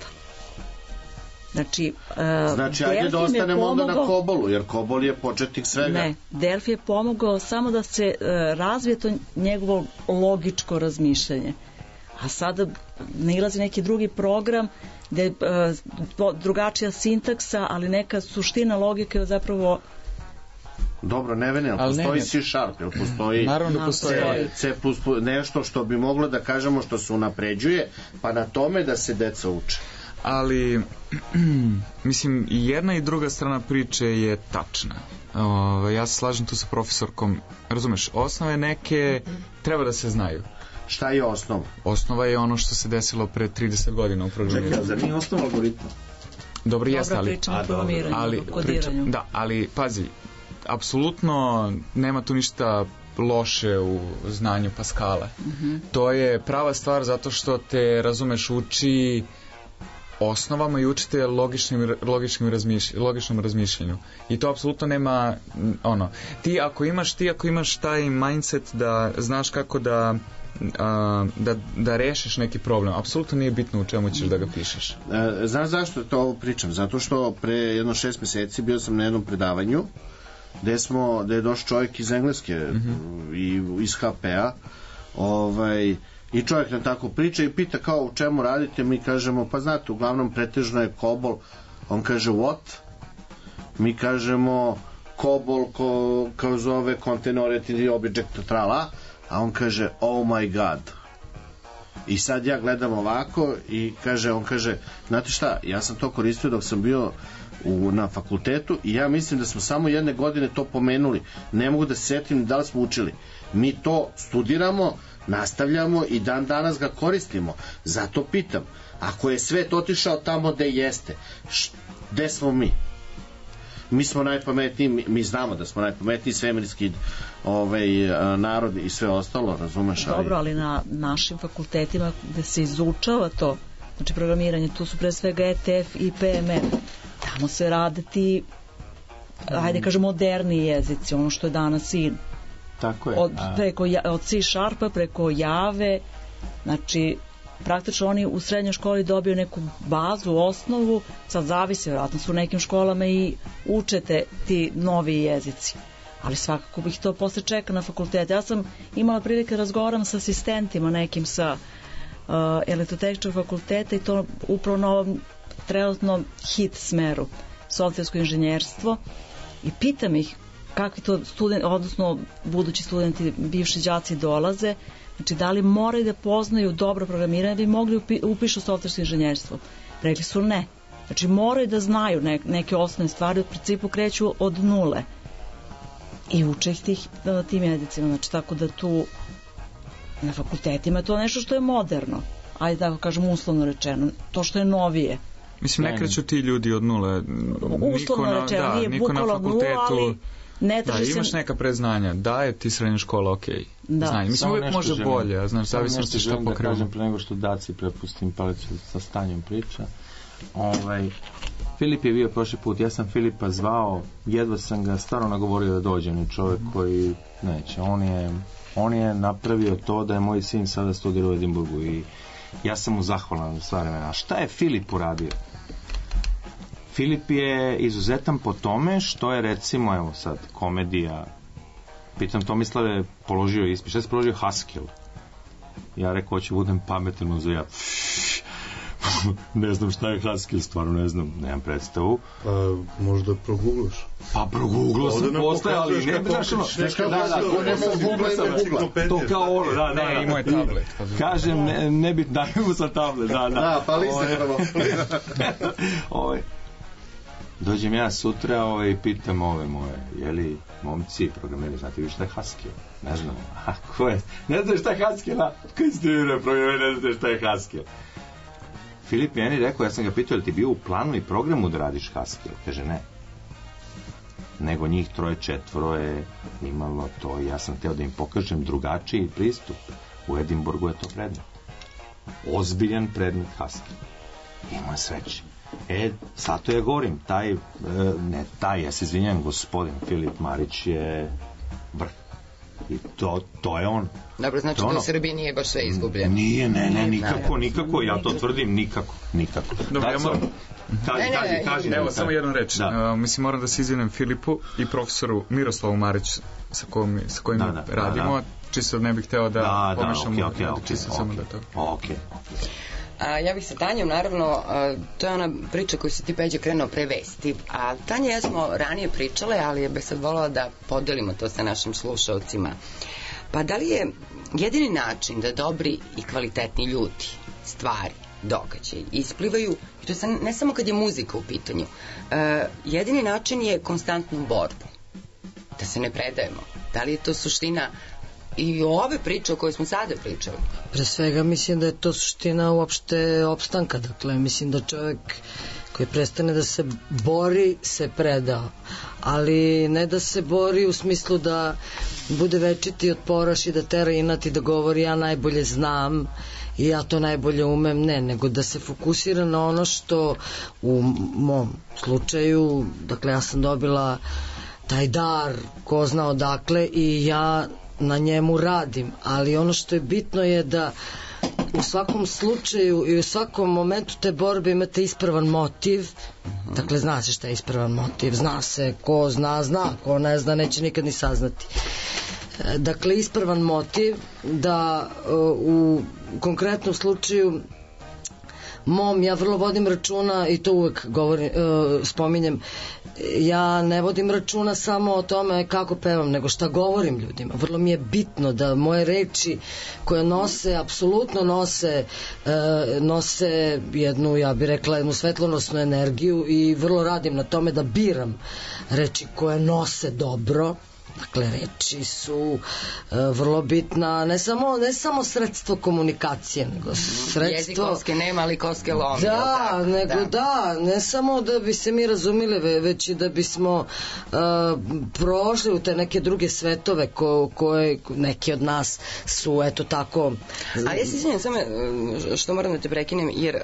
Znači, uh, znači ajde da ostanemo pomogao... onda na Kobolu, jer Kobol je početnik svega. Ne, Delfi je pomogao samo da se uh, razvije to njegovo logičko razmišljanje. A sada nailazi neki drugi program gde je uh, drugačija sintaksa, ali neka suština logike je zapravo... Dobro, ne vene, ali postoji C Sharp, jel postoji, naravno postoji C plus plus, nešto što bi moglo da kažemo što se unapređuje, pa na tome da se deca uče. Ali mislim i jedna i druga strana priče je tačna. O, ja se slažem tu sa profesorkom, razumeš, osnove neke treba da se znaju. Šta je osnova? Osnova je ono što se desilo pre trideset godina u programiranju. Čekaj, zar nije osnova algoritma? Dobro, jeste, ali... Dobra priča o programiranju, ali, kodiranju. Da, ali pazi, apsolutno nema tu ništa loše u znanju Pascala. Mm-hmm. To je prava stvar zato što te, razumeš, uči osnovama i učite logičnim, logičnim razmišlj, logičnom razmišljanju. I to apsolutno nema ono. Ti ako imaš, ti ako imaš taj mindset da znaš kako da a, da, da rešiš neki problem, apsolutno nije bitno u čemu ćeš da ga pišeš. E, znaš zašto to ovo pričam? Zato što pre jedno šest meseci bio sam na jednom predavanju gde smo, gde je došao čovjek iz Engleske mm-hmm. i iz H P-a, ovaj, I čovjek nam tako priča i pita kao u čemu radite, mi kažemo pa znate uglavnom pretežno je COBOL, on kaže what? Mi kažemo COBOL ko, kao zove Container Oriented Object trala, a on kaže oh my god. I sad ja gledam ovako i kaže, on kaže, znate šta, ja sam to koristio dok sam bio u, na fakultetu i ja mislim da smo samo jedne godine to pomenuli, ne mogu da se setim da li smo učili. Mi to studiramo, nastavljamo i dan danas ga koristimo. Zato pitam, ako je svet otišao tamo gde jeste, gde smo mi? Mi smo najpametniji, mi, mi znamo da smo najpametniji svemirski ovaj, narod i sve ostalo, razumeš? Ali... Dobro, ali na našim fakultetima gde se izučava to, znači programiranje, tu su pre svega E T F i P M F. Tamo se rade ti, hajde kažem, moderni jezici, ono što je danas in. Tako je. Od, preko, od C Sharpa preko Jave, znači praktično oni u srednjoj školi dobiju neku bazu, osnovu, sad zavisi, vjerojatno su u nekim školama i učete ti novi jezici, ali svakako bih to posle čeka na fakultetu. Ja sam imala prilike da razgovaram sa asistentima nekim sa uh, elektrotehničkog fakulteta i to upravo na ovom trenutno hit smeru, softversko inženjerstvo, i pitam ih kakvi to studenti, odnosno budući studenti, bivši đaci dolaze, znači da li moraju da poznaju dobro programiranje da bi mogli upi, upišu softversko inženjerstvo. Rekli su ne. Znači moraju da znaju ne, neke osnovne stvari, u principu kreću od nule i uče ih tih, tim jezicima. Znači tako da tu na fakultetima je to nešto što je moderno, ajde tako kažem uslovno rečeno, to što je novije. Mislim, ne kreću ti ljudi od nule. Uslovno na, rečeno, da, nije niko na bukvalno fakultetu, nula, ali ne traži da, imaš se... neka predznanja, da je ti srednja škola ok, da. znanje. Mislim, uvijek može želim, bolje, znaš, zavisno što što pokrenu. Da kažem pre nego što Daci prepustim palicu sa Stanjom priča. Ovaj, Filip je bio prošli put, ja sam Filipa zvao, jedva sam ga stvarno nagovorio da dođe, ni čovjek koji neće, on je, on je napravio to da je moj sin sada studirao u Edinburgu i ja sam mu zahvalan za stvar vremena. A šta je Filip uradio? Filip je izuzetan po tome što je, recimo, evo sad, komedija, pitam Tomislave, položio ispit, šta si položio? Haskell. Ja rekao, hoću budem pametan, uzo ja, ne znam šta je Haskell, stvarno ne znam, nemam predstavu. Pa, možda proguglaš. Pa proguglo sam posle, ali ne znaš ono, da, da, to kao ono, da, da, ne, imao je tablet. Kažem, ne, ne bit, da, imao sam tablet, da, da. Da, pa li se prvo. Ovaj, dođem ja sutra ovaj, i pitam ove moje, jeli momci programeri, znate vi šta je Haskell? Ne znam, a ko je? Ne znaš šta je Haskell, a? Koji ste vi programeri, ne znaš šta je Haskell? Filip je meni rekao, ja sam ga pitao, je li ti bio u planu i programu da radiš Haskell? Kaže, ne. Nego njih troje, četvoro je imalo to, ja sam hteo da im pokažem drugačiji pristup. U Edinburgu je to predmet. Ozbiljan predmet Haskell. Ima sreće. E, zato ja govorim, taj, ne taj, ja se izvinjam, gospodin Filip Marić je vrh. I to, to je on. Dobro, znači ono, da u Srbiji nije baš sve izgubljeno. Nije, ne, ne, nikako, nikako, ja to tvrdim, nikako, nikako. Dobro, ja moram... Kaži, ne, ne, kaži, kaži. Evo, ne, samo jednu reč. Da. Uh, mislim, moram da se izvinem Filipu i profesoru Miroslavu Marić sa kojim, sa kojim da, da, radimo. Da, da. Čisto ne bih hteo da, da pomešamo. Da, okej, okej, čisto samo da to. Okej. A, ja bih sa Tanjom, naravno, a, to je ona priča koju si ti, Peđa, krenuo pre vesti. A Tanja i ja smo ranije pričale, ali ja bih sad volila da podelimo to sa našim slušalcima. Pa da li je jedini način da dobri i kvalitetni ljudi, stvari, događaj isplivaju, i to je ne samo kad je muzika u pitanju, e, jedini način je konstantnu borbu, da se ne predajemo. Da li je to suština i ove priče o kojoj smo sada pričali? Pre svega mislim da je to suština uopšte opstanka, dakle mislim da čovjek koji prestane da se bori se predao, ali ne da se bori u smislu da bude večiti otporaš i da tera inat i da govori ja najbolje znam i ja to najbolje umem, ne, nego da se fokusira na ono što u mom slučaju, dakle ja sam dobila taj dar ko zna odakle i ja na njemu radim, ali ono što je bitno je da u svakom slučaju i u svakom momentu te borbe imate ispravan motiv. Dakle, zna se šta je ispravan motiv, zna se, ko zna, zna, ko ne zna, neće nikad ni saznati. Dakle, ispravan motiv da u konkretnom slučaju mom, ja vrlo vodim računa i to uvek govorim, spominjem, ja ne vodim računa samo o tome kako pevam, nego šta govorim ljudima. Vrlo mi je bitno da moje reči koje nose, apsolutno nose nose jednu, ja bih rekla, jednu svetlonosnu energiju i vrlo radim na tome da biram reči koje nose dobro. Dakle, reči su uh, vrlo bitna, ne samo, ne samo sredstvo komunikacije, nego sredstvo... Jezik koske nema, ali koske lomi. Da, tako? nego da. da, ne samo da bi se mi razumili, već i da bismo uh, prošli u te neke druge svetove ko, koje neki od nas su, eto tako... A ja se izvinjam samo što moram da te prekinem, jer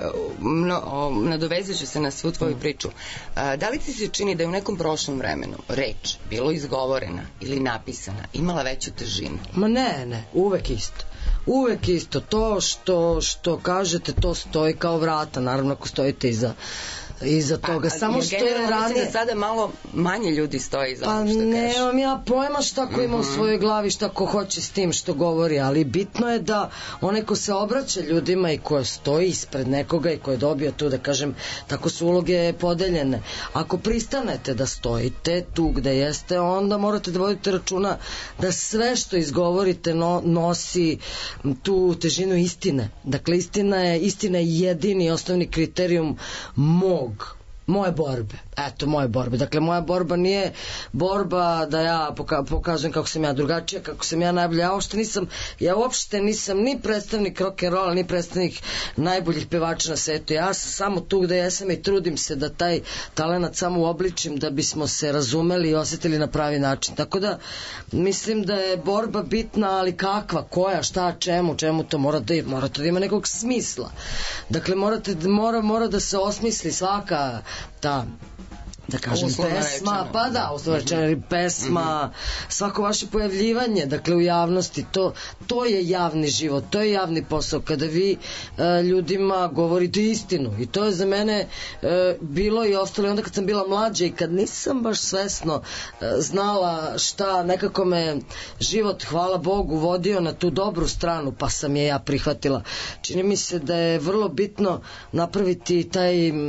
no, nadovezat ću se na svu tvoju priču. Uh, da li ti se čini da je u nekom prošlom vremenu reč, bilo izgovorena ili napisana, imala veću težinu? Ma ne, ne, uvek isto. Uvek isto. To što, što kažete, to stoji kao vrata, naravno ako stojite iza iza toga, pa, samo što je ranije... Da sada malo manje ljudi stoji iza pa ono što kažeš. Nemam ja pojma šta ko ima u svojoj glavi, šta ko hoće s tim što govori, ali bitno je da onaj ko se obraća ljudima i ko stoji ispred nekoga i ko je dobio tu, da kažem, tako su uloge podeljene. Ako pristanete da stojite tu gde jeste, onda morate da vodite računa da sve što izgovorite no, nosi tu težinu istine. Dakle, istina je, istina je jedini osnovni kriterijum mog moje borbe, eto moje borbe, dakle moja borba nije borba da ja poka pokazujem kako sam ja drugačija, kako sam ja najbolja, ja uopšte nisam, ja uopšte nisam ni predstavnik rock'n'rolla, ni predstavnik najboljih pevača na svetu, ja sam samo tu gde jesam i trudim se da taj talenat samo uobličim da bismo se razumeli i osetili na pravi način, tako da mislim da je borba bitna, ali kakva, koja, šta, čemu, čemu to mora da, mora to da ima nekog smisla, dakle morate, mora, mora da se osmisli svaka ta, da kažem, uslovno pesma, rečeno. pa da, uslovno rečeno, pesma, mm-hmm. svako vaše pojavljivanje, dakle u javnosti, to, to je javni život, to je javni posao, kada vi e, ljudima govorite istinu i to je za mene e, bilo i ostalo i onda kad sam bila mlađa i kad nisam baš svesno e, znala šta, nekako me život, hvala Bogu, vodio na tu dobru stranu, pa sam je ja prihvatila. Čini mi se da je vrlo bitno napraviti taj, e,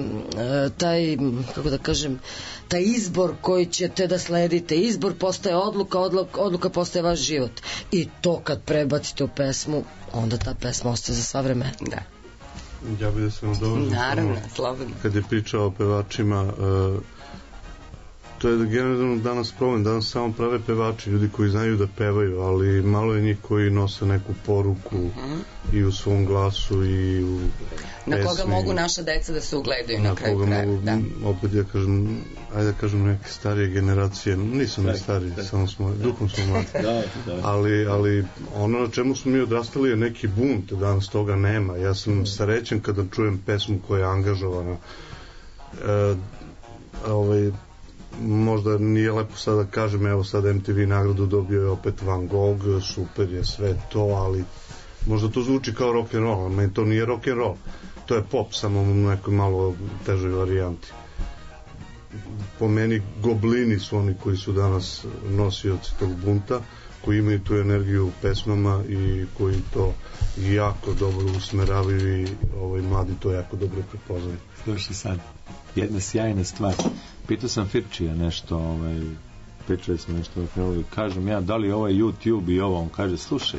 taj kako da kažem, taj izbor koji ćete da sledite. Izbor postaje odluka, odluka, odluka postaje vaš život. I to kad prebacite u pesmu, onda ta pesma ostaje za sva vremena. Da. Ja bih da se nadovežem. Naravno, slobodno. Kad je pričao o pevačima, uh, to je generalno danas problem, danas samo prave pevači, ljudi koji znaju da pevaju, ali malo je njih koji nose neku poruku uh-huh. i u svom glasu i u na pesmi. Koga mogu naša deca da se ugledaju na, na kraju koga kraja. Mogu, da. opet ja kažem, ajde da kažem neke starije generacije, nisam ne stariji, samo smo, duhom smo mladi. da, da. Ali, ali ono na čemu smo mi odrastali je neki bunt, danas toga nema. Ja sam srećen kada čujem pesmu koja je angažovana. E, ovaj, možda nije lepo sad da kažem, evo sad M T V nagradu dobio je opet Van Gogh, super je sve to, ali možda to zvuči kao rock and roll, meni to nije rock and roll, to je pop, samo u nekoj malo težoj varijanti. Po meni goblini su oni koji su danas nosioci tog bunta, koji imaju tu energiju u pesmama i koji to jako dobro usmeravaju i ovaj, mladi to jako dobro prepoznaju. Slušaj sad, jedna sjajna stvar. Pitao sam Firčija nešto, ovaj, pričali smo nešto, kažem ja, da li ovaj YouTube i ovo, on kaže, slušaj,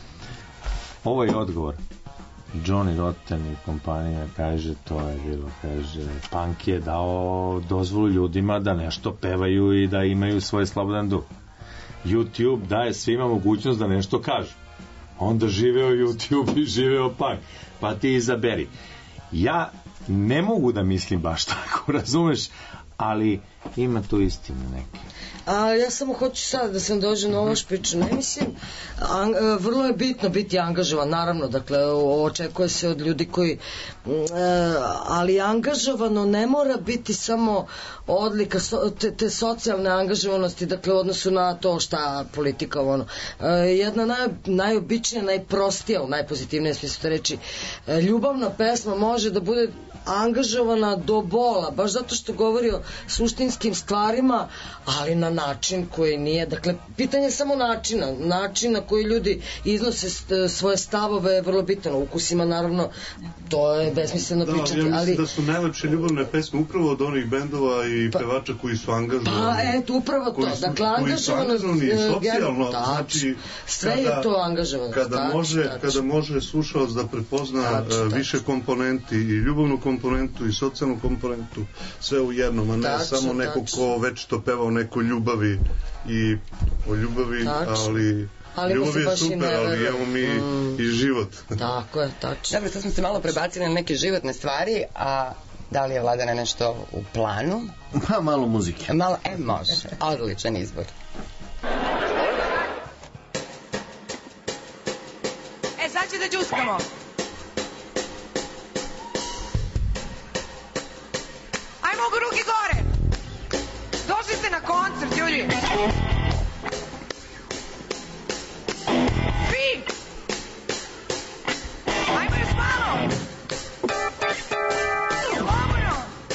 ovo je odgovor. Johnny Rotten i kompanija kaže, to je bilo, kaže, punk je dao dozvolu ljudima da nešto pevaju i da imaju svoj slobodan duh. YouTube daje svima mogućnost da nešto kažu. Onda živeo YouTube i živeo punk. Pa ti izaberi. Ja ne mogu da mislim baš tako, razumeš, ali ima tu istine neke. A ja samo hoću sad da sam dođe na ovo špiču. Ne mislim, an, vrlo je bitno biti angažovan, naravno, dakle, očekuje se od ljudi koji, ali angažovano ne mora biti samo odlika te, te socijalne angažovanosti, dakle, u odnosu na to šta politika, ono. Jedna naj, najobičnija, najprostija, u najpozitivnije smislu te reči, ljubavna pesma može da bude angažovana do bola, baš zato što govori o suštinskim stvarima, ali na način koji nije, dakle, pitanje je samo načina, način na koji ljudi iznose svoje stavove je vrlo bitan, ukusima naravno, to je besmisleno da, pričati, ja mislim ali... da su najlepše ljubavne pesme upravo od onih bendova i pa, pevača koji su angažovani. Pa, eto, upravo to, su, dakle, angažovano... socijalno, tač, znači... sve kada, je to angažovano. Kada, tač, može, tač. kada može slušalac da prepozna tač, tač. više komponenti, i ljubavnu komponentu i socijalnu komponentu, sve u jednom, a ne tač, samo neko tač. ko već to peva o nekoj ljubavi i o ljubavi, tač. ali... Ali ljubav je super, ali evo mi mm. i život. Tako je, tačno. Dobro, sad smo se malo prebacili na neke životne stvari, a da li je Vladana nešto u planu? Pa malo muzike. Malo, e, može. Odličan izbor. E, sad će da džuskamo. Aj, mogu ruke gore. Došli ste na koncert, ljudi. Svi! Ajmo još malo! Slobodno!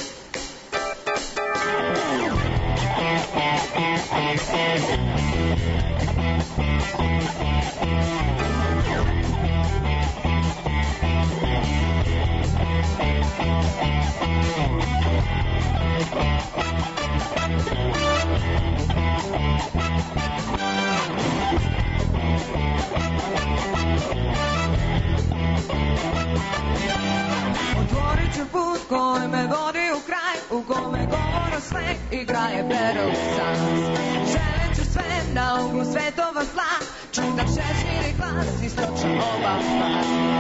Otvorit ću put koji me vodi u kraj, u kome govora sve igra je Battle Sounds. Želit ću sve na uglu svetova zla, čuda šešmiri glas i stroča oba dva.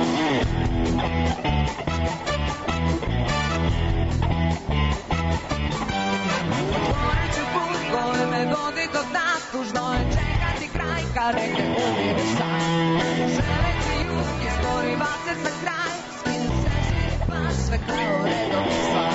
Otvorit ću put koji me vodi do dna, tužno je čekati kraj kad negde umiriš sam. Želit ću jug, izgori vace za kraj, skinem šešmiri glas, sve kao redom sva.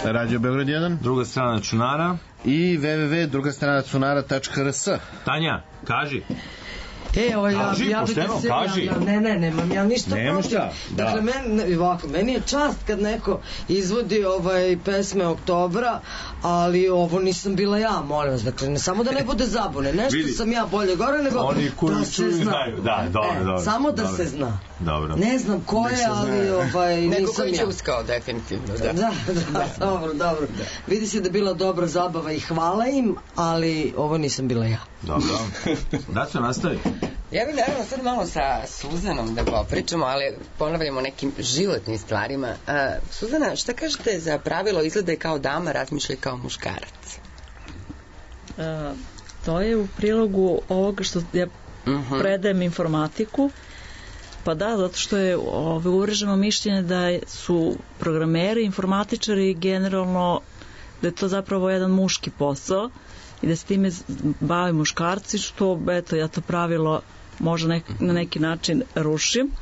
Radio Beograd jedan, Druga strana računara i w w w tačka druga strana računara tačka r s. Tanja, kaži. E, ovaj, ja, kaži, ja bih pošteno, se, kaži. Ja, ne, ne, nemam ja ništa Nemaš protiv. šta, da. Dakle, meni, ovako, meni je čast kad neko izvodi ovaj, pesme Oktobra, ali ovo nisam bila ja, molim vas. Dakle, ne samo da ne bude zabune, nešto Vidi. sam ja bolje gore, nego Oni koji da se čuju zna. znaju. Da, dobro, e, dobro. Samo da dobro. se zna. Dobro. Ne znam ko je, ali ovaj, nisam ja. Neko koji će uskao, definitivno. Da, da, da, da. dobro, dobro. Da. Vidi se da je bila dobra zabava i hvala im, ali ovo nisam bila ja. Dobro. Da se nastavi. Ja bih naravno sad malo sa Suzanom da popričamo, ali ponavljamo o nekim životnim stvarima. Uh, Suzana, šta kažete za pravilo izgleda kao dama, razmišlja kao muškarac? Uh, to je u prilogu ovoga što ja uh-huh. predajem informatiku, pa da, zato što je ove, uvreženo mišljenje da su programeri, informatičari generalno, da je to zapravo jedan muški posao i da se time bave muškarci, što eto, ja to pravilo možda nek, na neki način rušim.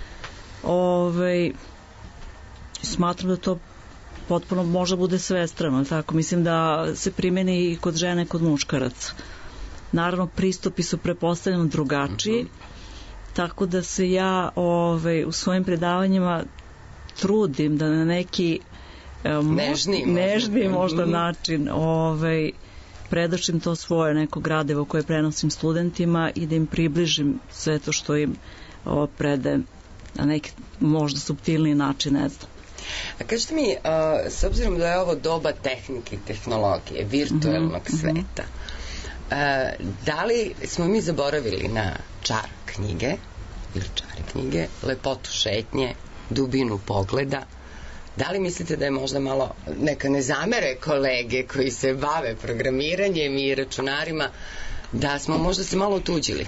Ove, smatram da to potpuno možda bude svestrano, tako mislim da se primeni i kod žene i kod muškaraca. Naravno, pristupi su prepostavljeno drugačiji, uh-huh. tako da se ja ove, u svojim predavanjima trudim da na neki um, nežni, nežni možda uh-huh. način ovaj, predočim to svoje neko gradivo koje prenosim studentima i da im približim sve to što im ovo, predajem na neki možda suptilniji način, ne znam. A kažete mi, uh, s obzirom da je ovo doba tehnike i tehnologije, virtualnog mm-hmm. sveta, uh, da li smo mi zaboravili na čar knjige, ili čari knjige, lepotu šetnje, dubinu pogleda? Da li mislite da je možda malo, neka ne zamere kolege koji se bave programiranjem i računarima, da smo možda se malo otuđili?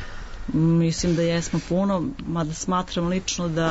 Mislim da jesmo puno, mada smatram lično da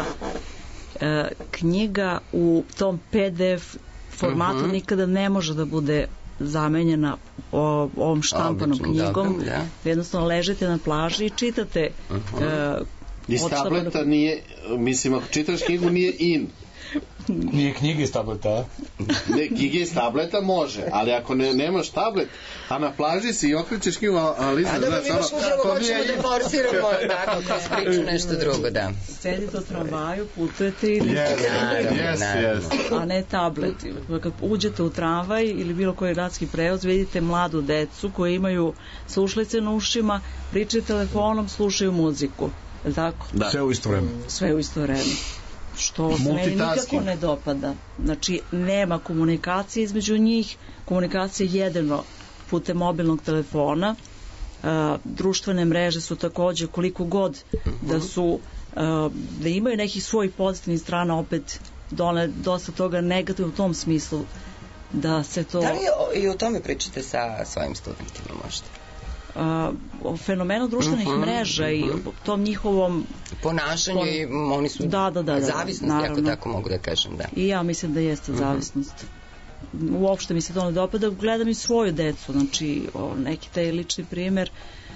e, knjiga u tom pe de ef formatu uh-huh. nikada ne može da bude zamenjena o, ovom štampanom Obično, knjigom. Da, da. Jednostavno ležete na plaži i čitate. Uh-huh. e, Iz tableta nije, mislim, ako čitaš knjigu nije in. Nije knjiga iz tableta, ne, knjige iz tableta može, ali ako ne, nemaš tablet, a na plaži si i okrećeš knjigu, a Liza, a da mi baš upravo hoćemo da forsiramo tako kroz priču nešto drugo, da. Sedite u tramvaju, putujete ili yes, yes, yes. a ne tablet. Kad uđete u tramvaj ili bilo koji gradski prevoz, vidite mladu decu koji imaju slušalice na ušima, pričaju telefonom, slušaju muziku. Je li tako? Da. Sve u isto vreme. Sve u isto vreme. Što se meni nikako ne dopada. Znači, nema komunikacije između njih, komunikacija jedino putem mobilnog telefona, uh, društvene mreže su takođe koliko god da su uh, da imaju nekih svojih pozitivnih strana, opet dole dosta toga negativno u tom smislu da se to... Da li o, i o tome pričate sa svojim studentima možda? Uh, o fenomenu društvenih uh-huh, mreža uh-huh. i tom njihovom ponašanju pon... i oni su da, da, da, zavisnost, ako tako mogu da kažem, da. I ja mislim da jeste uh-huh. zavisnost. Uopšte mi se to ne dopada, gledam i svoju decu, znači o, neki taj lični primer,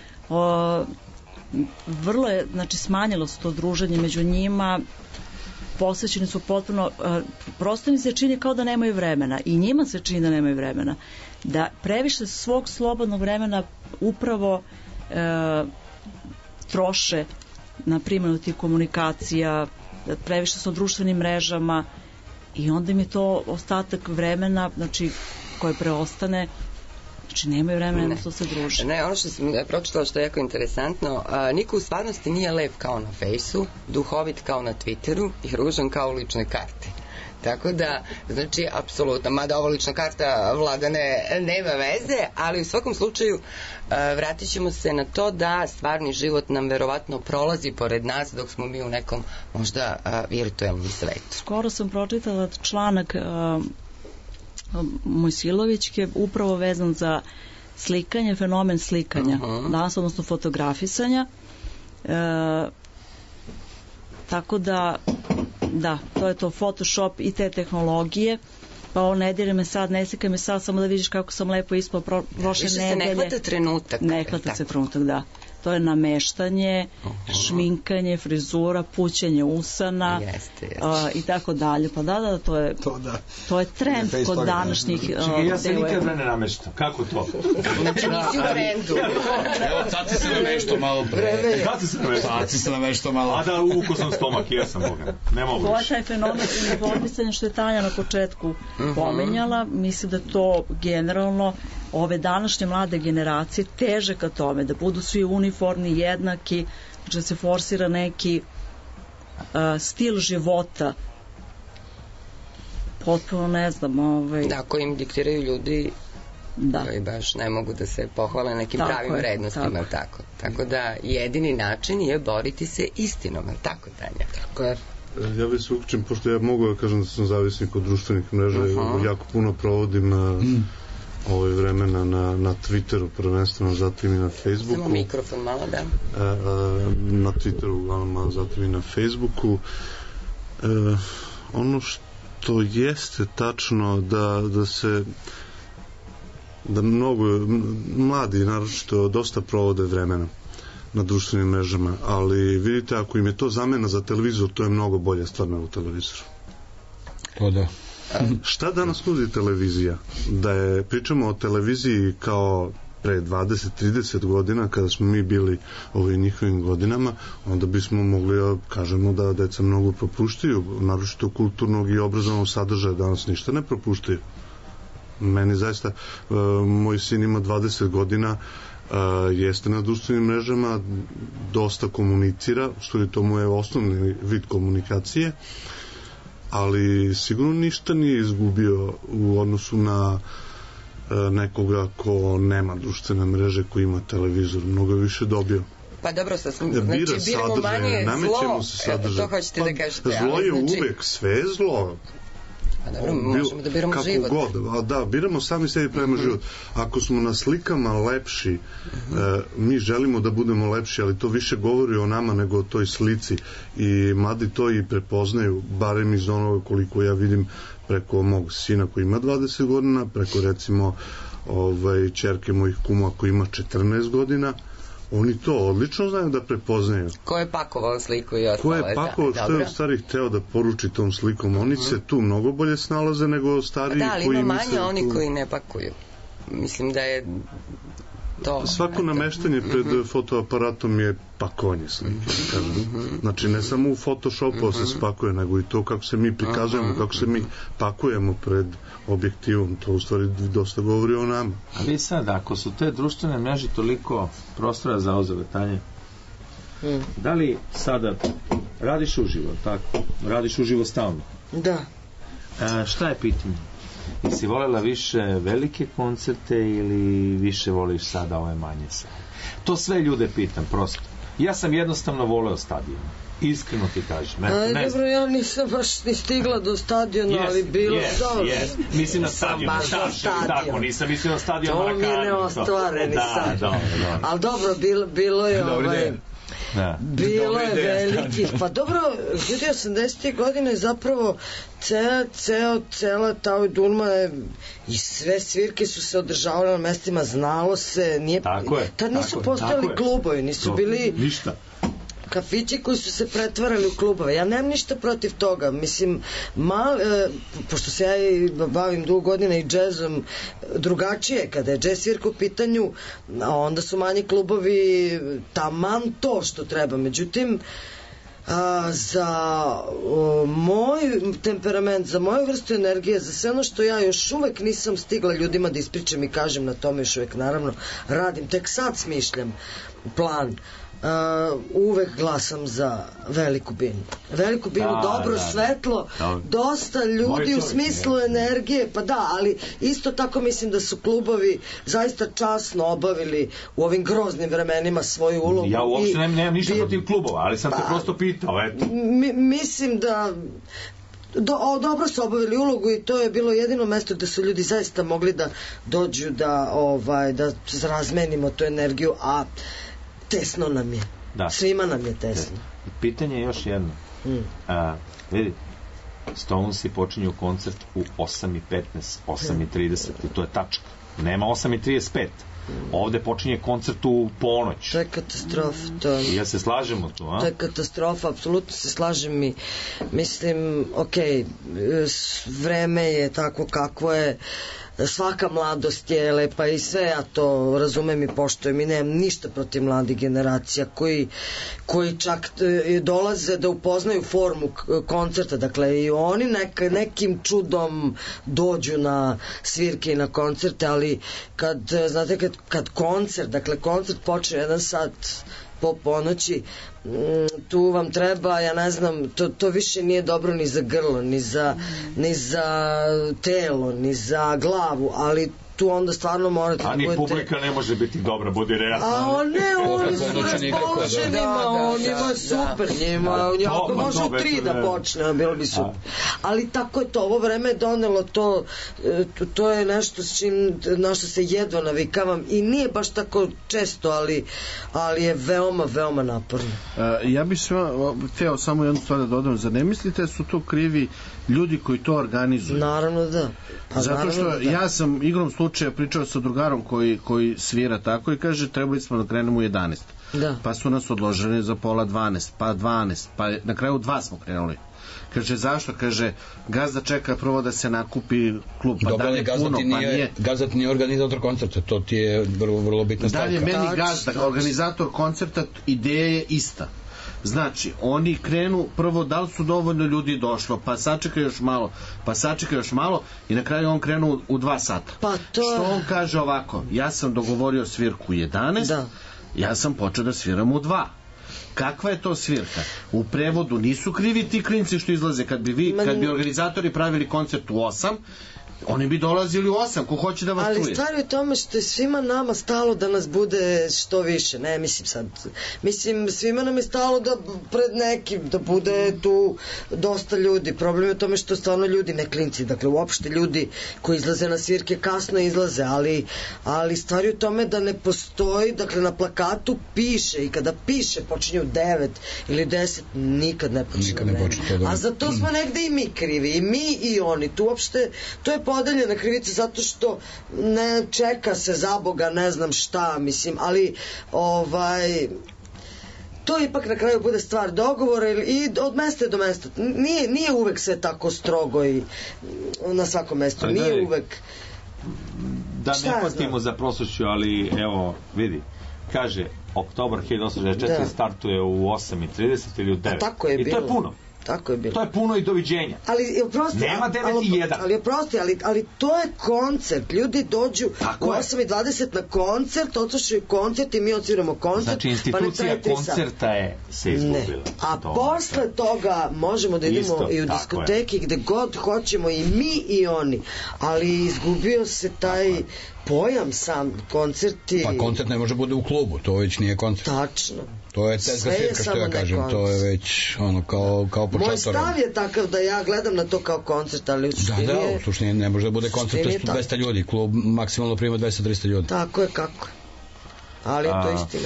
o, vrlo je, znači smanjilo se to druženje među njima, posvećeni su potpuno, a, prosto mi se čini kao da nemaju vremena i njima se čini da nemaju vremena, da previše svog slobodnog vremena upravo e, troše na primjenu tih komunikacija, previše su o društvenim mrežama i onda im je to ostatak vremena, znači koje preostane, znači nemaju vremena, jednostavno se druže. Ne, ono što sam pročitala što je jako interesantno, a, niko u stvarnosti nije lep kao na fejsu, duhovit kao na Twitteru i ružan kao u ličnoj karti. Tako da, znači, apsolutno, mada ova lična karta Vladane nema veze, ali u svakom slučaju uh, vratit ćemo se na to da stvarni život nam verovatno prolazi pored nas dok smo mi u nekom možda uh, virtualnom svetu. Skoro sam pročitala članak uh, Mojsilovićke upravo vezan za slikanje, fenomen slikanja, uh-huh. danas odnosno fotografisanja. Uh, tako da da, to je to Photoshop i te tehnologije, pa ovo ne diri me sad, ne slikaj me sad, samo da vidiš kako sam lepo ispao pro, prošle Više nedelje. Više se ne hvata trenutak. Ne hvata se trenutak, da. to je nameštanje, šminkanje, frizura, pućenje usana jeste, jeste. A, i tako dalje. Pa da, da, to je, to, da. to je trend kod toga, današnjih Čekaj, ja se nikad ne nameštam. Kako to? Znači nisi u trendu. Evo, Caci se namešto malo pre. Caci se namešto. Caci se namešto malo. A da, uvuko sam stomak, jesam, Boga. Ne mogu to je taj fenomen informisanja što je Tanja na početku pomenjala. Mislim da to generalno ove današnje mlade generacije teže ka tome, da budu svi uniformni, jednaki, da se forsira neki uh, stil života potpuno ne znam ovaj... da, koji im diktiraju ljudi da. koji baš ne mogu da se pohvale nekim tako pravim je, vrednostima tako. Tako. tako da jedini način je boriti se istinom, tako Tanja? Tako je. Ja bih se uključim, pošto ja mogu da kažem da sam zavisnik od društvenih mreža, uh-huh. jako puno provodim mm. ove vremena na, na Twitteru prvenstveno, zatim i na Facebooku. Samo mikrofon malo, da. E, e, na Twitteru uglavnom, a zatim i na Facebooku. E, ono što jeste tačno da, da se da mnogo mladi naročito dosta provode vremena na društvenim mrežama, ali vidite, ako im je to zamena za televizor, to je mnogo bolja stvar nego televizor. To da. Šta danas nudi televizija? Da je, pričamo o televiziji kao pre dvadeset trideset godina, kada smo mi bili ovim njihovim godinama, onda bismo mogli da kažemo da deca mnogo propuštaju, naročito kulturnog i obrazovnog sadržaja, danas ništa ne propuštaju. Meni zaista, uh, moj sin ima dvadeset godina, Uh, jeste na društvenim mrežama, dosta komunicira, što je to mu je osnovni vid komunikacije, ali sigurno ništa nije izgubio u odnosu na uh, nekoga ko nema društvene mreže, ko ima televizor, mnogo više dobio. Pa dobro, sad smo, znači biramo manje zlo, to hoćete da kažete. Zlo je znači... uvek, sve je zlo. A dobro, možemo da biramo kako život. God, a da, biramo sami sebi pravimo uh-huh. život. Ako smo na slikama lepši, uh-huh. e, mi želimo da budemo lepši, ali to više govori o nama nego o toj slici. I mladi to i prepoznaju, barem iz onoga koliko ja vidim preko mog sina koji ima dvadeset godina, preko recimo ovaj, ćerke mojih kuma koji ima četrnaest godina. Oni to odlično znaju da prepoznaju. Ko je pakovao sliku i ostalo? Ko je pakovao, što je u stvari hteo da poruči tom slikom? Oni uh-huh. se tu mnogo bolje snalaze nego stariji koji misle... Da, ali ima manje oni tu... koji ne pakuju. Mislim da je to... Svako nameštanje pred uh-huh. fotoaparatom je pakovanje slike. Uh-huh. Znači, ne samo u Photoshopu uh-huh. se spakuje, nego i to kako se mi prikazujemo, uh-huh. kako se mi pakujemo pred objektivom. To u stvari dosta govori o nama. Ali sad, ako su te društvene mreže toliko prostora zauzele, Tanje, hmm. da li sada radiš uživo, tako? Radiš uživo stalno? Da. A, šta je pitanje? Jesi voljela više velike koncerte ili više voliš sada ove manje sale? To sve ljude pitam, prosto. Ja sam jednostavno voleo stadion. Iskreno ti kažem. Ne, ne dobro, ja nisam baš ni stigla do stadiona, yes, ali bilo yes, dobro. Yes. Mislim na stadion. Tako, nisam mislio na stadion. To mi je neostvareni sad. Da, da. Ali dobro, bilo, bilo je ovaj... Da. Bilo je velikih, pa dobro, ljudi osamdesetih godine zapravo ceo, ceo, cela ta Dunma i sve svirke su se održavale na mestima, znalo se, nije, tako je, tad nisu tako postojali je, klubovi, nisu to, bili ništa. Kafići koji su se pretvarali u klubove. Ja nemam ništa protiv toga. Mislim, mal, e, pošto se ja i bavim dugo godina i džezom, drugačije, kada je džez svirka u pitanju, onda su manji klubovi taman to što treba. Međutim, a, za o, moj temperament, za moju vrstu energije, za sve ono što ja još uvek nisam stigla ljudima da ispričam i kažem, na tome još uvek naravno radim, tek sad smišljam plan. Uh, uvek glasam za veliku binu. Veliku binu, da, dobro, da, svetlo, da. Dosta ljudi u smislu ne. energije, pa da, ali isto tako mislim da su klubovi zaista časno obavili u ovim groznim vremenima svoju ulogu. Ja uopšte nemam, nemam ništa bi... protiv klubova, ali sam pa, te prosto pitao, eto. Mi, mislim da Do, o, dobro su obavili ulogu i to je bilo jedino mesto gde su ljudi zaista mogli da dođu da, ovaj, da razmenimo tu energiju, a tesno nam je. Da. Svima nam je tesno. Pitanje je još jedno. Hmm. A, vidi, Stonesi počinju koncert u osam i petnaest, osam i trideset i to je tačka. nema osam i trideset pet. Ovde počinje koncert u ponoć. To je katastrofa. To... I ja se slažemo tu, a? To je katastrofa, apsolutno se slažem i mislim, ok, vreme je tako kako je, svaka mladost je lepa i sve, ja to razumem i poštujem i nemam ništa protiv mladih generacija koji, koji čak dolaze da upoznaju formu koncerta, dakle i oni neka, nekim čudom dođu na svirke i na koncerte, ali kad, znate, kad, kad koncert, dakle koncert počne jedan sat po ponoći, tu vam treba, ja ne znam, to, to više nije dobro ni za grlo, ni za, ni za telo, ni za glavu, ali tu onda stvarno morate a ni da budete... publika ne može biti dobra, budi realno. A ne, oni su raspoloženima, onima super, njima, ako može u tri da počne, bilo bi super. Ali tako je to, ovo vreme je donelo to, to je nešto s čim, na što se jedva navikavam i nije baš tako često, ali, ali je veoma, veoma naporno. Ja bih se hteo samo jednu stvar da dodam, zar ne mislite da su to krivi ljudi koji to organizuju? Naravno da. Pa zato što da. Ja sam igrom slučaja pričao sa drugarom koji, koji svira tako i kaže trebali smo da krenemo u jedanaest. Da. Pa su nas odložili za pola dvanaest, pa dvanaest, pa na kraju dva smo krenuli. Kaže, zašto? Kaže, gazda čeka prvo da se nakupi klub, pa dobro, dalje gazda puno, nije, pa nije... Gazda ti nije organizator koncerta, to ti je vrlo, vrlo bitna stavka. Dalje, meni gazda, organizator koncerta, ideja je ista. Znači, oni krenu prvo da li su dovoljno ljudi došlo, pa sačeka još malo, pa sačeka još malo i na kraju on krenu u dva sata. Pa to... Što on kaže ovako, ja sam dogovorio svirku u jedanaest, da. Ja sam počeo da sviram u dva. Kakva je to svirka? U prevodu nisu krivi ti klinci što izlaze. Kad bi vi, kad bi organizatori pravili koncert u osam, oni bi dolazili u osam, ko hoće da vas ali čuje. Ali stvar je u tome što je svima nama stalo da nas bude što više, ne, mislim sad, mislim, svima nam je stalo da pred nekim, da bude tu dosta ljudi. Problem je u tome što stvarno ljudi, ne klinci, dakle uopšte ljudi koji izlaze na svirke kasno izlaze, ali, ali stvar je u tome da ne postoji, dakle na plakatu piše i kada piše počinje u devet ili deset, nikad ne počne. Nikad ne počne to. A za to smo negde i mi krivi, i mi i oni, tu uopšte, to je podeljena krivica zato što ne čeka se za Boga ne znam šta, mislim, ali ovaj to ipak na kraju bude stvar dogovora i od mesta do mesta. Nije, nije uvek sve tako strogo i na svakom mestu, ali nije da, uvek da ne patimo za prošlošću, ali evo, vidi, kaže oktobar hiljadu osamsto šezdeset četvrte da. Startuje u osam i trideset ili u devet. Tako je i bilo. To je puno. Tako je bilo. To je puno i doviđenja. Ali oprosti, nema devet i jedan. Ali oprosti, ali, ali to je koncert. Ljudi dođu tako u osam i dvadeset na koncert, odslušaju koncert i mi odsviramo koncert. Znači institucija pa koncerta je se izgubila. Ne. A to posle to. toga možemo da idemo isto, i u diskoteki gde god hoćemo i mi i oni. Ali izgubio se taj pojam sam koncerti. Pa koncert ne može bude u klubu, to već nije koncert. Tačno. To je tezga svirka što ja kažem, to je već ono kao, kao počator. Moj stav je takav da ja gledam na to kao koncert, ali u suštini da, da, u suštini ne može da bude koncert, to je dvesta ljudi, klub maksimalno prima dvesta do trista ljudi. Tako je, kako je. Ali je to istina.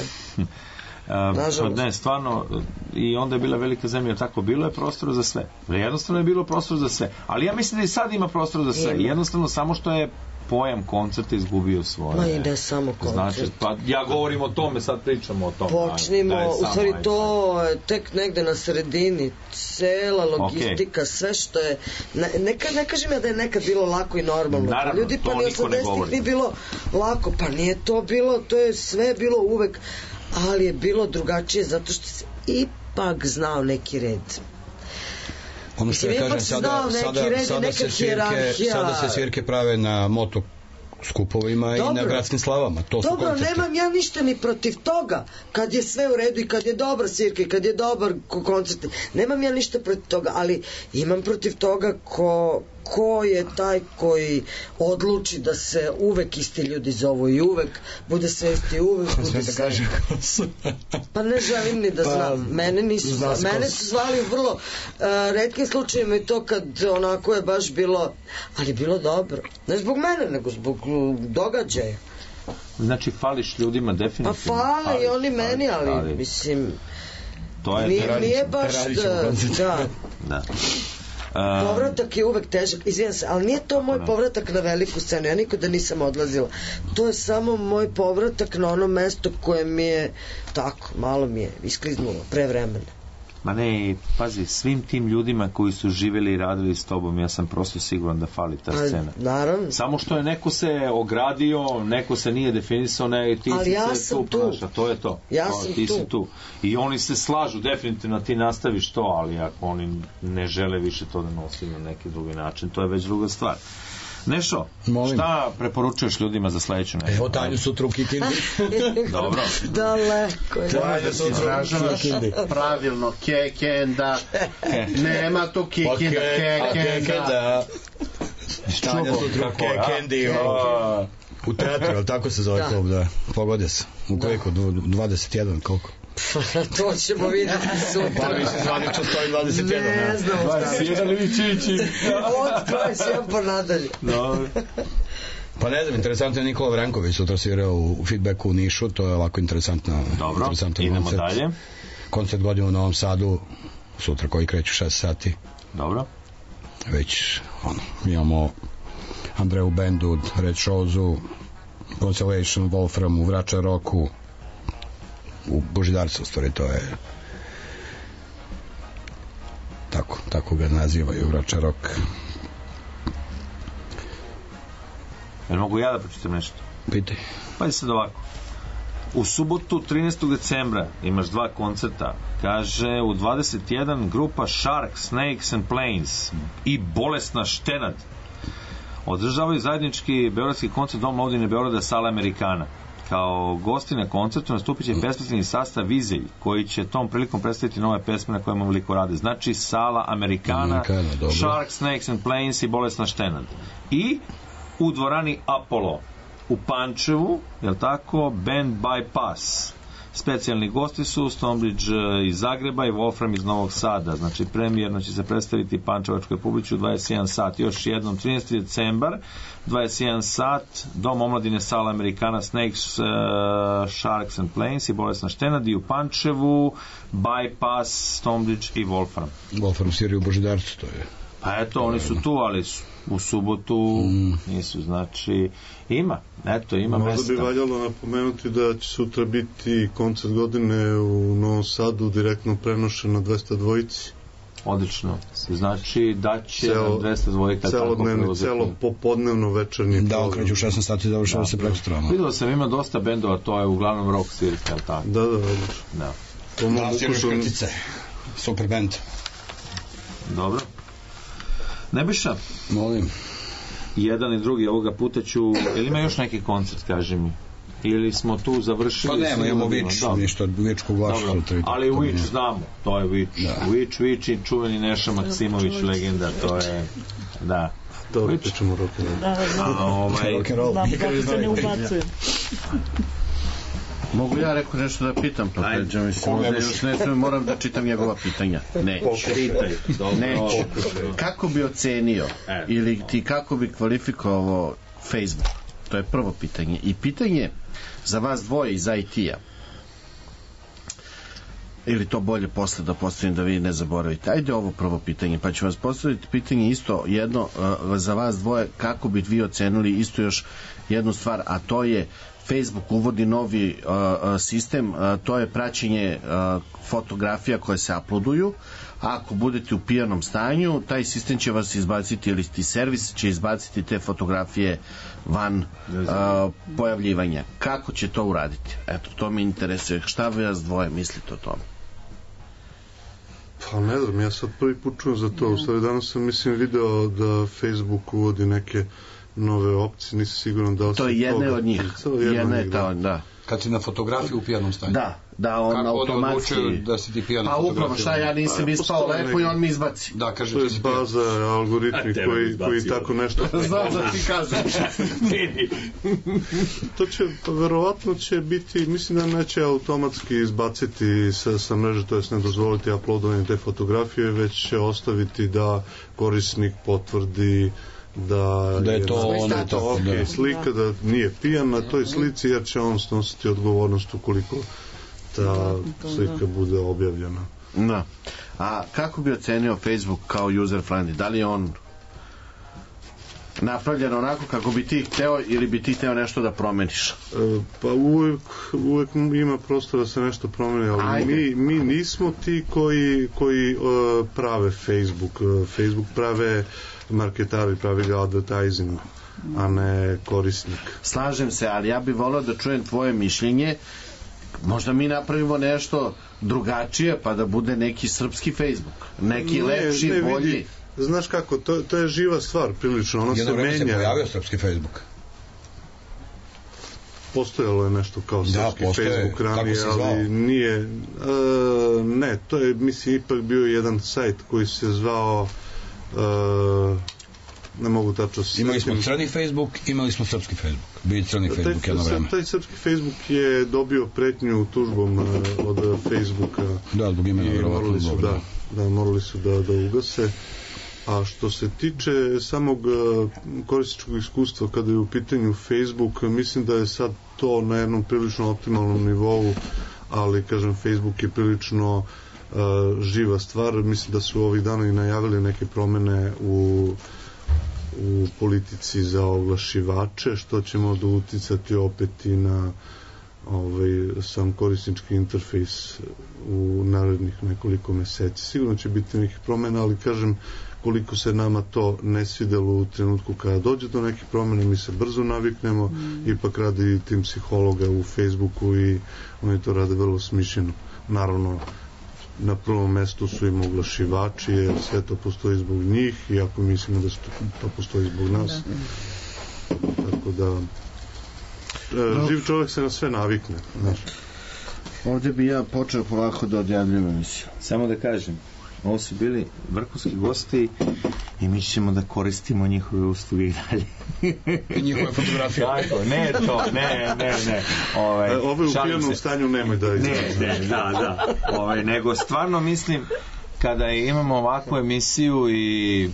Uh, ne, stvarno, i onda je bila velika zemlja, tako bilo je prostora za sve. Jednostavno je bilo prostora za sve. Ali ja mislim da i sad ima prostora za sve. Ima. Jednostavno samo što je pojam koncerta izgubio svoje. Ma i ne samo koncert. Znači, pa ja govorim o tome, sad pričamo o tome. Počnimo, aj, u stvari to je tek negde na sredini, cela logistika, okay. Sve što je, ne, neka, ne kažem ja da je nekad bilo lako i normalno. Naravno, ljudi pa ni osamdesetih nije bilo lako, pa nije to bilo, to je sve bilo uvek, ali je bilo drugačije zato što se ipak znao neki red. Ono što ja kažem, sada, sada, red, sada, se svirke, sada se svirke prave na moto skupovima dobro. I na gradskim slavama. To dobro, su koncerti. Nemam ja ništa ni protiv toga. Kad je sve u redu i kad je dobra svirka i kad je dobar koncert, nemam ja ništa protiv toga, ali imam protiv toga ko, ko je taj koji odluči da se uvek isti ljudi zovu i uvek bude sve isti, uvek bude sve. Sve da kažem. Pa ne želim ni da znam. Mene nisu zvali. Mene su zvali u vrlo uh, retkim slučajima i to kad onako je baš bilo, ali bilo dobro. Ne zbog mene, nego zbog događaja. Znači fališ ljudima definitivno. Pa fale fališ, i oni meni, ali, ali mislim to je nije, nije baš da, da. da. Povratak je uvek težak, izvijem se, ali nije to moj povratak na veliku scenu, ja nikoda nisam odlazila. To je samo moj povratak na ono mesto koje mi je tako, malo mi je iskliznulo pre vremena. Ma ne, pazi, svim tim ljudima koji su živjeli i radili s tobom, ja sam prosto siguran da fali ta scena. Naravno. Samo što je neko se ogradio, neko se nije definisao, ne, ti ali si ja se tu ponaša, to je to. Ja to, sam ti tu. Si tu. I oni se slažu, definitivno ti nastaviš to, ali ako oni ne žele više to da nosi na neki drugi način, to je već druga stvar. Nešo, Molim. Šta preporučuješ ljudima za sledeću nedelju? Evo Tanju sutra u Kikindi. Dobro. Daleko. Tanju sutra u Kikindi. Pravilno, kekenda. Nema to Kikenda, kekenda. Tanja sutra u Kikendi. U teatru, ali tako se zove klub, da. Pogode se. U koliko? dvadeset jedan, koliko? To ćemo vidjeti sutra. Pa mi se zvanično stoji dvadeset jedan. Ne znam. dvadeset jedan ili čići. Od dvadeset jedan pa nadalje. Dobro. Pa ne znam, interesantno je Nikola Vrenković sutra svirao u Feedbacku u Nišu, to je ovako interesantna. Dobro, idemo koncert. dalje. Koncert godinu u Novom Sadu, sutra koji kreću šest sati. Dobro. Već, ono, imamo Andreju Bendu, Red Showzu, Constellation, Wolfram, u Vrača Roku, u Božidarcu, u stvari, to je tako, tako ga nazivaju, Vrača Rok. Jel mogu ja da pročitam nešto? Pitaj. Pa je sad ovako. U subotu trinaestog decembra imaš dva koncerta. Kaže, u dvadeset jedan grupa Shark, Snakes and Planes i Bolesna štenad održavaju zajednički beogradski koncert Dom omladine Beograda Sala Amerikana. Kao gosti na koncertu nastupit će pesmisleni sastav Vizelj, koji će tom prilikom predstaviti nove pesme na kojima veliko rade. Znači Sala Amerikana, Amerikana Shark, Snakes and Planes i Bolesna štenad. I u dvorani Apollo u Pančevu, jel tako, band Bypass. Specijalni gosti su Stonebridge iz Zagreba i Wolfram iz Novog Sada. Znači premijerno će se predstaviti pančevačkoj publici u dvadeset jedan sat. Još jednom trinaesti decembar, dvadeset jedan sat, Dom omladine Sala Amerikana, Snakes, uh, Sharks and Planes i Bolesna štenad, i u Pančevu Bypass, Stonebridge i Wolfram. Wolfram sviraju u Božidarcu, to je. Pa eto, oni su tu, ali su u subotu nisu, znači ima, eto, ima mesta. Možda bi valjalo napomenuti da će sutra biti koncert godine u Novom Sadu direktno prenošen na dvesta dvojici. Odlično, znači da će celo, dvesta dvojka celodnevni, celo popodnevno večernji da okreću u šesnaest sati završava se preko strana. Vidio sam, ima dosta bendova, to je uglavnom rock svirka, tako? Da, da, odlično. Da, da sviraš kratice, super band. Dobro. Nebojša? Molim. Jedan i drugi, ovoga puta ću... Ili ima još neki koncert, kaži mi? Ili smo tu završili? Pa nema, imamo Vič, ništa, Vičku glašu. Ali u Vič znamo, to je Vič. Vič, Vič i čuveni Neša Maksimović, legenda, to je... Da. Dobro, pričamo rock'n'roll. Da, da, da. Rock'n'roll. Da, kako se ne ubacuje. Mogu ja rekao nešto da pitam, pa pređa, mislim, ovdje još ne smijem, moram da čitam njegova pitanja. Neću. Neću. Kako bi ocenio, ili ti kako bi kvalifikovao Facebook? To je prvo pitanje. I pitanje za vas dvoje iz I T-a. Ili to bolje posle da postavim da vi ne zaboravite. Ajde ovo prvo pitanje, pa ću vas postaviti pitanje isto jedno uh, za vas dvoje, kako bi vi ocenili isto još jednu stvar, a to je Facebook uvodi novi uh, sistem, uh, to je praćenje uh, fotografija koje se uploaduju. Ako budete u pijanom stanju, taj sistem će vas izbaciti, ili ti servis će izbaciti te fotografije van uh, pojavljivanja. Kako će to uraditi? Eto, to me interesuje. Šta vi vas dvoje mislite o tome? Pa ne znam, ja sad prvi put čujem za to. U stvari danas sam, mislim, video da Facebook uvodi neke nove opcije, nisam siguran da li to je jedna od njih. Jedna je ta, da. Kad si na fotografiji u pijanom stanju. Da, da on kako automatski... da si ti pijan na pa fotografiju? upravo, šta, ja nisam ispao lepo i on mi izbaci. Da, kaže to je baza, algoritmi koji, koji tako nešto... Znam da ti kažeš. To će, pa verovatno će biti, mislim da neće automatski izbaciti sa, sa mreže, to jest ne dozvoliti uploadovanje te fotografije, već će ostaviti da korisnik potvrdi da, da je to ono to okay, da. Slika, da nije pijan na toj slici, jer će on snositi odgovornost ukoliko ta slika bude objavljena. Da. A kako bi ocenio Facebook kao user friendly? Da li je on napravljen onako kako bi ti hteo ili bi ti hteo nešto da promeniš? E, pa uvek, uvek ima prostora da se nešto promeni, ali mi, mi nismo ti koji, koji uh, prave Facebook. Uh, Facebook prave marketari, pravi ga advertising, a ne korisnik. Slažem se, ali ja bih volio da čujem tvoje mišljenje. Možda mi napravimo nešto drugačije, pa da bude neki srpski Facebook. Neki ne, lepši, ne, bolji. Vidi, znaš kako, to, to je živa stvar prilično, ono se menja. Jedno vreme se pojavio srpski Facebook. Postojalo je nešto kao srpski da, postoje, Facebook ranije, ali nije, uh, ne, to je, mislim, ipak bio jedan sajt koji se zvao, uh, ne mogu tačno se... Imali smo crni Facebook, imali smo srpski Facebook. Bili crni Facebook taj, jedno vreme. Taj srpski Facebook je dobio pretnju tužbom uh, od Facebooka. Da, zbog imena morali su da, da, morali su da, da ugase. A što se tiče samog uh, korisničkog iskustva kada je u pitanju Facebook, mislim da je sad to na jednom prilično optimalnom nivou, ali kažem, Facebook je prilično uh, živa stvar. Mislim da su ovih dana i najavili neke promene u u politici za oglašivače, što će možda uticati opet i na ovaj, sam korisnički interfejs u narednih nekoliko meseci. Sigurno će biti nekih promena, ali kažem, koliko se nama to ne svidelo u trenutku kada dođe do nekih promena, mi se brzo naviknemo, mm. ipak radi tim psihologa u Facebooku i oni to rade vrlo smišljeno. Naravno, na prvom mestu su im oglašivači, jer sve to postoji zbog njih, iako mislimo da to postoji zbog nas. Da. Tako da e, živ čovjek se na sve navikne. Znaš. Ovdje bi ja počeo polako da odjavljujem emisiju. Samo da kažem, ovo su bili vrhunski gosti i mi ćemo da koristimo njihove usluge i dalje. I njihove fotografije. Tako, ne to, ne, ne, ne. Ovaj, e, ove u pijanom stanju nemoj da izrazi. Ne, ne, da, da. Ovaj, nego stvarno mislim, kada imamo ovakvu emisiju i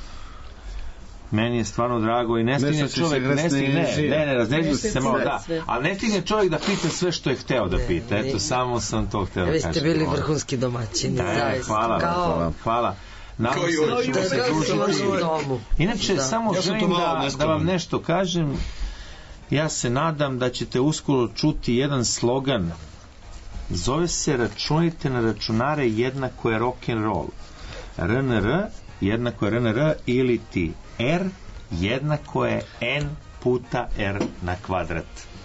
meni je stvarno drago i ne stigne čovjek, ne stigne, ne, ne, ne, raznežio se malo, da, ali ne stigne čovjek da pita sve što je hteo da pita, eto, samo sam to hteo da kažem. Vi ste bili vrhunski domaćini, zaista. Hvala, hvala, hvala. Nadam se da ćemo se družiti. Inače, samo želim da, da vam nešto kažem. Ja se nadam da ćete uskoro čuti jedan slogan. Zove se računajte na računare jednako je rock'n'roll. R N R jednako je R N R ili ti R jednako je N puta R na kvadrat.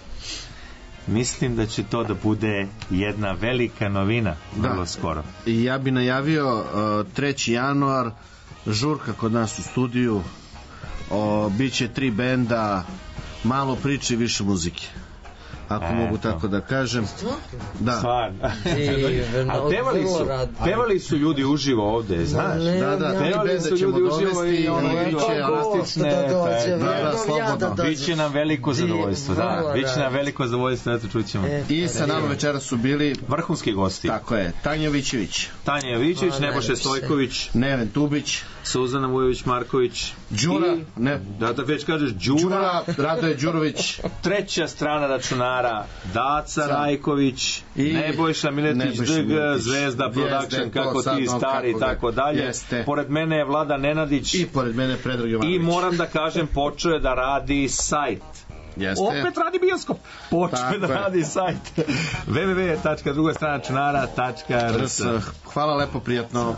Mislim da će to da bude jedna velika novina vrlo da. skoro. I ja bi najavio uh, treći januar žurka kod nas u studiju, uh, biće tri benda, malo priče i više muzike. Ako e, mogu to. tako da kažem. Da. Stvarno. A pevali su, pevali su ljudi uživo ovde, znaš? Da, da, pevali su ljudi uživo i ono biće elastične. Da, da, slobodno. Biće nam veliko zadovoljstvo, da. Biće nam veliko zadovoljstvo, eto čućemo. I sa nama večera su bili vrhunski gosti. Tako je, Tanja Vićević. Tanja Vićević, Nebojša Stojković, Neven Tubić, Suzana Vujović Marković, Đura, ne, da da već kažeš Đura, Đura Radoje Đurović, treća strana računara Daca Rajković, i Nebojša Miletić, D G, Zvezda Production, kako ti stari, i tako dalje. Pored mene je Vlada Nenadić i pored mene Predrag Jovanović. I moram da kažem, počeo je da radi sajt. Jeste. Opet radi bioskop. Počeo da radi sajt. w w w tačka druga strana računara tačka r s. Hvala lepo, prijatno.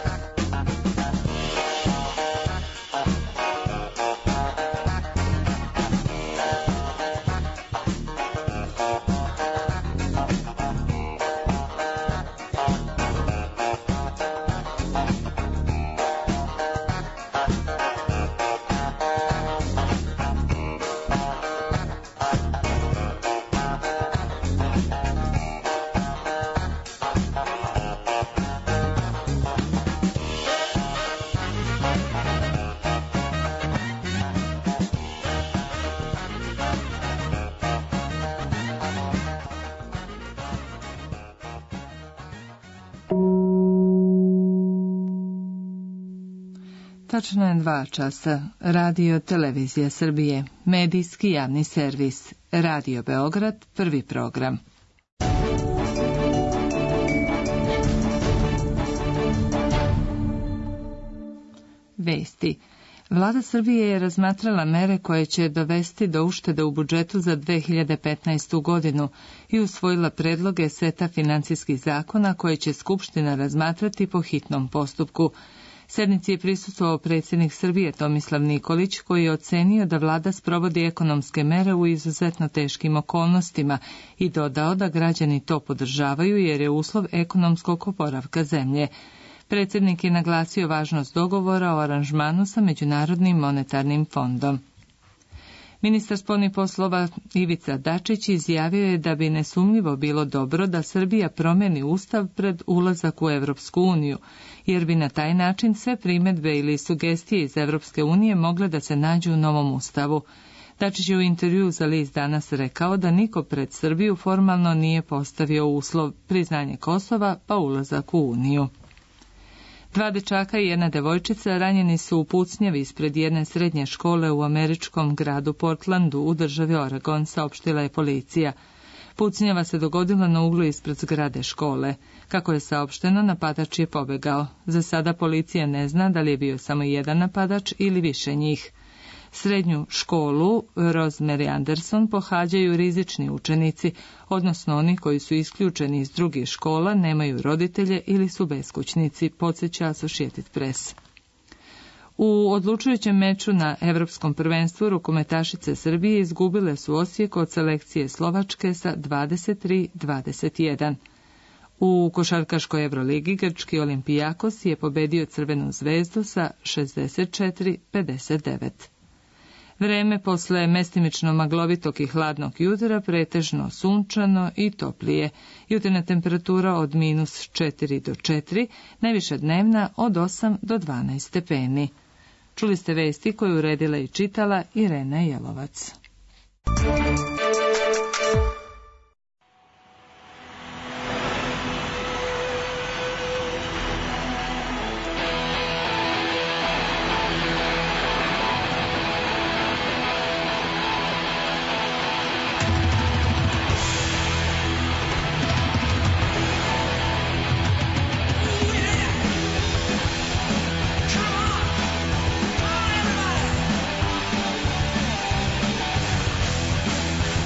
Tačno je dva časa. Radio Televizija Srbije. Medijski javni servis. Radio Beograd, prvi program. Vesti. Vlada Srbije je razmatrala mere koje će dovesti do uštede u budžetu za dve hiljade petnaestu godinu i usvojila predloge seta financijskih zakona koje će Skupština razmatrati po hitnom postupku. Sednici je prisustvovao predsjednik Srbije Tomislav Nikolić, koji je ocenio da vlada sprovodi ekonomske mere u izuzetno teškim okolnostima i dodao da građani to podržavaju jer je uslov ekonomskog oporavka zemlje. Predsjednik je naglasio važnost dogovora o aranžmanu sa Međunarodnim monetarnim fondom. Ministar spoljnih poslova Ivica Dačić izjavio je da bi nesumnjivo bilo dobro da Srbija promeni ustav pred ulazak u Evropsku uniju, jer bi na taj način sve primjedbe ili sugestije iz Evropske unije mogle da se nađu u novom ustavu. Dačić je u intervjuu za list Danas rekao da niko pred Srbiju formalno nije postavio uslov priznanje Kosova pa ulazak u uniju. Dva dečaka i jedna devojčica ranjeni su u pucnjavi ispred jedne srednje škole u američkom gradu Portlandu u državi Oregon, saopštila je policija. Pucnjava se dogodila na uglu ispred zgrade škole. Kako je saopšteno, napadač je pobegao. Za sada policija ne zna da li je bio samo jedan napadač ili više njih. Srednju školu Rosemary Anderson pohađaju rizični učenici, odnosno oni koji su isključeni iz drugih škola, nemaju roditelje ili su beskućnici, podsjeća Associated Press. U odlučujućem meču na Evropskom prvenstvu rukometašice Srbije izgubile su Osijek od selekcije Slovačke sa dvadeset tri dvadeset jedan. U košarkaškoj Evroligi grčki Olimpijakos je pobedio Crvenu zvezdu sa šezdeset četiri pedeset devet. Vreme posle mestimično maglovitog i hladnog jutra pretežno sunčano i toplije. Jutrena temperatura od minus četiri do četiri, najviša dnevna od osam do dvanaest stepeni. Čuli ste vesti koju uredila i čitala Irena Jelovac. Come on, everybody!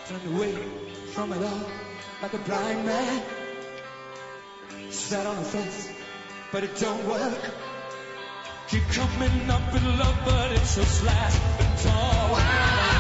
turned away from it all like a blind man. Sat on the fence, but it don't work. Keep coming up with love, but it's so slashed and torn. Why?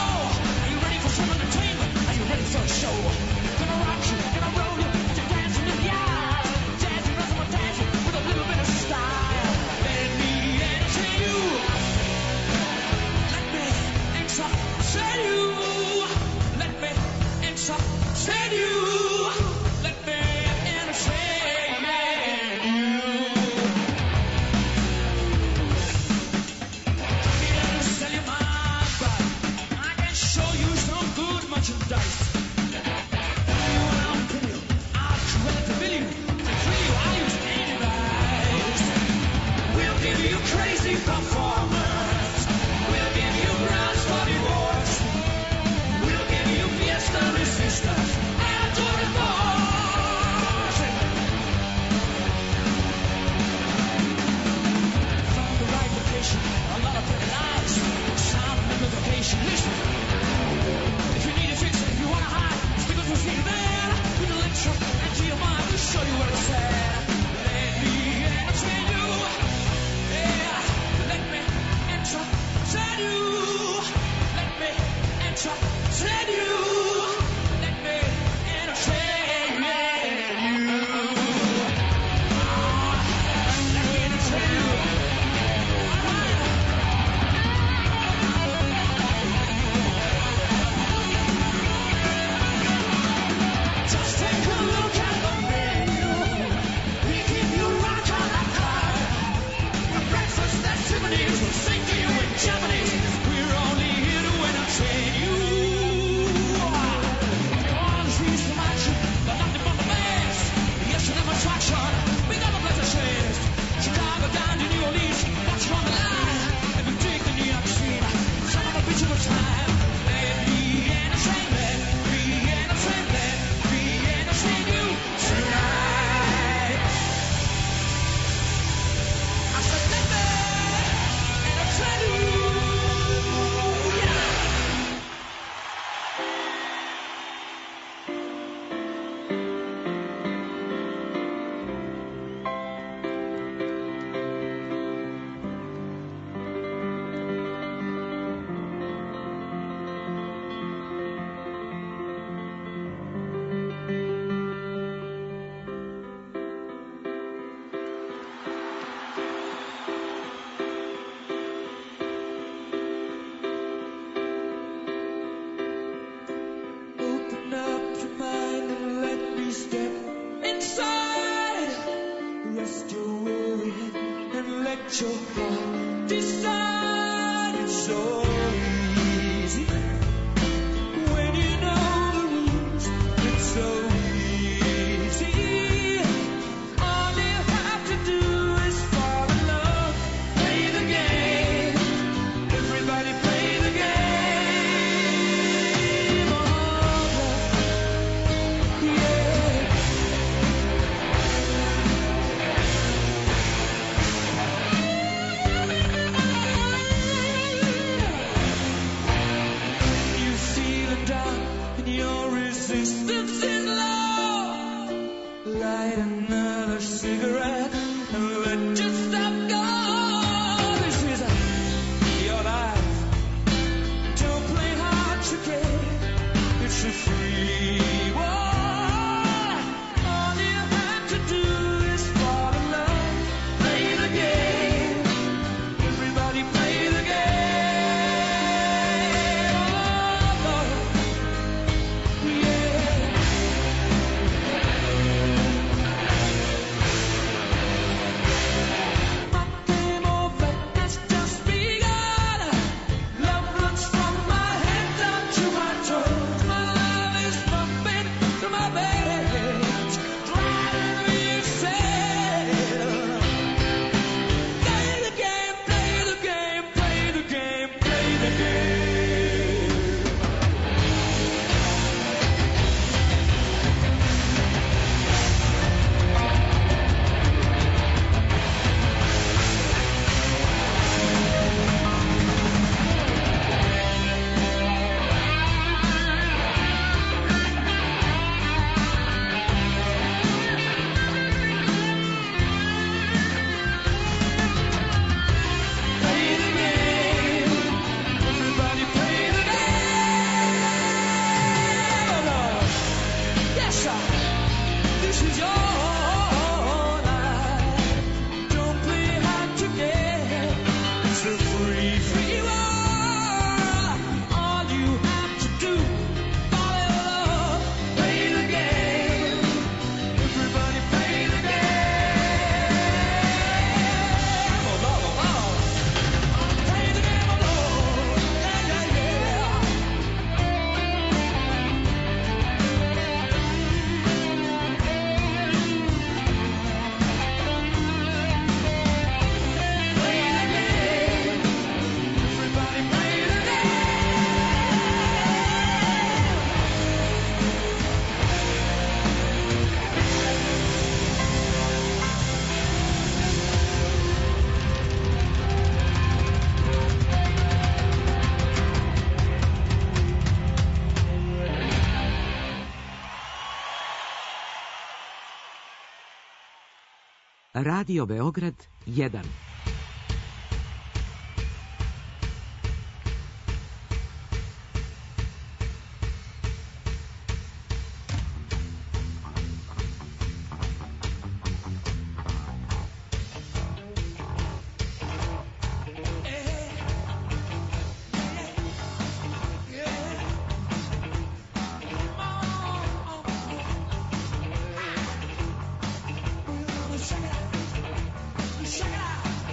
Show. Gonna rock you, gonna roll you, to dance Radio Beograd jedan. Check it out.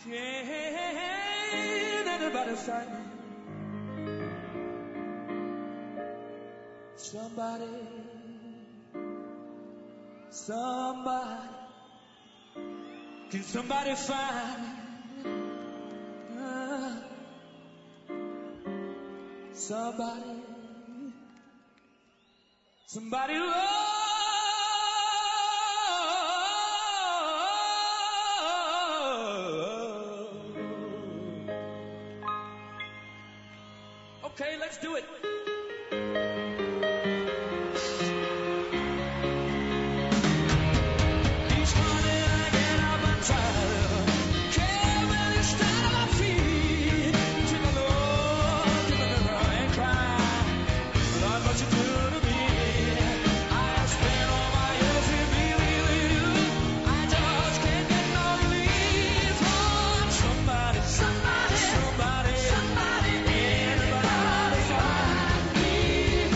Can anybody find me? Somebody, somebody, can somebody find me? Uh, somebody, somebody love. Okay, let's do it. Each morning I get up and tired, carrying the stand on my feet. Take a look in the mirror and cry. Lord, what you do to me? I have spent all my years revealing you. I just can't get no relief from somebody, somebody, somebody, somebody. Anybody find me?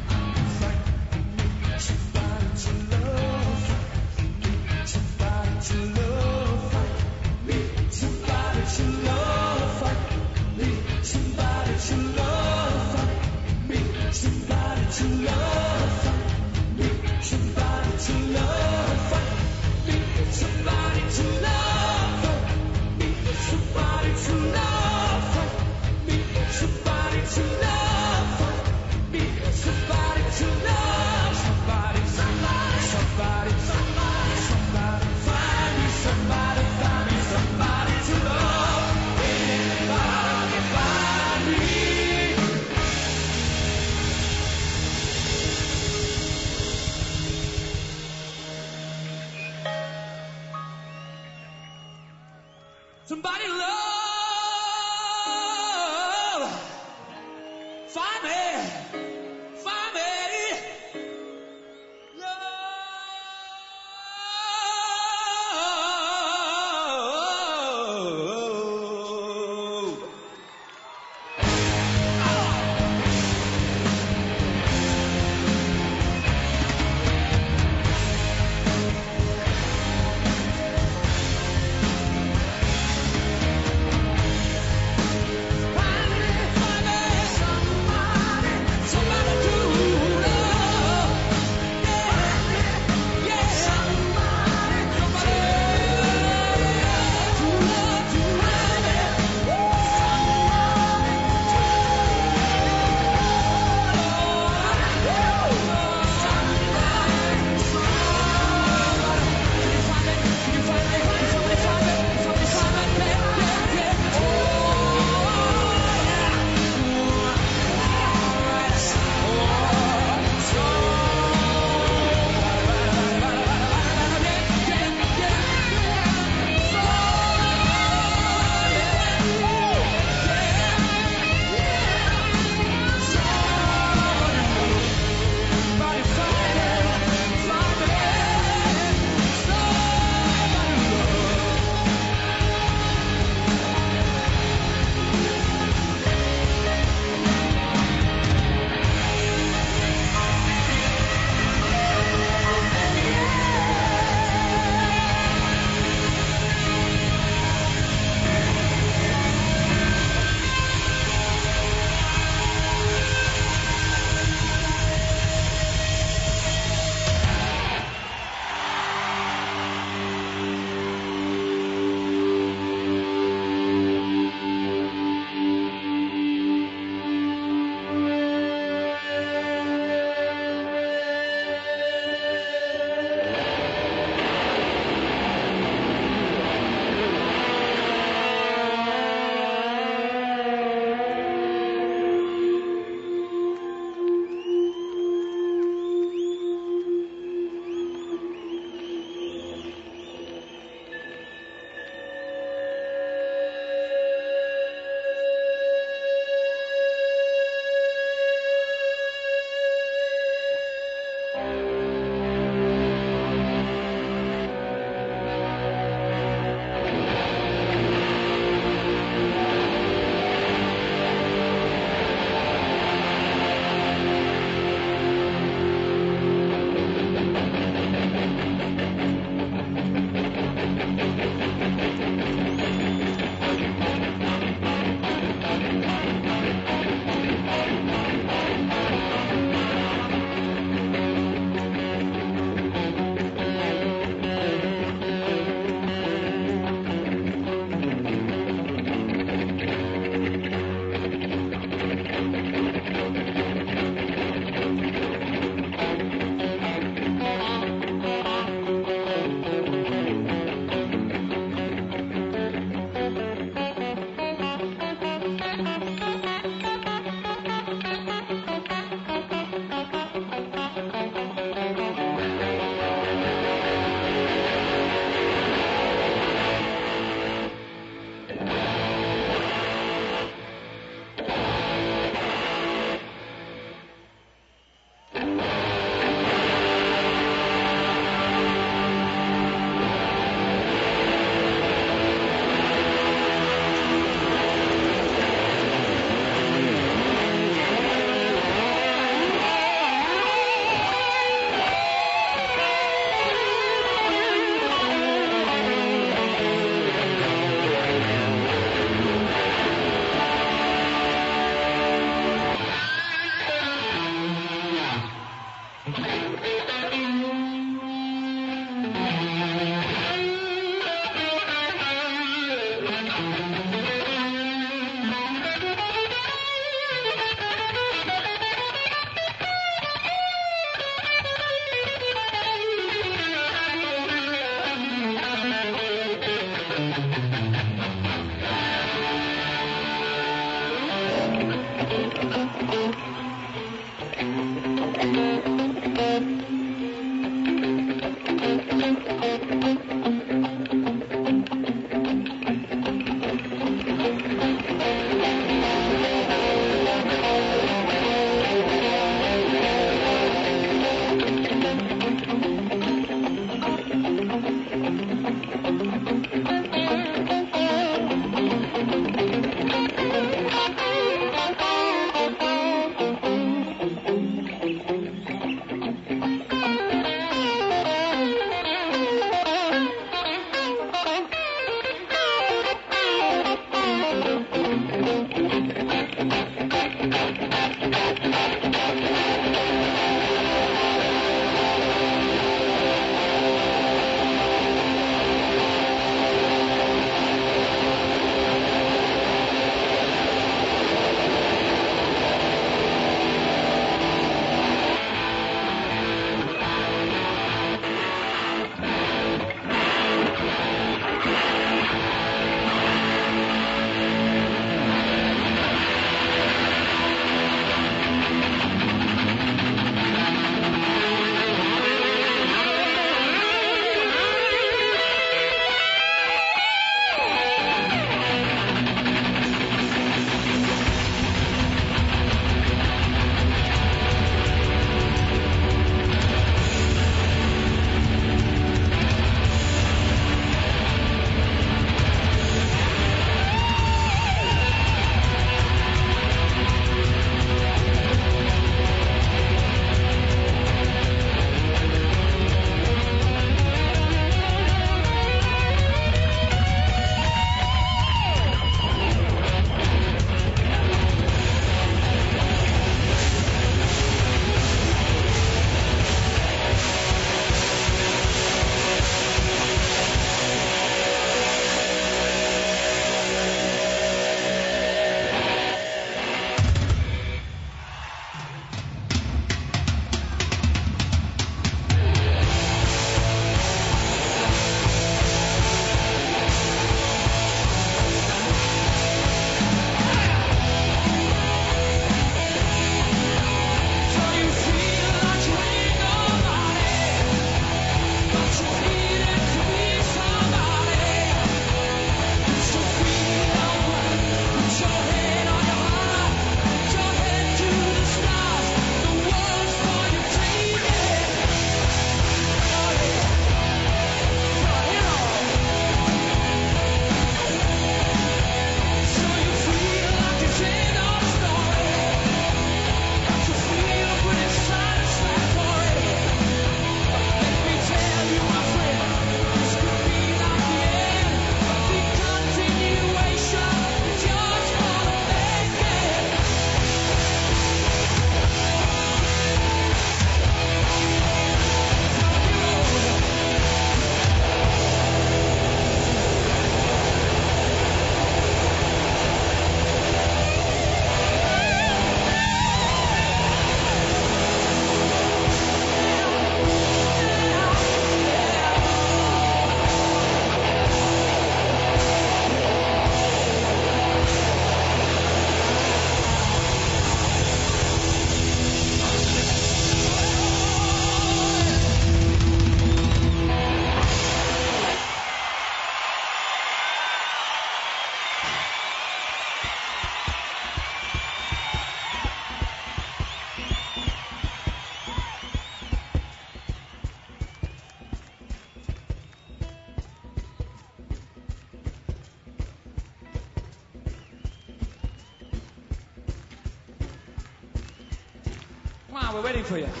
Come on, we're waiting for you.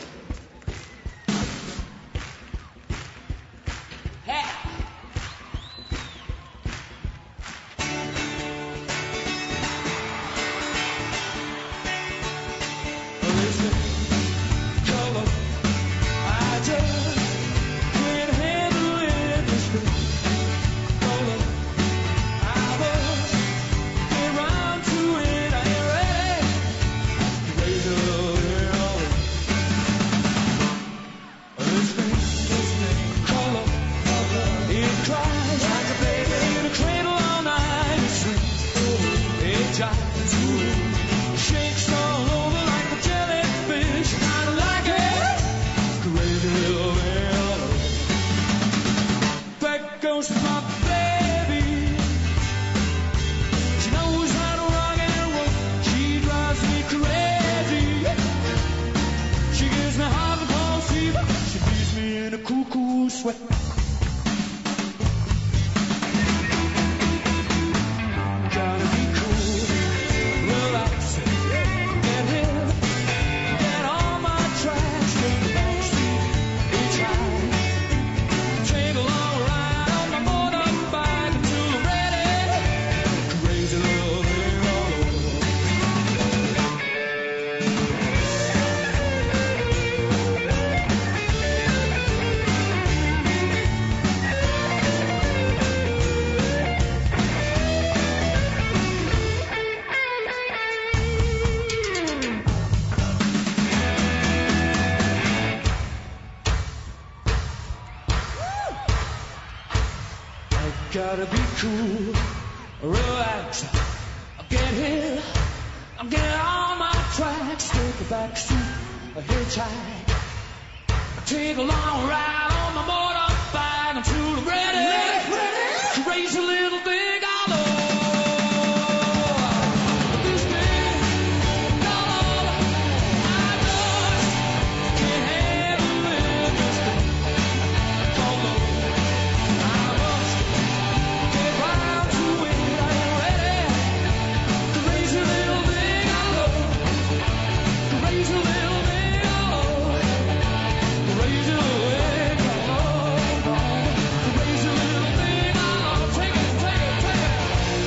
Hey! Listen, color, I just can't handle it this way. Color, I must get round to it. I ain't ready to raise a little bit of it. Listen, listen, color, it cries like a baby in a cradle all night. It swings, it jives, shakes all over like a jellyfish. Kinda like it, crazy little bit. Back goes my baby. She knows how to rock and roll. She drives me crazy. She gives me heart and cold fever. She leaves me in a cuckoo sweat. Gotta be cool, relax, get hip, get all my tracks, take the back seat, each high. Take a long ride on my motorbike until I'm ready. Crazy little thing all over. I gotta be cool, relax, get hit, I'm getting on my tracks, take a back seat, a hitchhike, take a long ride on my motorbike until I'm ready, crazy little thing I love. This thing called I just can't handle it. This thing called love. I must get round to it. I ain't ready. Crazy little thing I love. Crazy little thing I love. Crazy little thing I love. Crazy little thing I love. Take it, take it, take it.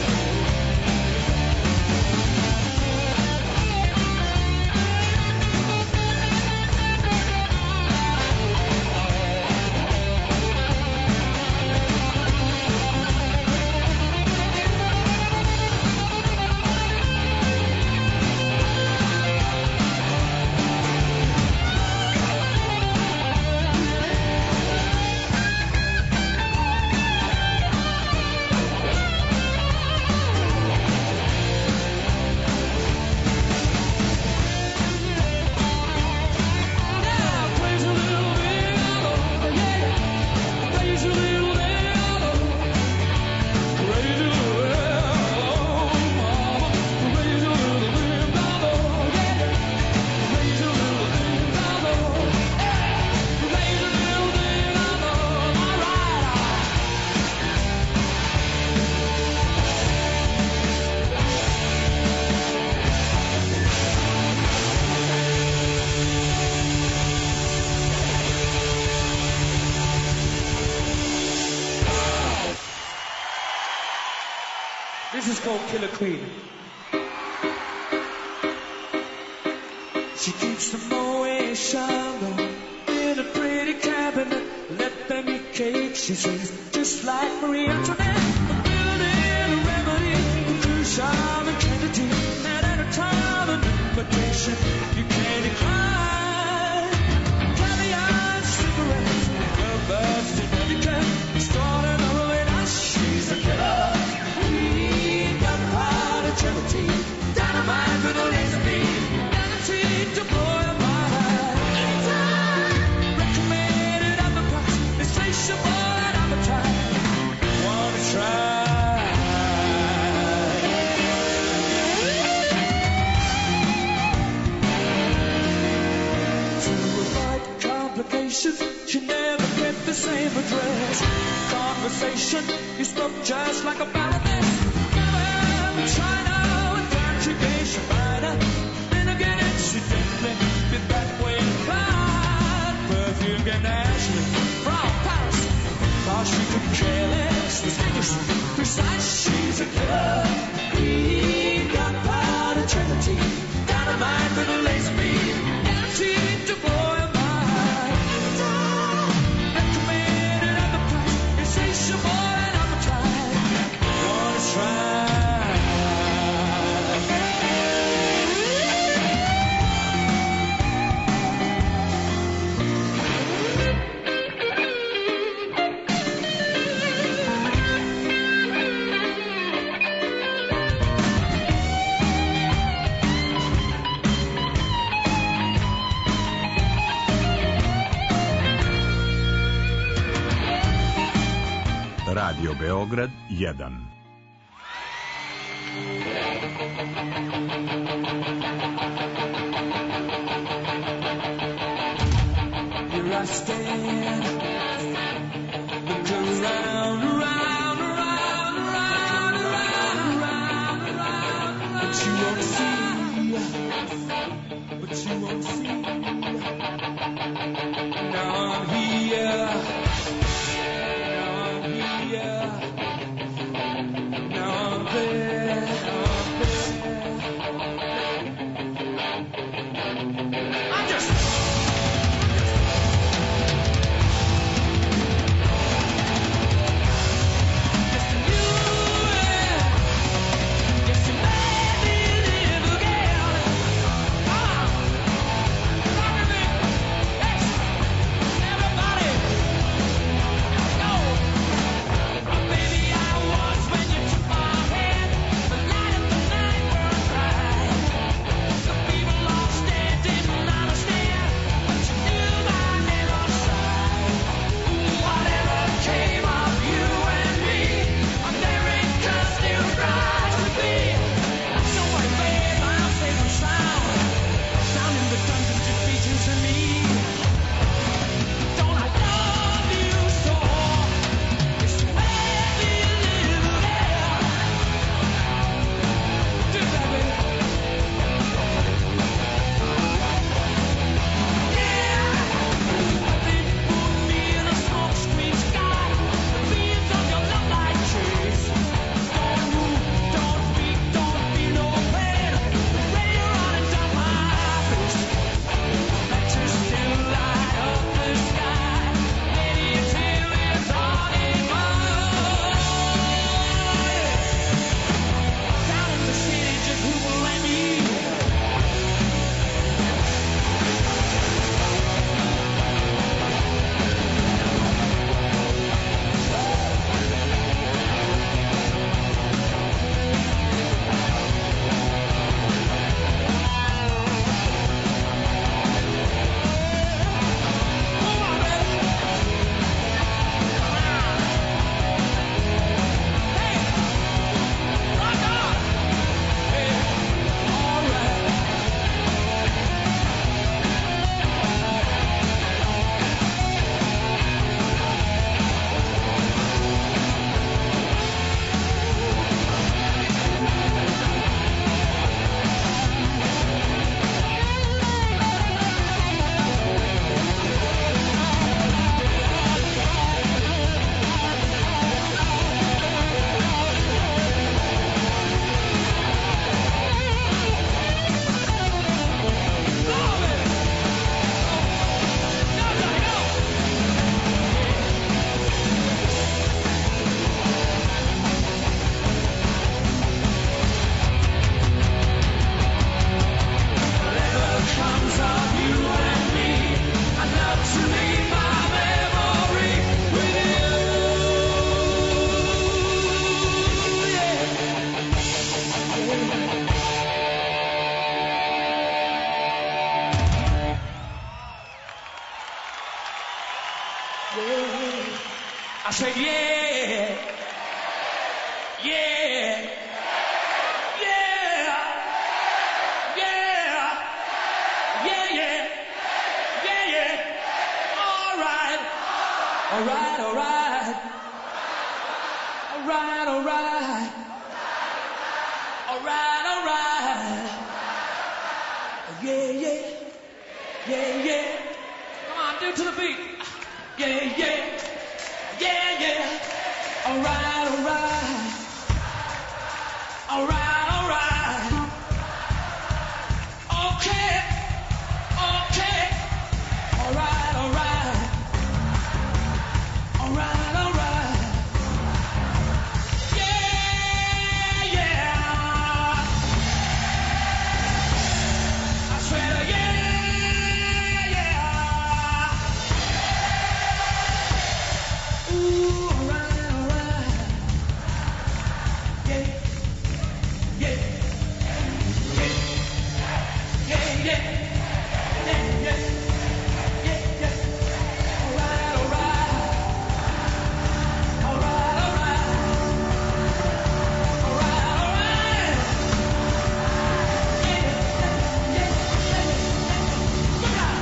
This is called Killer Queen. She keeps the Moet Chandon in a pretty cabinet. Let them eat cake, she says, just like Marie Antoinette. A building, a remedy, a Khrushchev and Kennedy. And at a time of invitation, you can't decline. Caviar, cigarettes, lovebirds to dedicate. Starting all the way down, she's a killer. Dynamite with a laser beam, guaranteed to blow your mind. Anytime, recommended at the price, insatiable and appetite. Wanna try? To avoid complications, she never kept the same address. Conversation, you spoke just like a baroness. China with conjugation minor. Then again, incidentally, bit back. halfway inclined. Perfume came to Ashley from Paris. Thought she could care less. The sweetest, precise shades of color. Green, gunpowder, Trinity. Dynamite with a laser beam. Guaranteed to blow your mind. Recommended at the price. Insatiable and appetite. Wanna try? Radio Beograd jedan. Here I stand, look around, around, around, around, around, around, around, but you won't see, but you won't see. Now I'm here, now I'm here, now I'm there, I'm just. I said, yeah, yeah, yeah, yeah, yeah, yeah, yeah, yeah. All right, all right, all right, all right, all right, all right, all right. Yeah, yeah, yeah, it to the beat. Yeah, yeah, yeah, yeah. All right, all right. All right, all right. Okay, okay. All right, all right. All right, all right. Yeah, yeah. I swear to yeah, yeah. Ooh, all right, all right. Yeah, yeah, yeah, yeah, yeah, yeah, yeah, yeah, yeah. All right, all right. All right, all right. All right, all right. Yeah, yeah, yeah. Look out.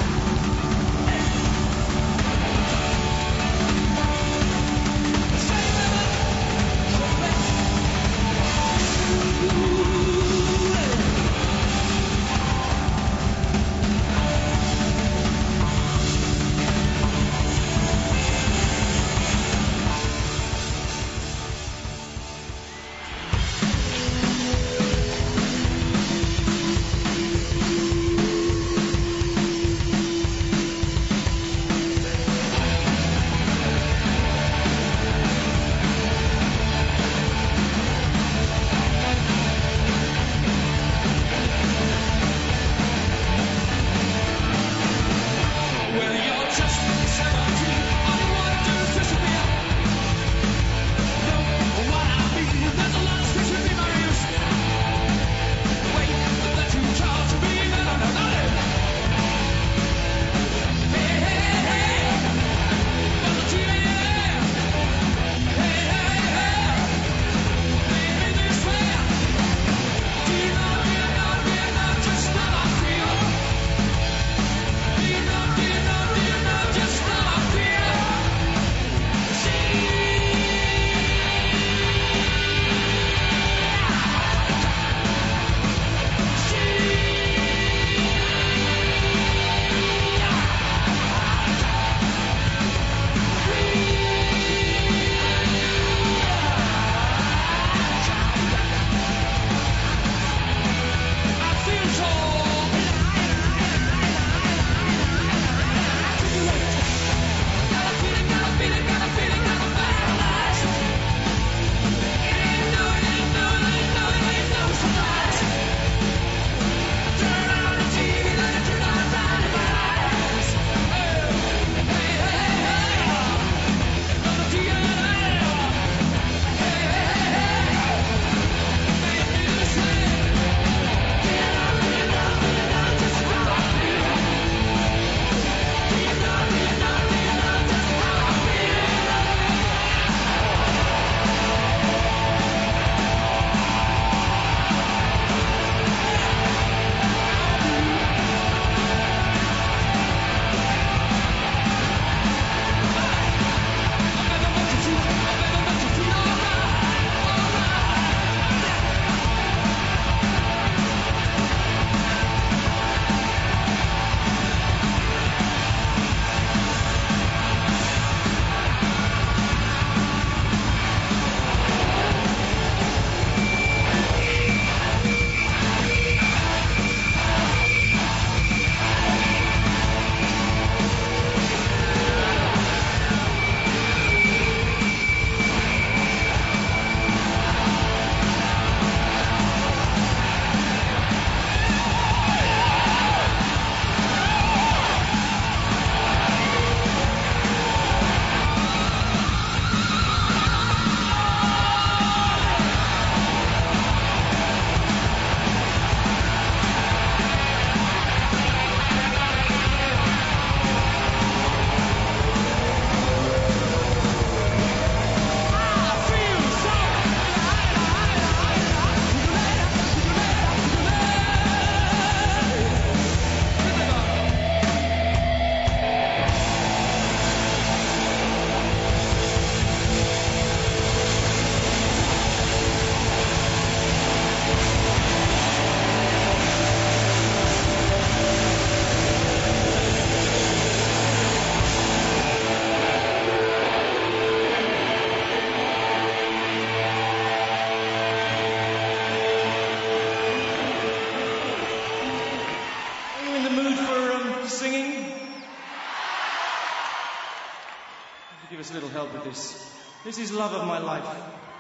needs a little help with this. This is Love of My Life.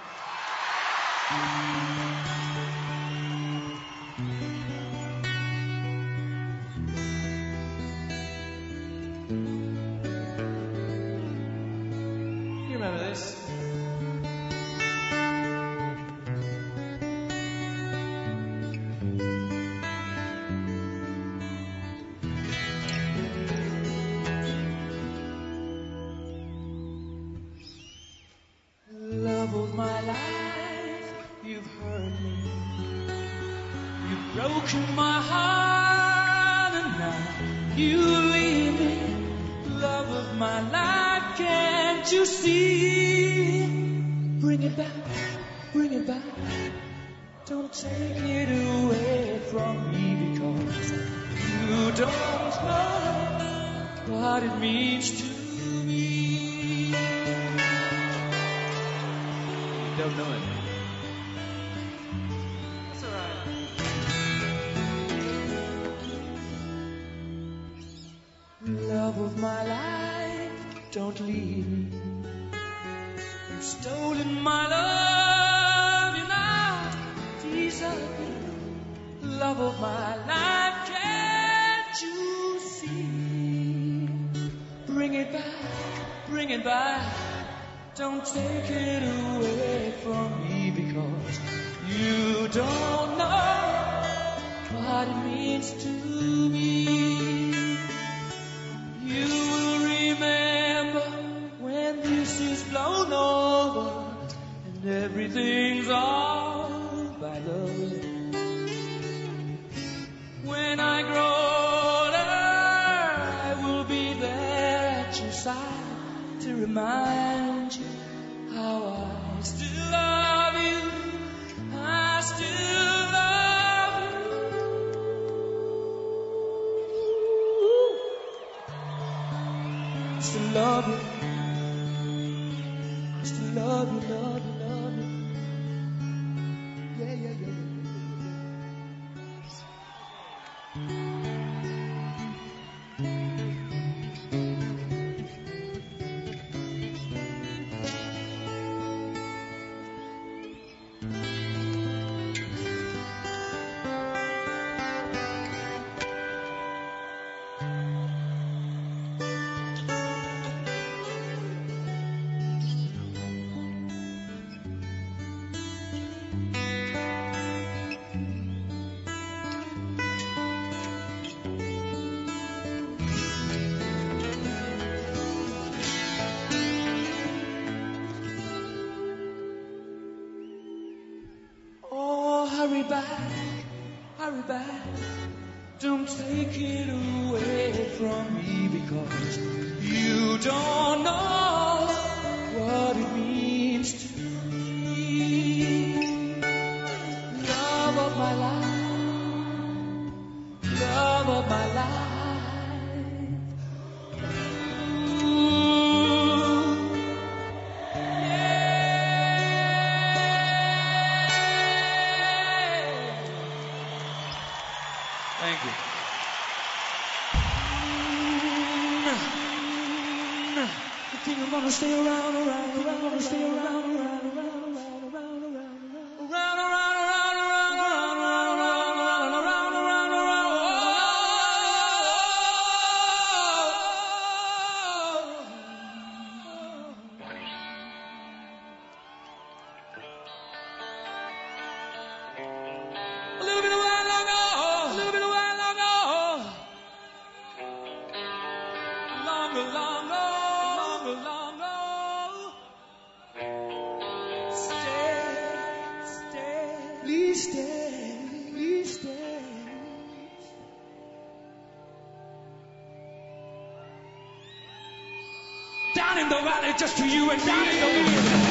You remember this? Love of my life, you've hurt me. You've broken my heart, and now you leave me. Love of my life, can't you see? Bring it back, bring it back. Don't take it away from me, because you don't know what it means to me. Don't know it. That's all right. Love of my life, don't leave me. You've stolen my love, you now desert me. Love of my life, can't you see? Bring it back, bring it back. Don't take it away from me, because you don't know what it means to me. You will remember when this is blown over and everything's all by the way. When I grow older, I will be there at your side to remind you how I still love you. I still love you. I still love you. I still love you, love you, love you. Yeah, yeah, yeah. Hurry back, hurry back. Don't take it away from me, because you don't know what it means to me. Love of my life, love of my life. Thank you. I think I'm gonna stay around, around, around, gonna stay around, around, around, around, around, around, around, a little bit of while longer, a little bit of while longer, longer, longer, longer, longer. Stay, stay, please stay, please stay. Down in the valley, just to you and down in the valley.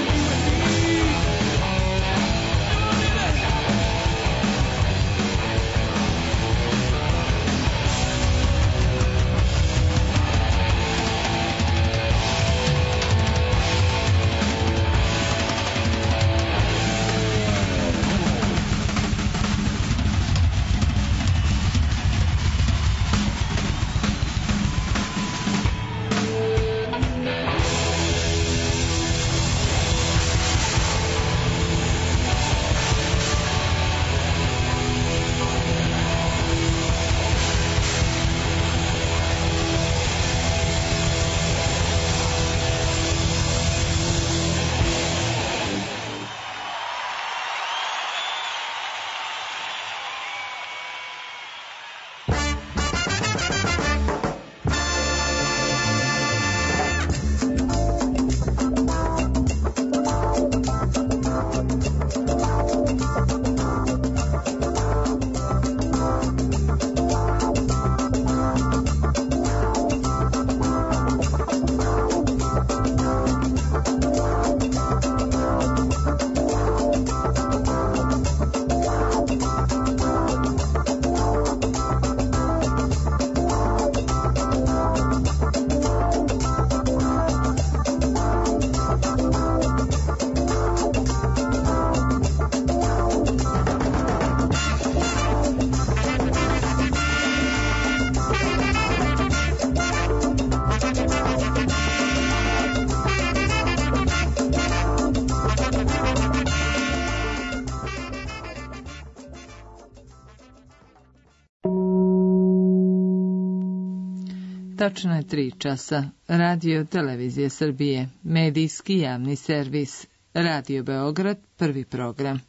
Tačno je tri časa. Radio Televizije Srbije. Medijski javni servis. Radio Beograd, prvi program.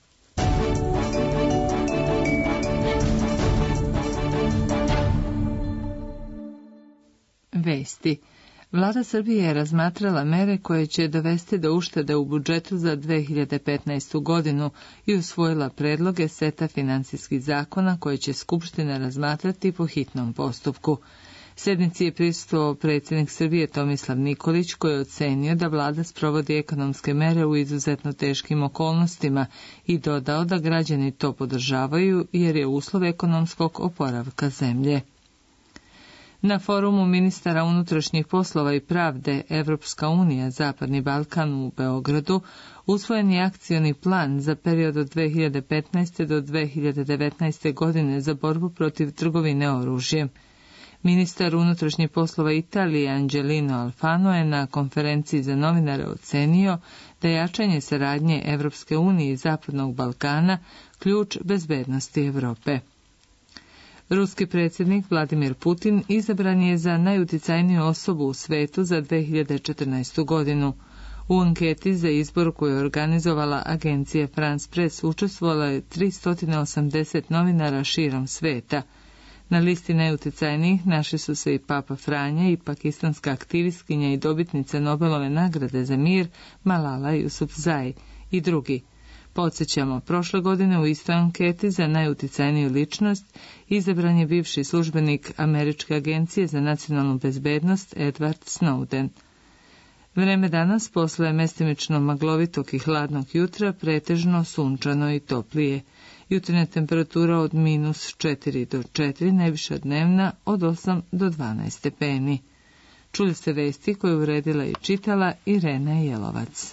Vesti. Vlada Srbije je razmatrala mere koje će dovesti do uštede u budžetu za dve hiljade petnaestu godinu i usvojila predloge seta finansijskih zakona koje će Skupština razmatrati po hitnom postupku. Sednici je prisustvovao predsjednik Srbije Tomislav Nikolić, koji je ocenio da vlada sprovodi ekonomske mere u izuzetno teškim okolnostima i dodao da građani to podržavaju jer je uslov ekonomskog oporavka zemlje. Na forumu ministara unutrašnjih poslova i pravde Evropska unija Zapadni Balkan u Beogradu usvojen je akcioni plan za period od dve hiljade petnaeste. do dve hiljade devetnaeste. godine za borbu protiv trgovine oružjem. Ministar unutrašnjih poslova Italije Angelino Alfano je na konferenciji za novinare ocenio da je jačanje saradnje Evropske unije i Zapadnog Balkana ključ bezbednosti Evrope. Ruski predsjednik Vladimir Putin izabran je za najuticajniju osobu u svetu za dve hiljade četrnaestu. godinu. U anketi za izbor koju je organizovala agencija France Press učestvovalo je tristo osamdeset novinara širom sveta. Na listi najuticajnijih našli su se i Papa Franja i pakistanska aktivistkinja i dobitnica Nobelove nagrade za mir Malala Yousafzai i drugi. Podsjećamo, prošle godine u istoj anketi za najuticajniju ličnost izabran je bivši službenik Američke agencije za nacionalnu bezbednost Edward Snowden. Vreme danas posle mestimično maglovitog i hladnog jutra pretežno sunčano i toplije. Jutrina temperatura od minus četiri do četiri, najviša dnevna od osam do dvanaest stepeni. Čuli ste vesti koje uredila i čitala Irena Jelovac.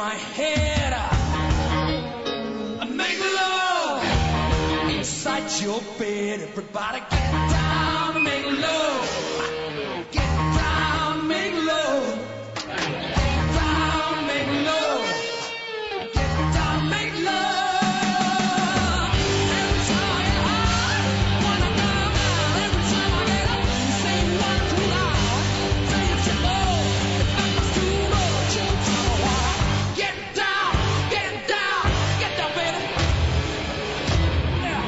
my head. I make love inside your bed. Everybody get down and make love. Get down, make love. Get down, make love. Get down, make love. Every time I get high, wanna come out. Every time I get up, you say you want to loud. Say it's your love, it's too much. Every time I wanna get down, get down, get down, baby. Yeah.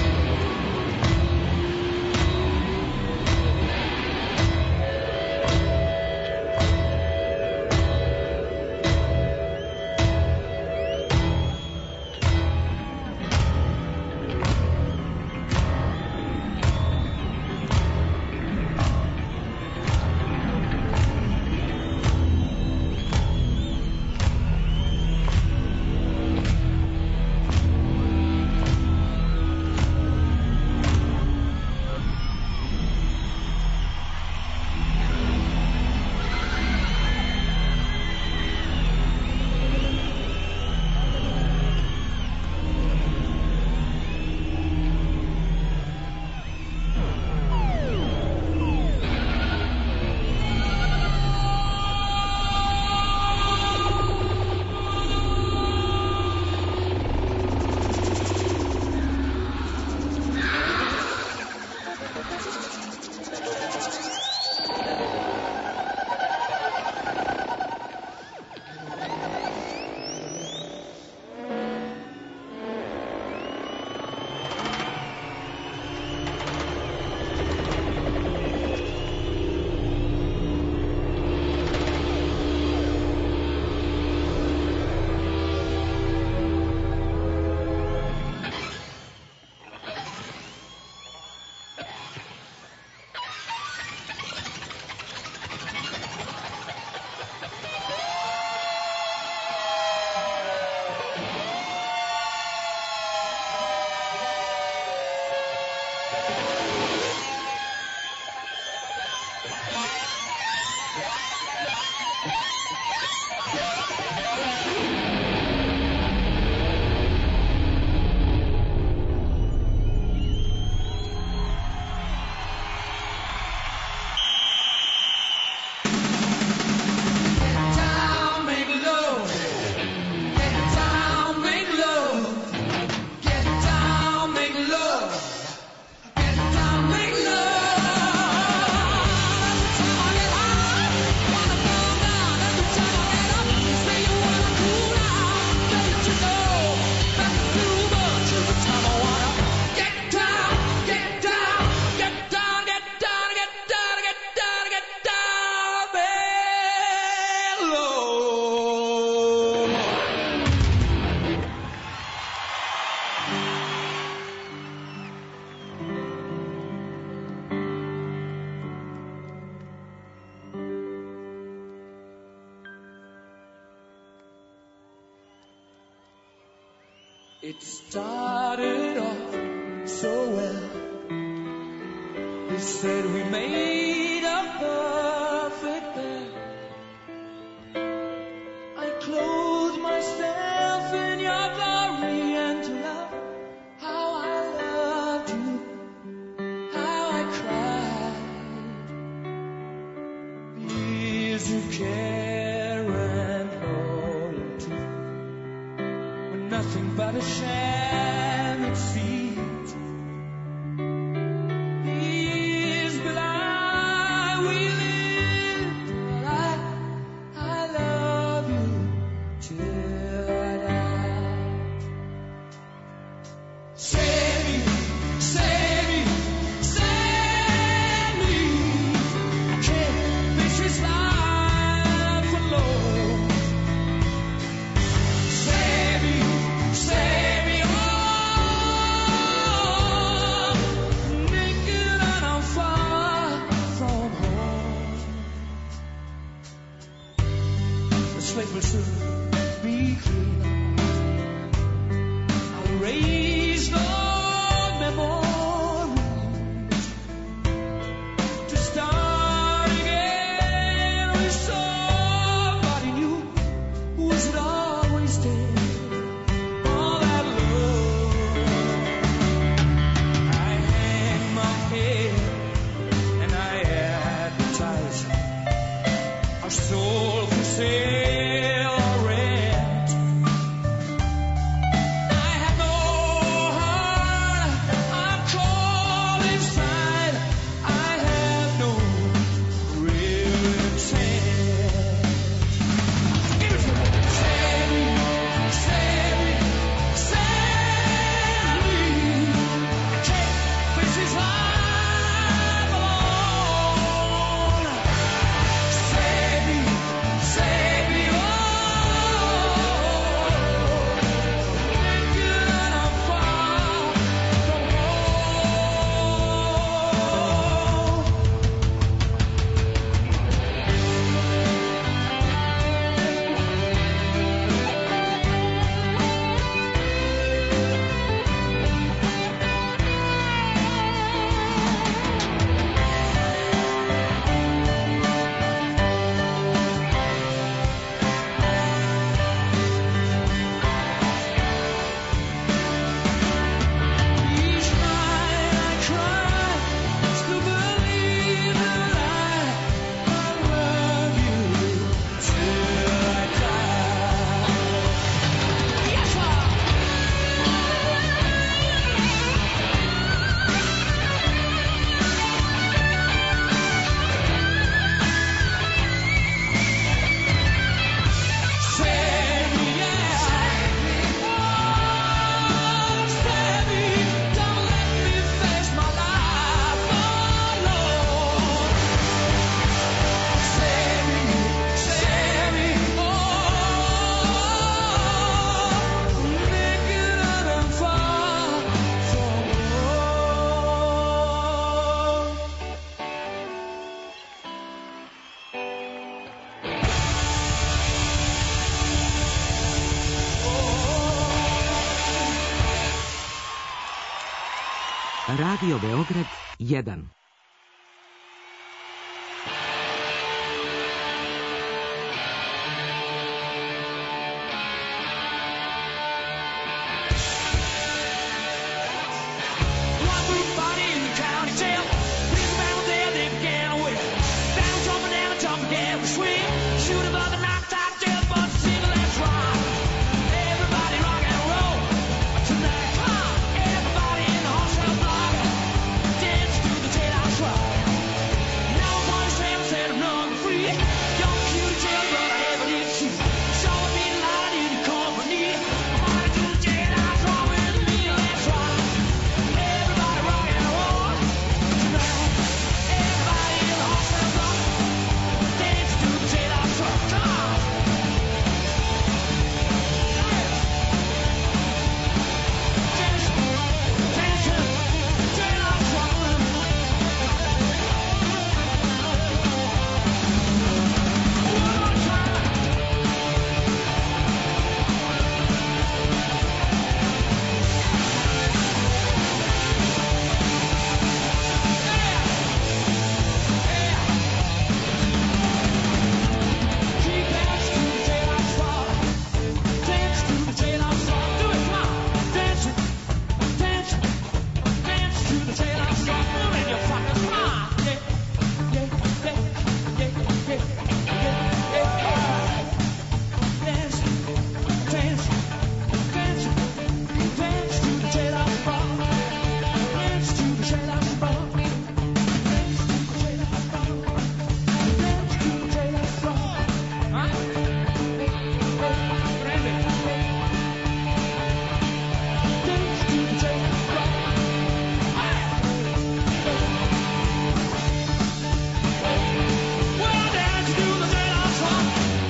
It started off so well. They said we made a perfect pair. I clothed myself in your glory and to love how I loved you, how I cried. Years of care and loyalty were nothing but a sham, it seemed. Years belie we lived, but I, I love you till I die. Save me, save me, save me. I can't face this life alone. Save me, save me, oh, naked and I'm far from home. The slate will soon be clean. I'll erase no memories to start again with somebody new who was lost. our soul for sale or rent. I have no heart, I'm cold inside. I have no real intent. Give it to me. Save me, save me, save me. I can't face this life alone. Save me, save me, oh. Thinking I'm far from home. Each night I cry, still believe that I love you till I die. Yes, save me, yeah. Oh, save me. Don't let me face my life alone. Save me, save me. Oh, naked and I'm far from home. Radio Beograd jedan. One big body in the county jail. Police found there, they began to wail. Down, jumping down, and jumping again, we swing. Shoot above the knocked out jail, but single let's rock. Everybody rock and roll tonight. Come on, everybody in the hotel block. Dance to the jailhouse rock. Now I'm on the trail, said I'm running free. Young cutie jail, but I never did see. Saw me lying in the company. I'm on to the jailhouse rock with me, let's rock. Everybody rock and roll tonight. Everybody in the hotel block. Dance to the jailhouse rock. Come on. Dance, dance to the jailhouse rock. One more time. Keep dance to the jailhouse rock. Dance to the jailhouse rock. Do it, come on. Dance, dance, dance to the jailhouse rock. Move in your fuckers, come on. Yeah, yeah, yeah, yeah, yeah, yeah, yeah. Dance, dance, dance, dance to the jailhouse rock. Dance to the jailhouse rock. Dance to the jailhouse rock. Dance to the jailhouse rock. Huh? Prende. Dance to the jailhouse rock. Well, dance to the jailhouse rock.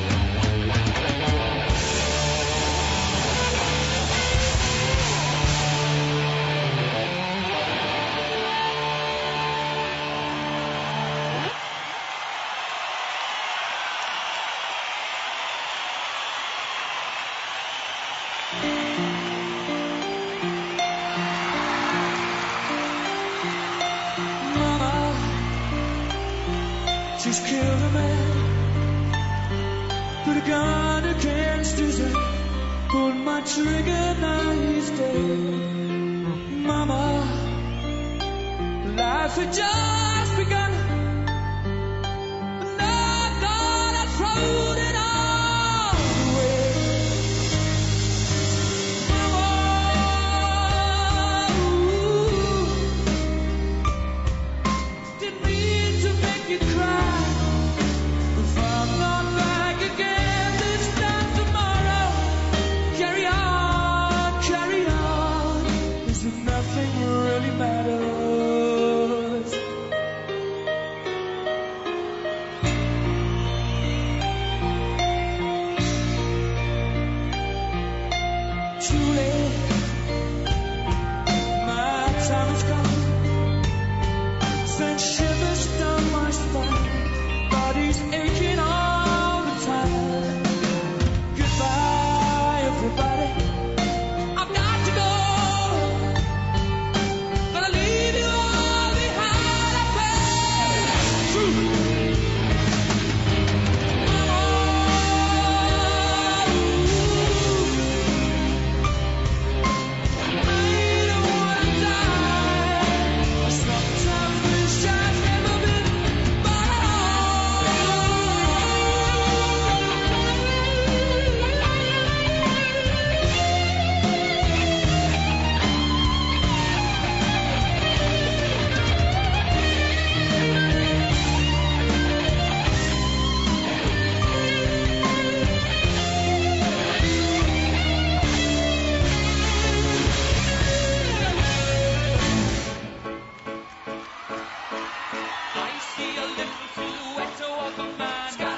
Mama, she's killed a man. Put a gun against his head. Pulled my trigger, now he's dead. Mama, life had just begun. And I thought I'd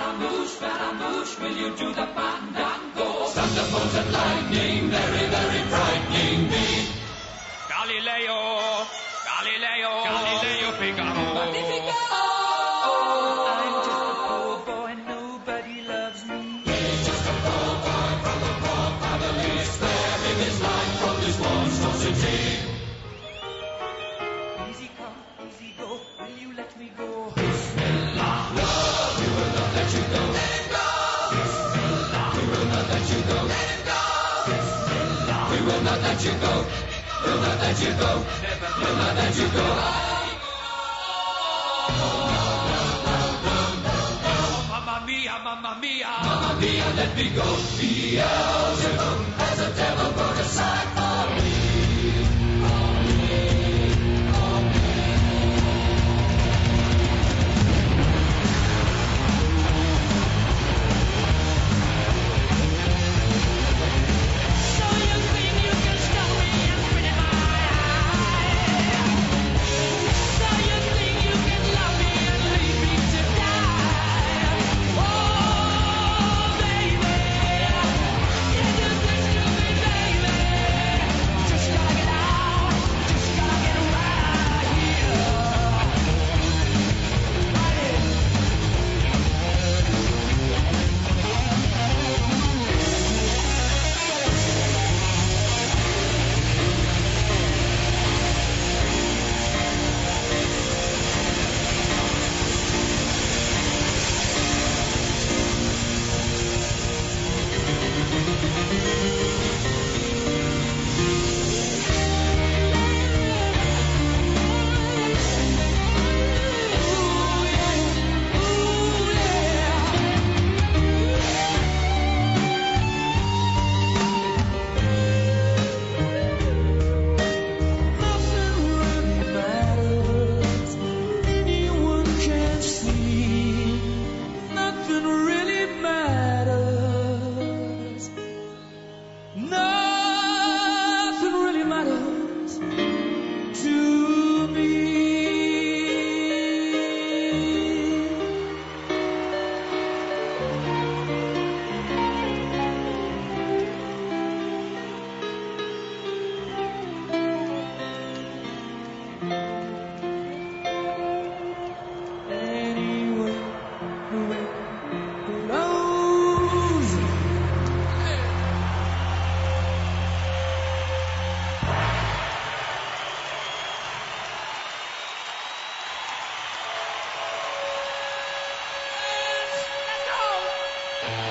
Scaramouche, Scaramouche, will you do the fandango? Thunderbolt and lightning, very, very frightening me. Galileo, Galileo, Galileo Figaro. Magnifico! I'm just a poor boy, nobody loves me. He's just a poor boy from a poor family, sparing his life from this monstrosity. Easy come, easy go, will you let me go? Bismillah, love, we will not let you go. Let him go! Bismillah, we will not let you go. Let him go! Bismillah, we will not let you go. We'll not let you go. Never, we'll not let you go. Mamma mia, mamma mia, mamma mia, let me go. Beelzebub has a devil put aside for me. For me, for me. So you think you can stop me and spit in my eye? So you think you can love me and leave me to die? Oh, baby, you do this to me, baby. Just gotta get out, just gotta get right here, right here. Nothing really matters. Nothing really matters to me. Anyway, the wind blows. Let's go.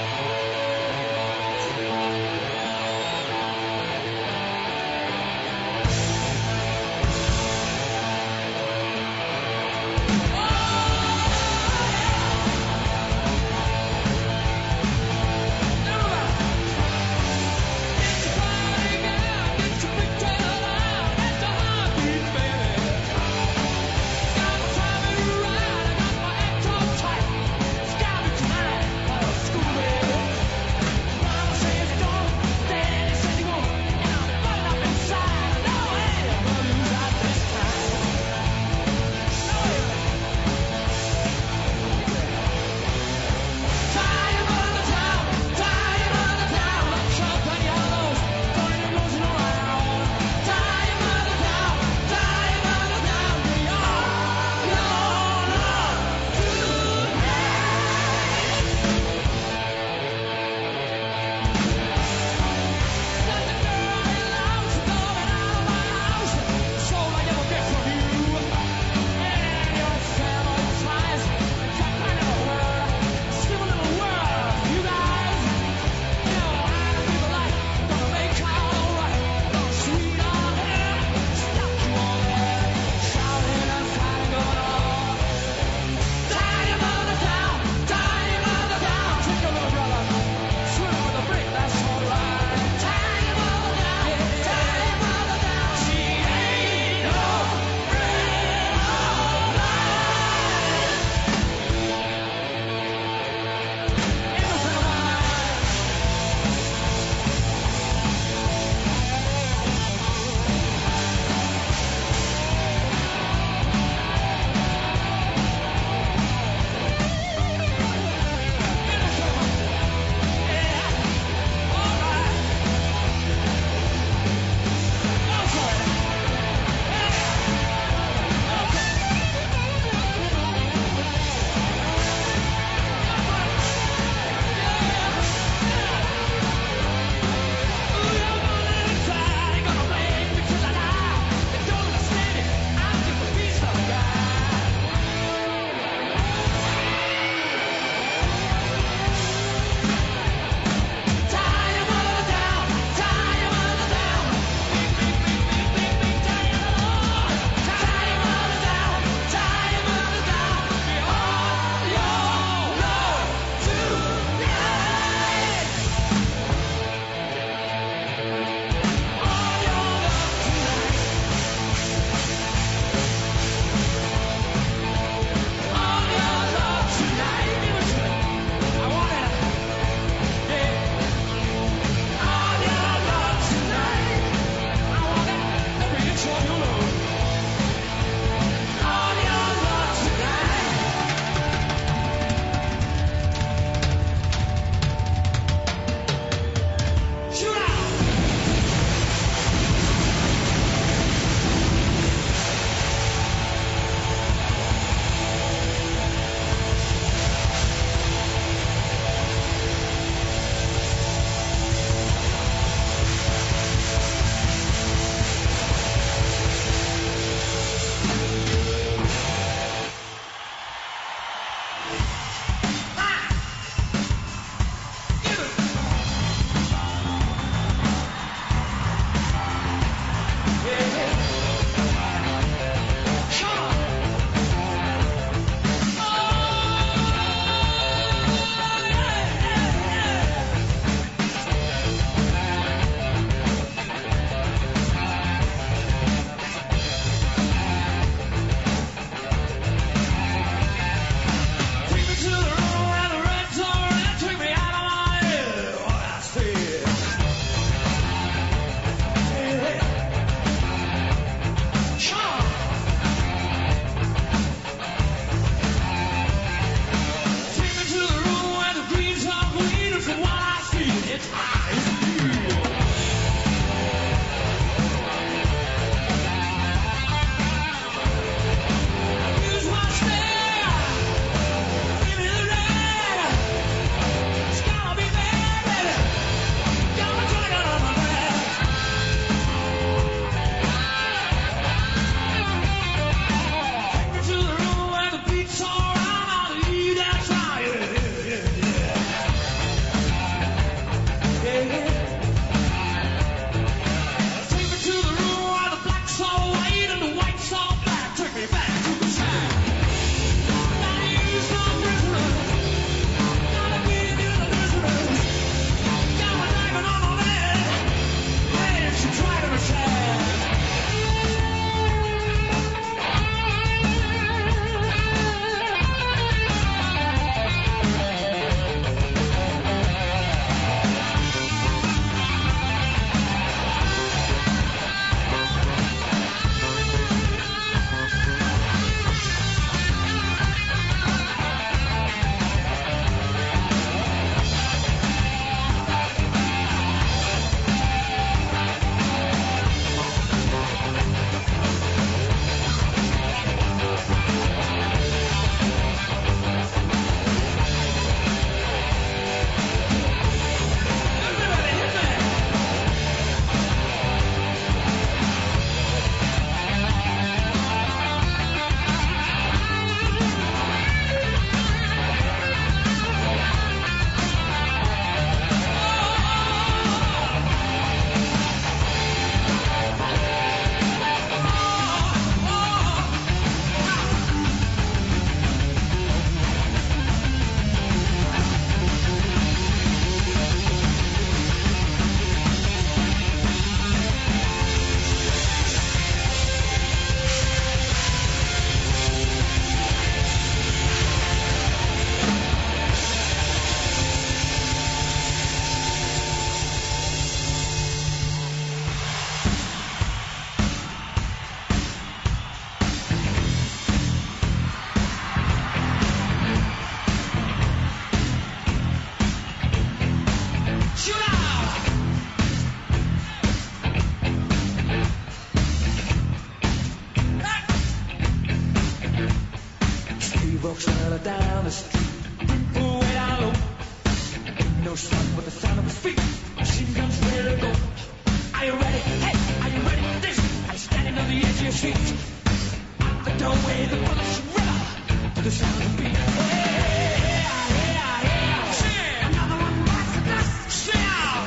no stop with the sound of his feet. Machine guns ready to go. Are you ready? Hey, are you ready for this? Are you standing on the edge of your seat? Out the doorway, the bullets river to the sound of the beat. Hey, yeah, yeah, yeah. Sing. Another one bites the dust. Sing out.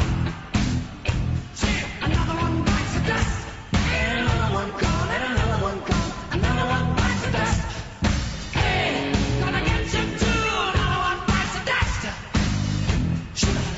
Sing. Another one bites the dust. And another one gone, and another one gone. Another one bites the dust. Hey, gonna get you too. Another one bites the dust. Shoot out.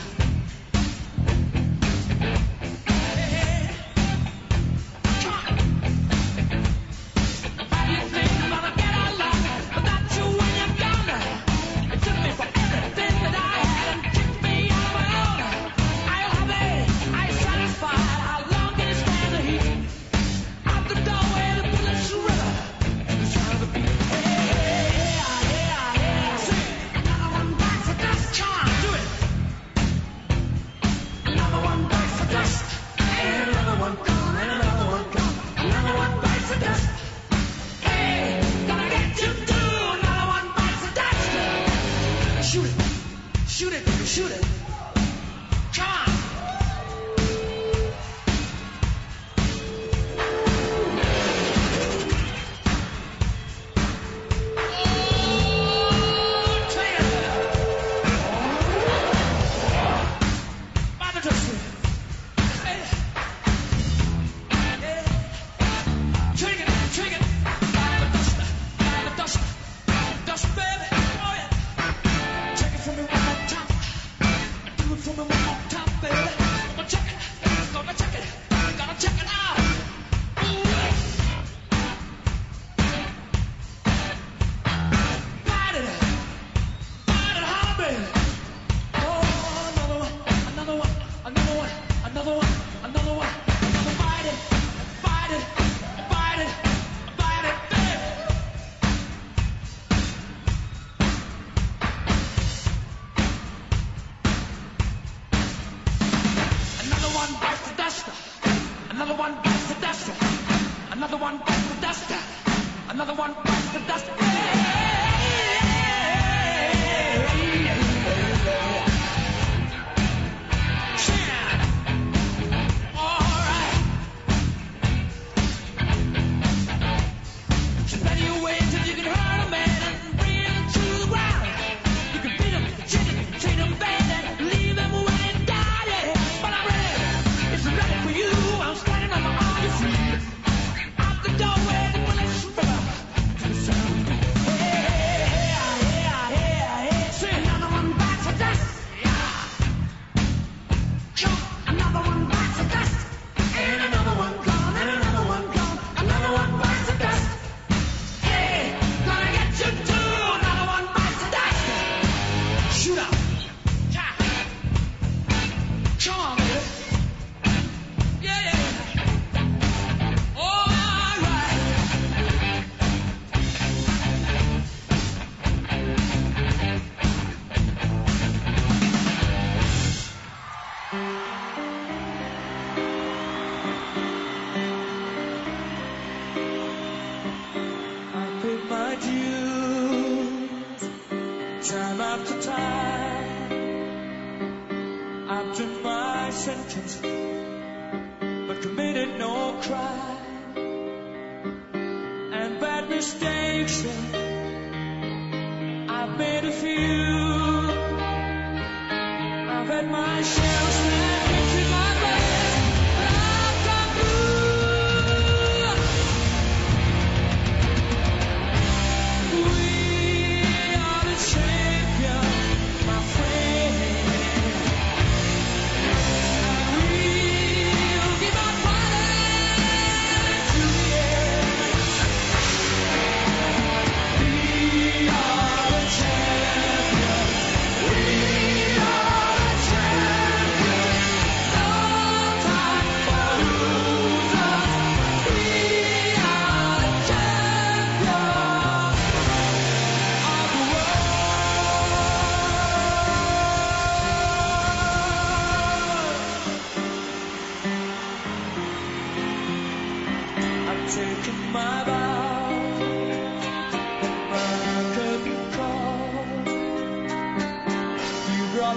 We are the champions.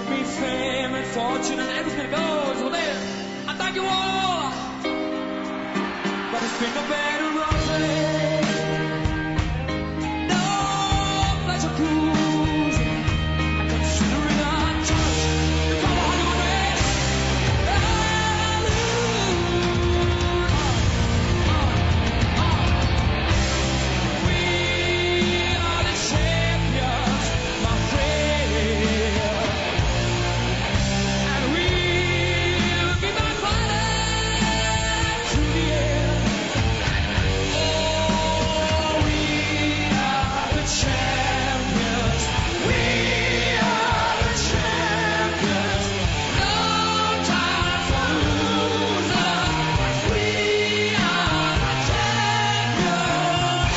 me fame and fortune and everything goes. Well then, I thank you all. But it's been no better roses. No pleasure cruising. I consider it a touch. You come on your way. We are the champions, my friend. And we'll keep on fighting to the end. Oh, we are the champions. We are the champions. No time for losers. We are the champions.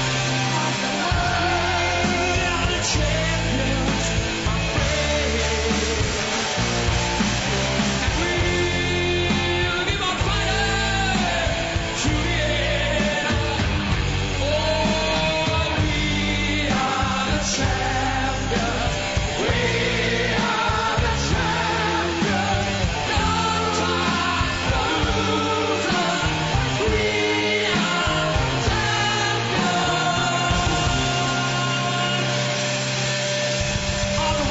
We are the champions, my friend. And we'll keep on fighting to the end. Oh, we are the champions. We are the champions. No time for losers. We are on the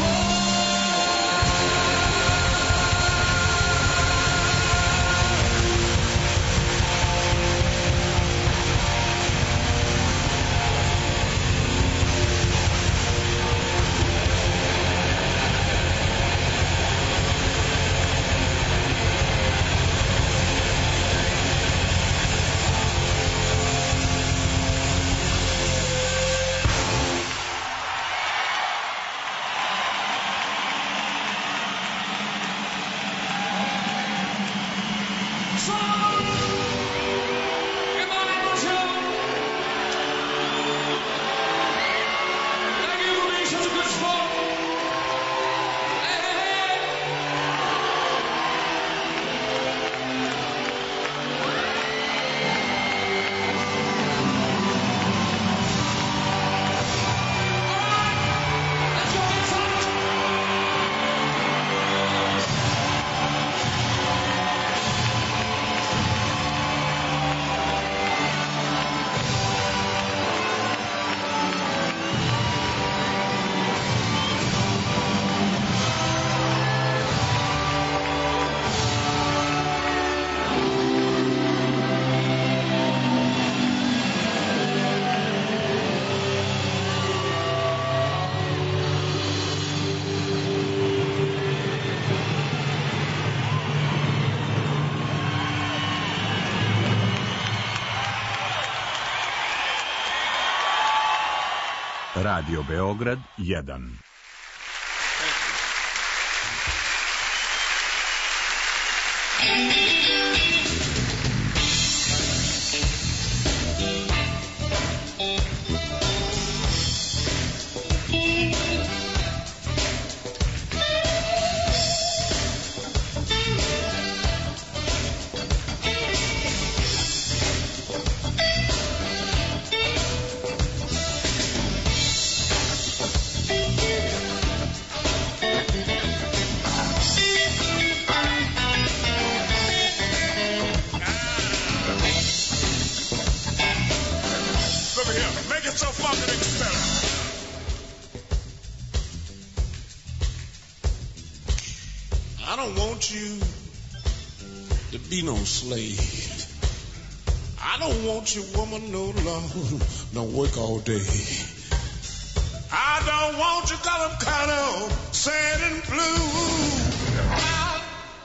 Radio Beograd jedan. I don't want you to be no slave. I don't want your woman no long, don't work all day. I don't want you 'cause I'm kind of sad and blue. I-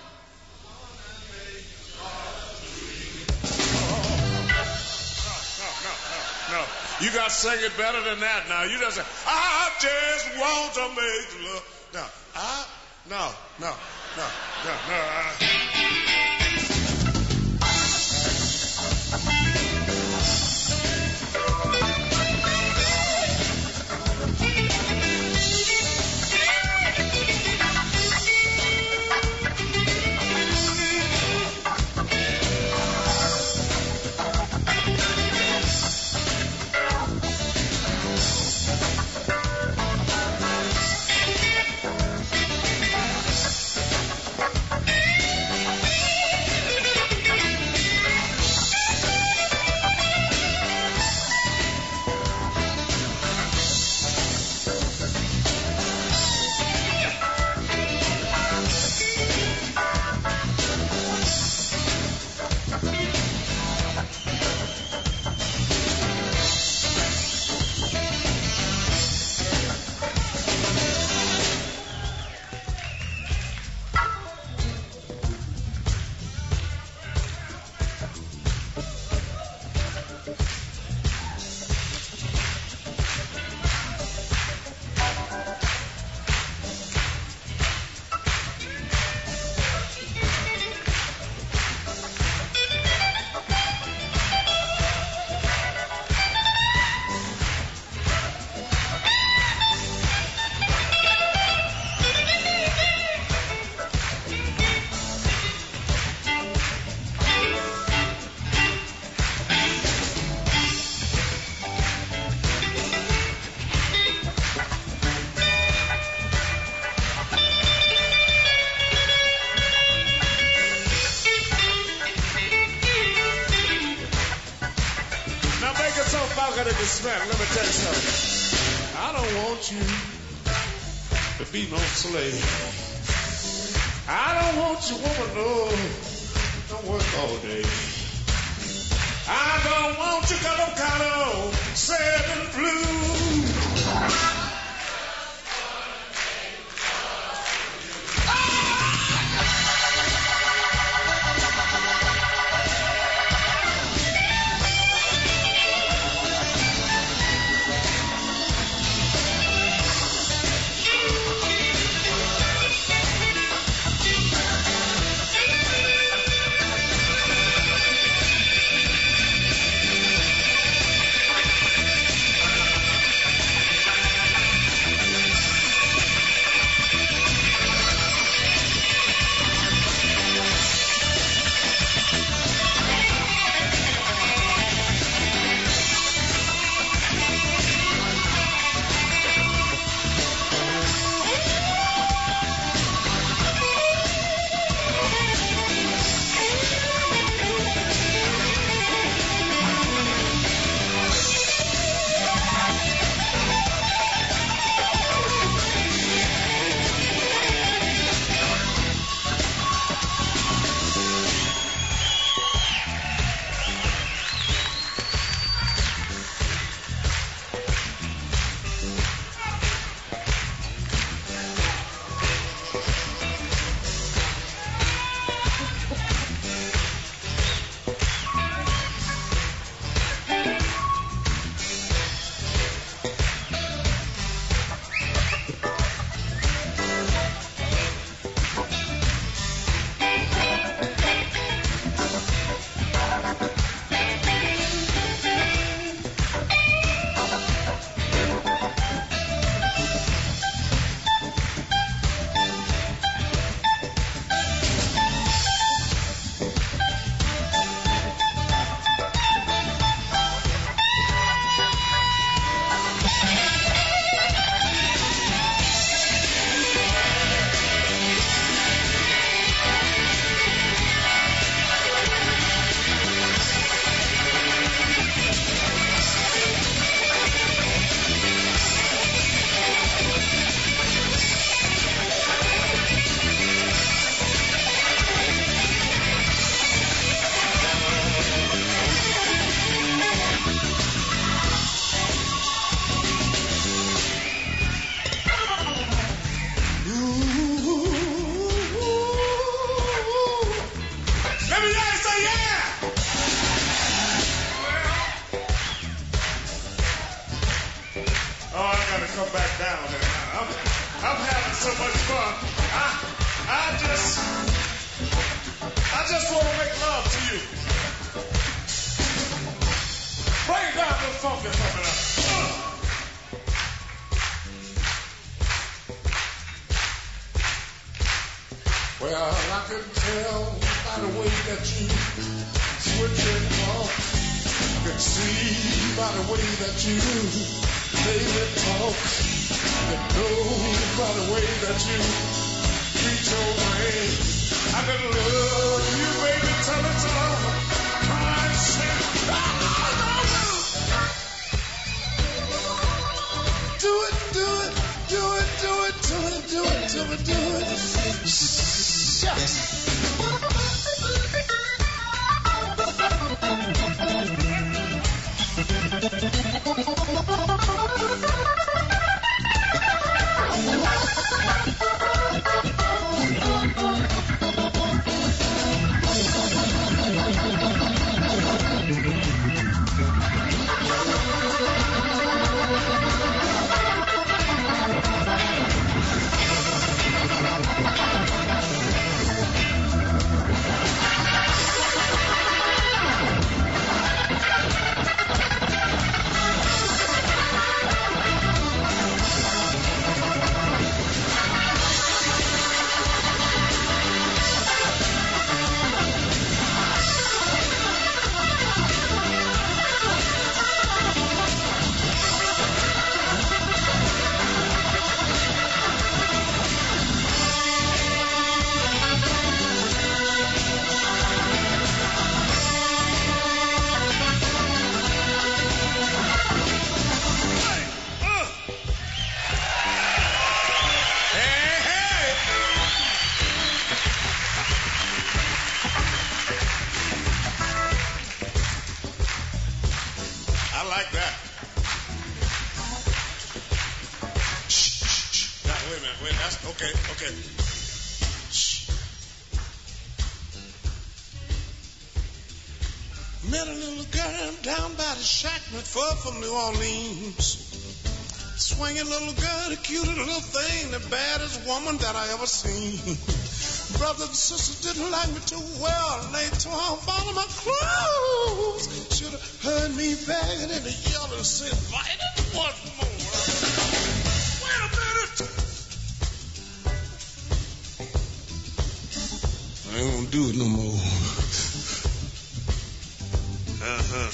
No, you got to sing it better than that now. You just say, I just want to make love. No, I, no, no, no, no, no. I, Hispanic, let me tell you something. I don't want you to be no slave. I don't want you, woman, no, don't work all day. I don't want you, got no kind of sad and blue. met a little girl down by the shack, not far from New Orleans. Swinging little girl, the cutest little thing, the baddest woman that I ever seen. Brothers and sisters didn't like me too well, and they tore off all of my clothes. Should have heard me begging and yelling and said, "Fight it once more." Wait a minute. I ain't gonna do it no more. Uh-huh.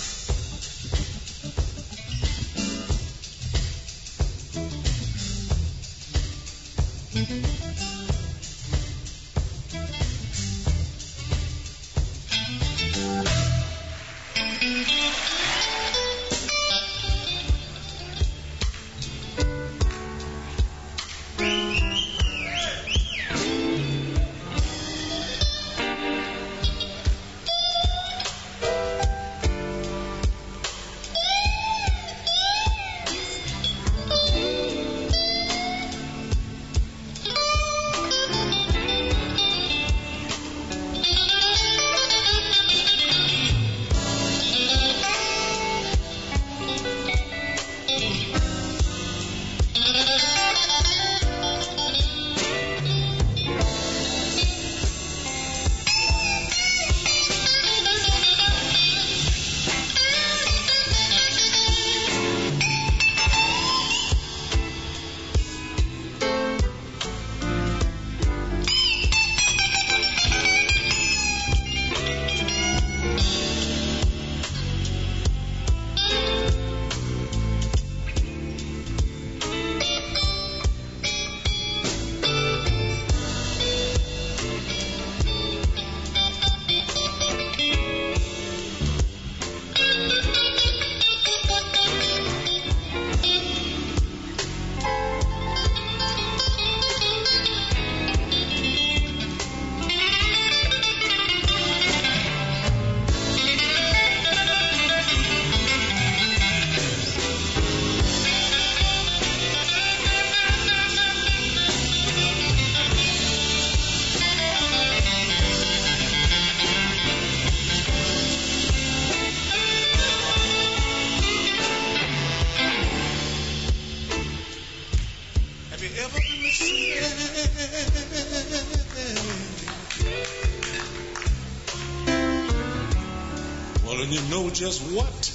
You know just what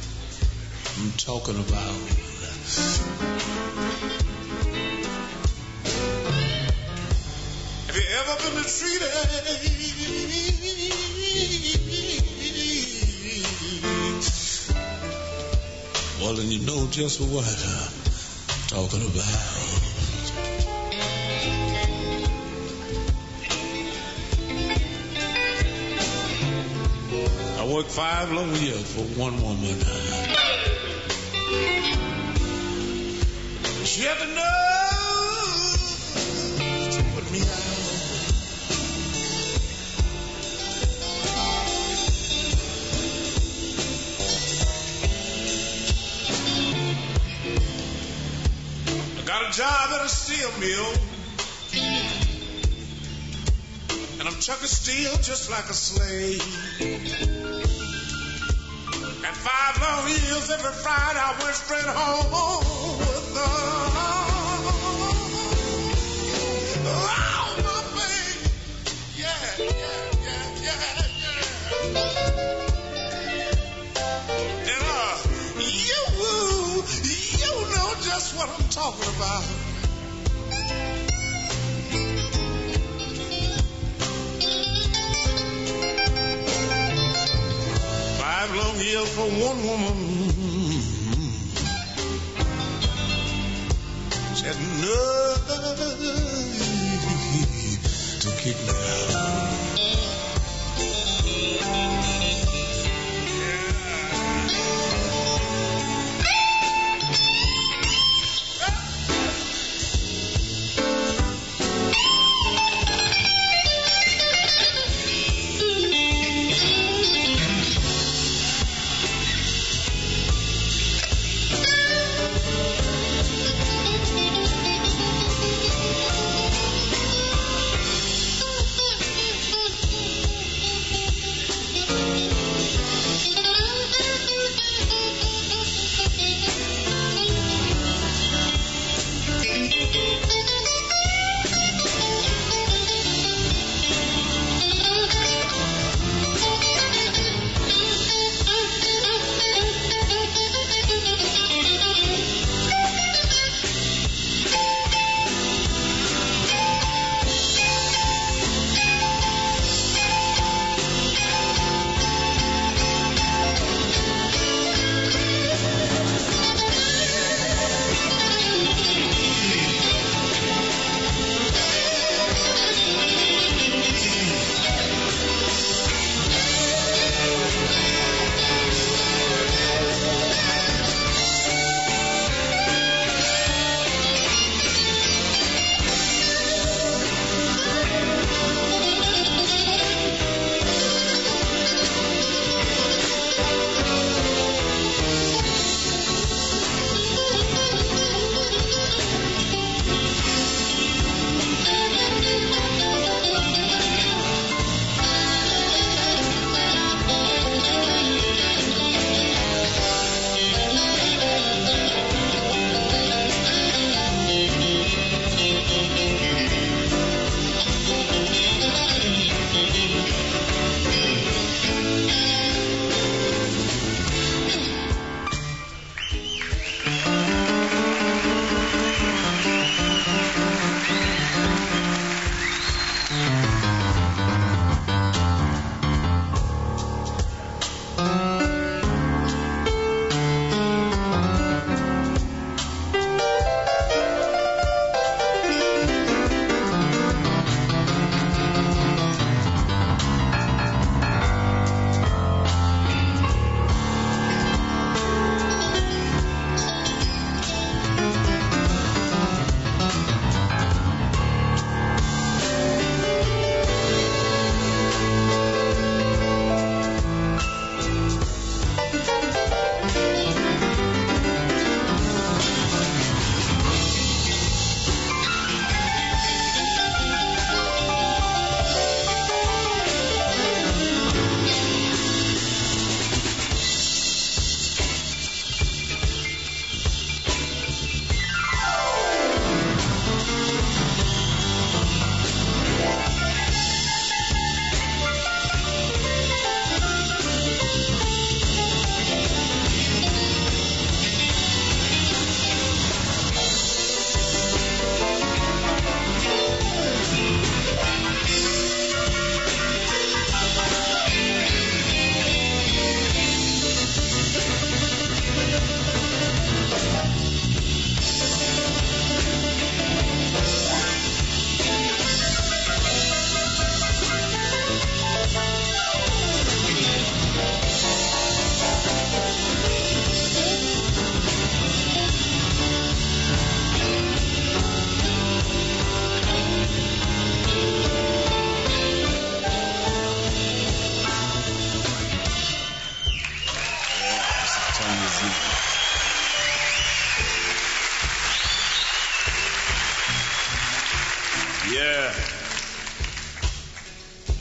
I'm talking about. Have you ever been mistreated? Well, then you know just what I'm talking about. I worked five long years for one woman. She had the nerve to put me out. I got a job at a steel mill, and I'm chucking steel just like a slave. And five long years, every Friday I went straight home with her. Oh, my baby. Yeah, yeah, yeah, yeah, yeah. And uh, you, you know just what I'm talking about. Five long years for one woman. She had nerve to kick me out.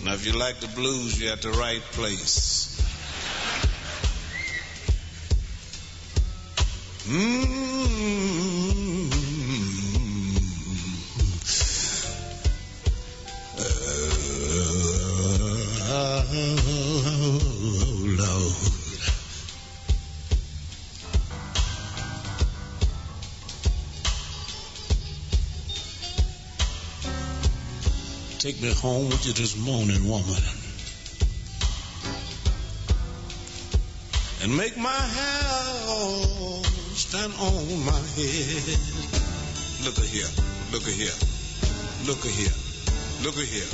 Now, if you like the blues, you're at the right place. Mm-hmm. Uh, oh, Lord. Take me home with you this morning, woman, and make my hair stand on my head. Look a here, look a here, look a here, look a here.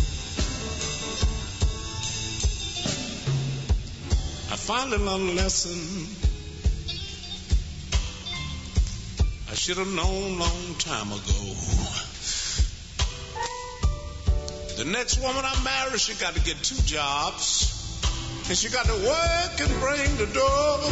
I finally learned a lesson I should have known long time ago. The next woman I marry, she got to get two jobs, and she got to work and bring the dough.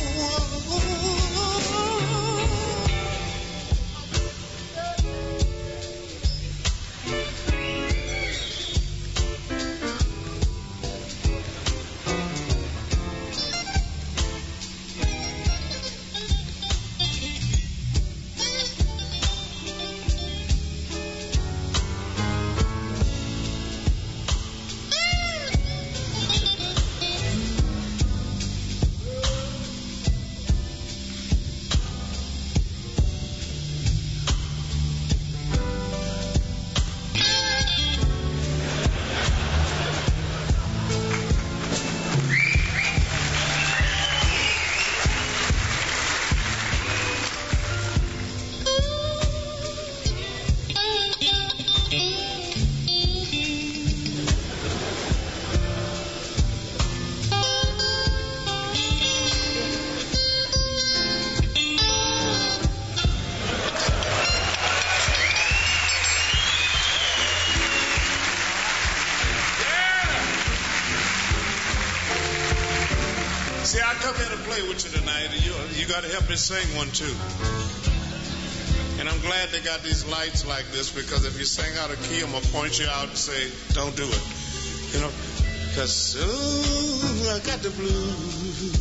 To help me sing one too. And I'm glad they got these lights like this, because if you sing out of key, I'm gonna point you out and say, don't do it. You know, because ooh, I got the blues.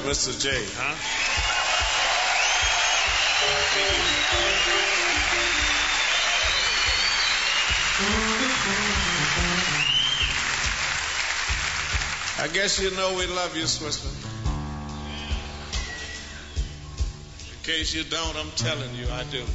Mister J, huh? I guess you know we love you, Switzerland. In case you don't, I'm telling you I do.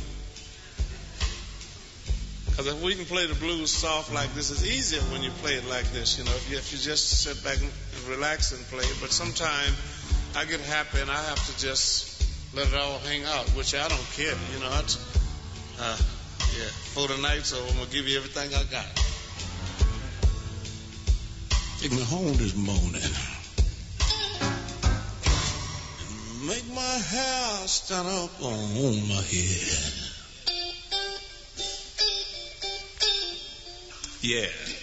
Because if we can play the blues soft like this, it's easier when you play it like this, you know, if you, if you just sit back and relax and play it. But sometimes I get happy and I have to just let it all hang out, which I don't care, you know. It's, uh, yeah, for the night's over, I'm going to give you everything I got. Take me home this morning. Make my hair stand up on my head. Yeah.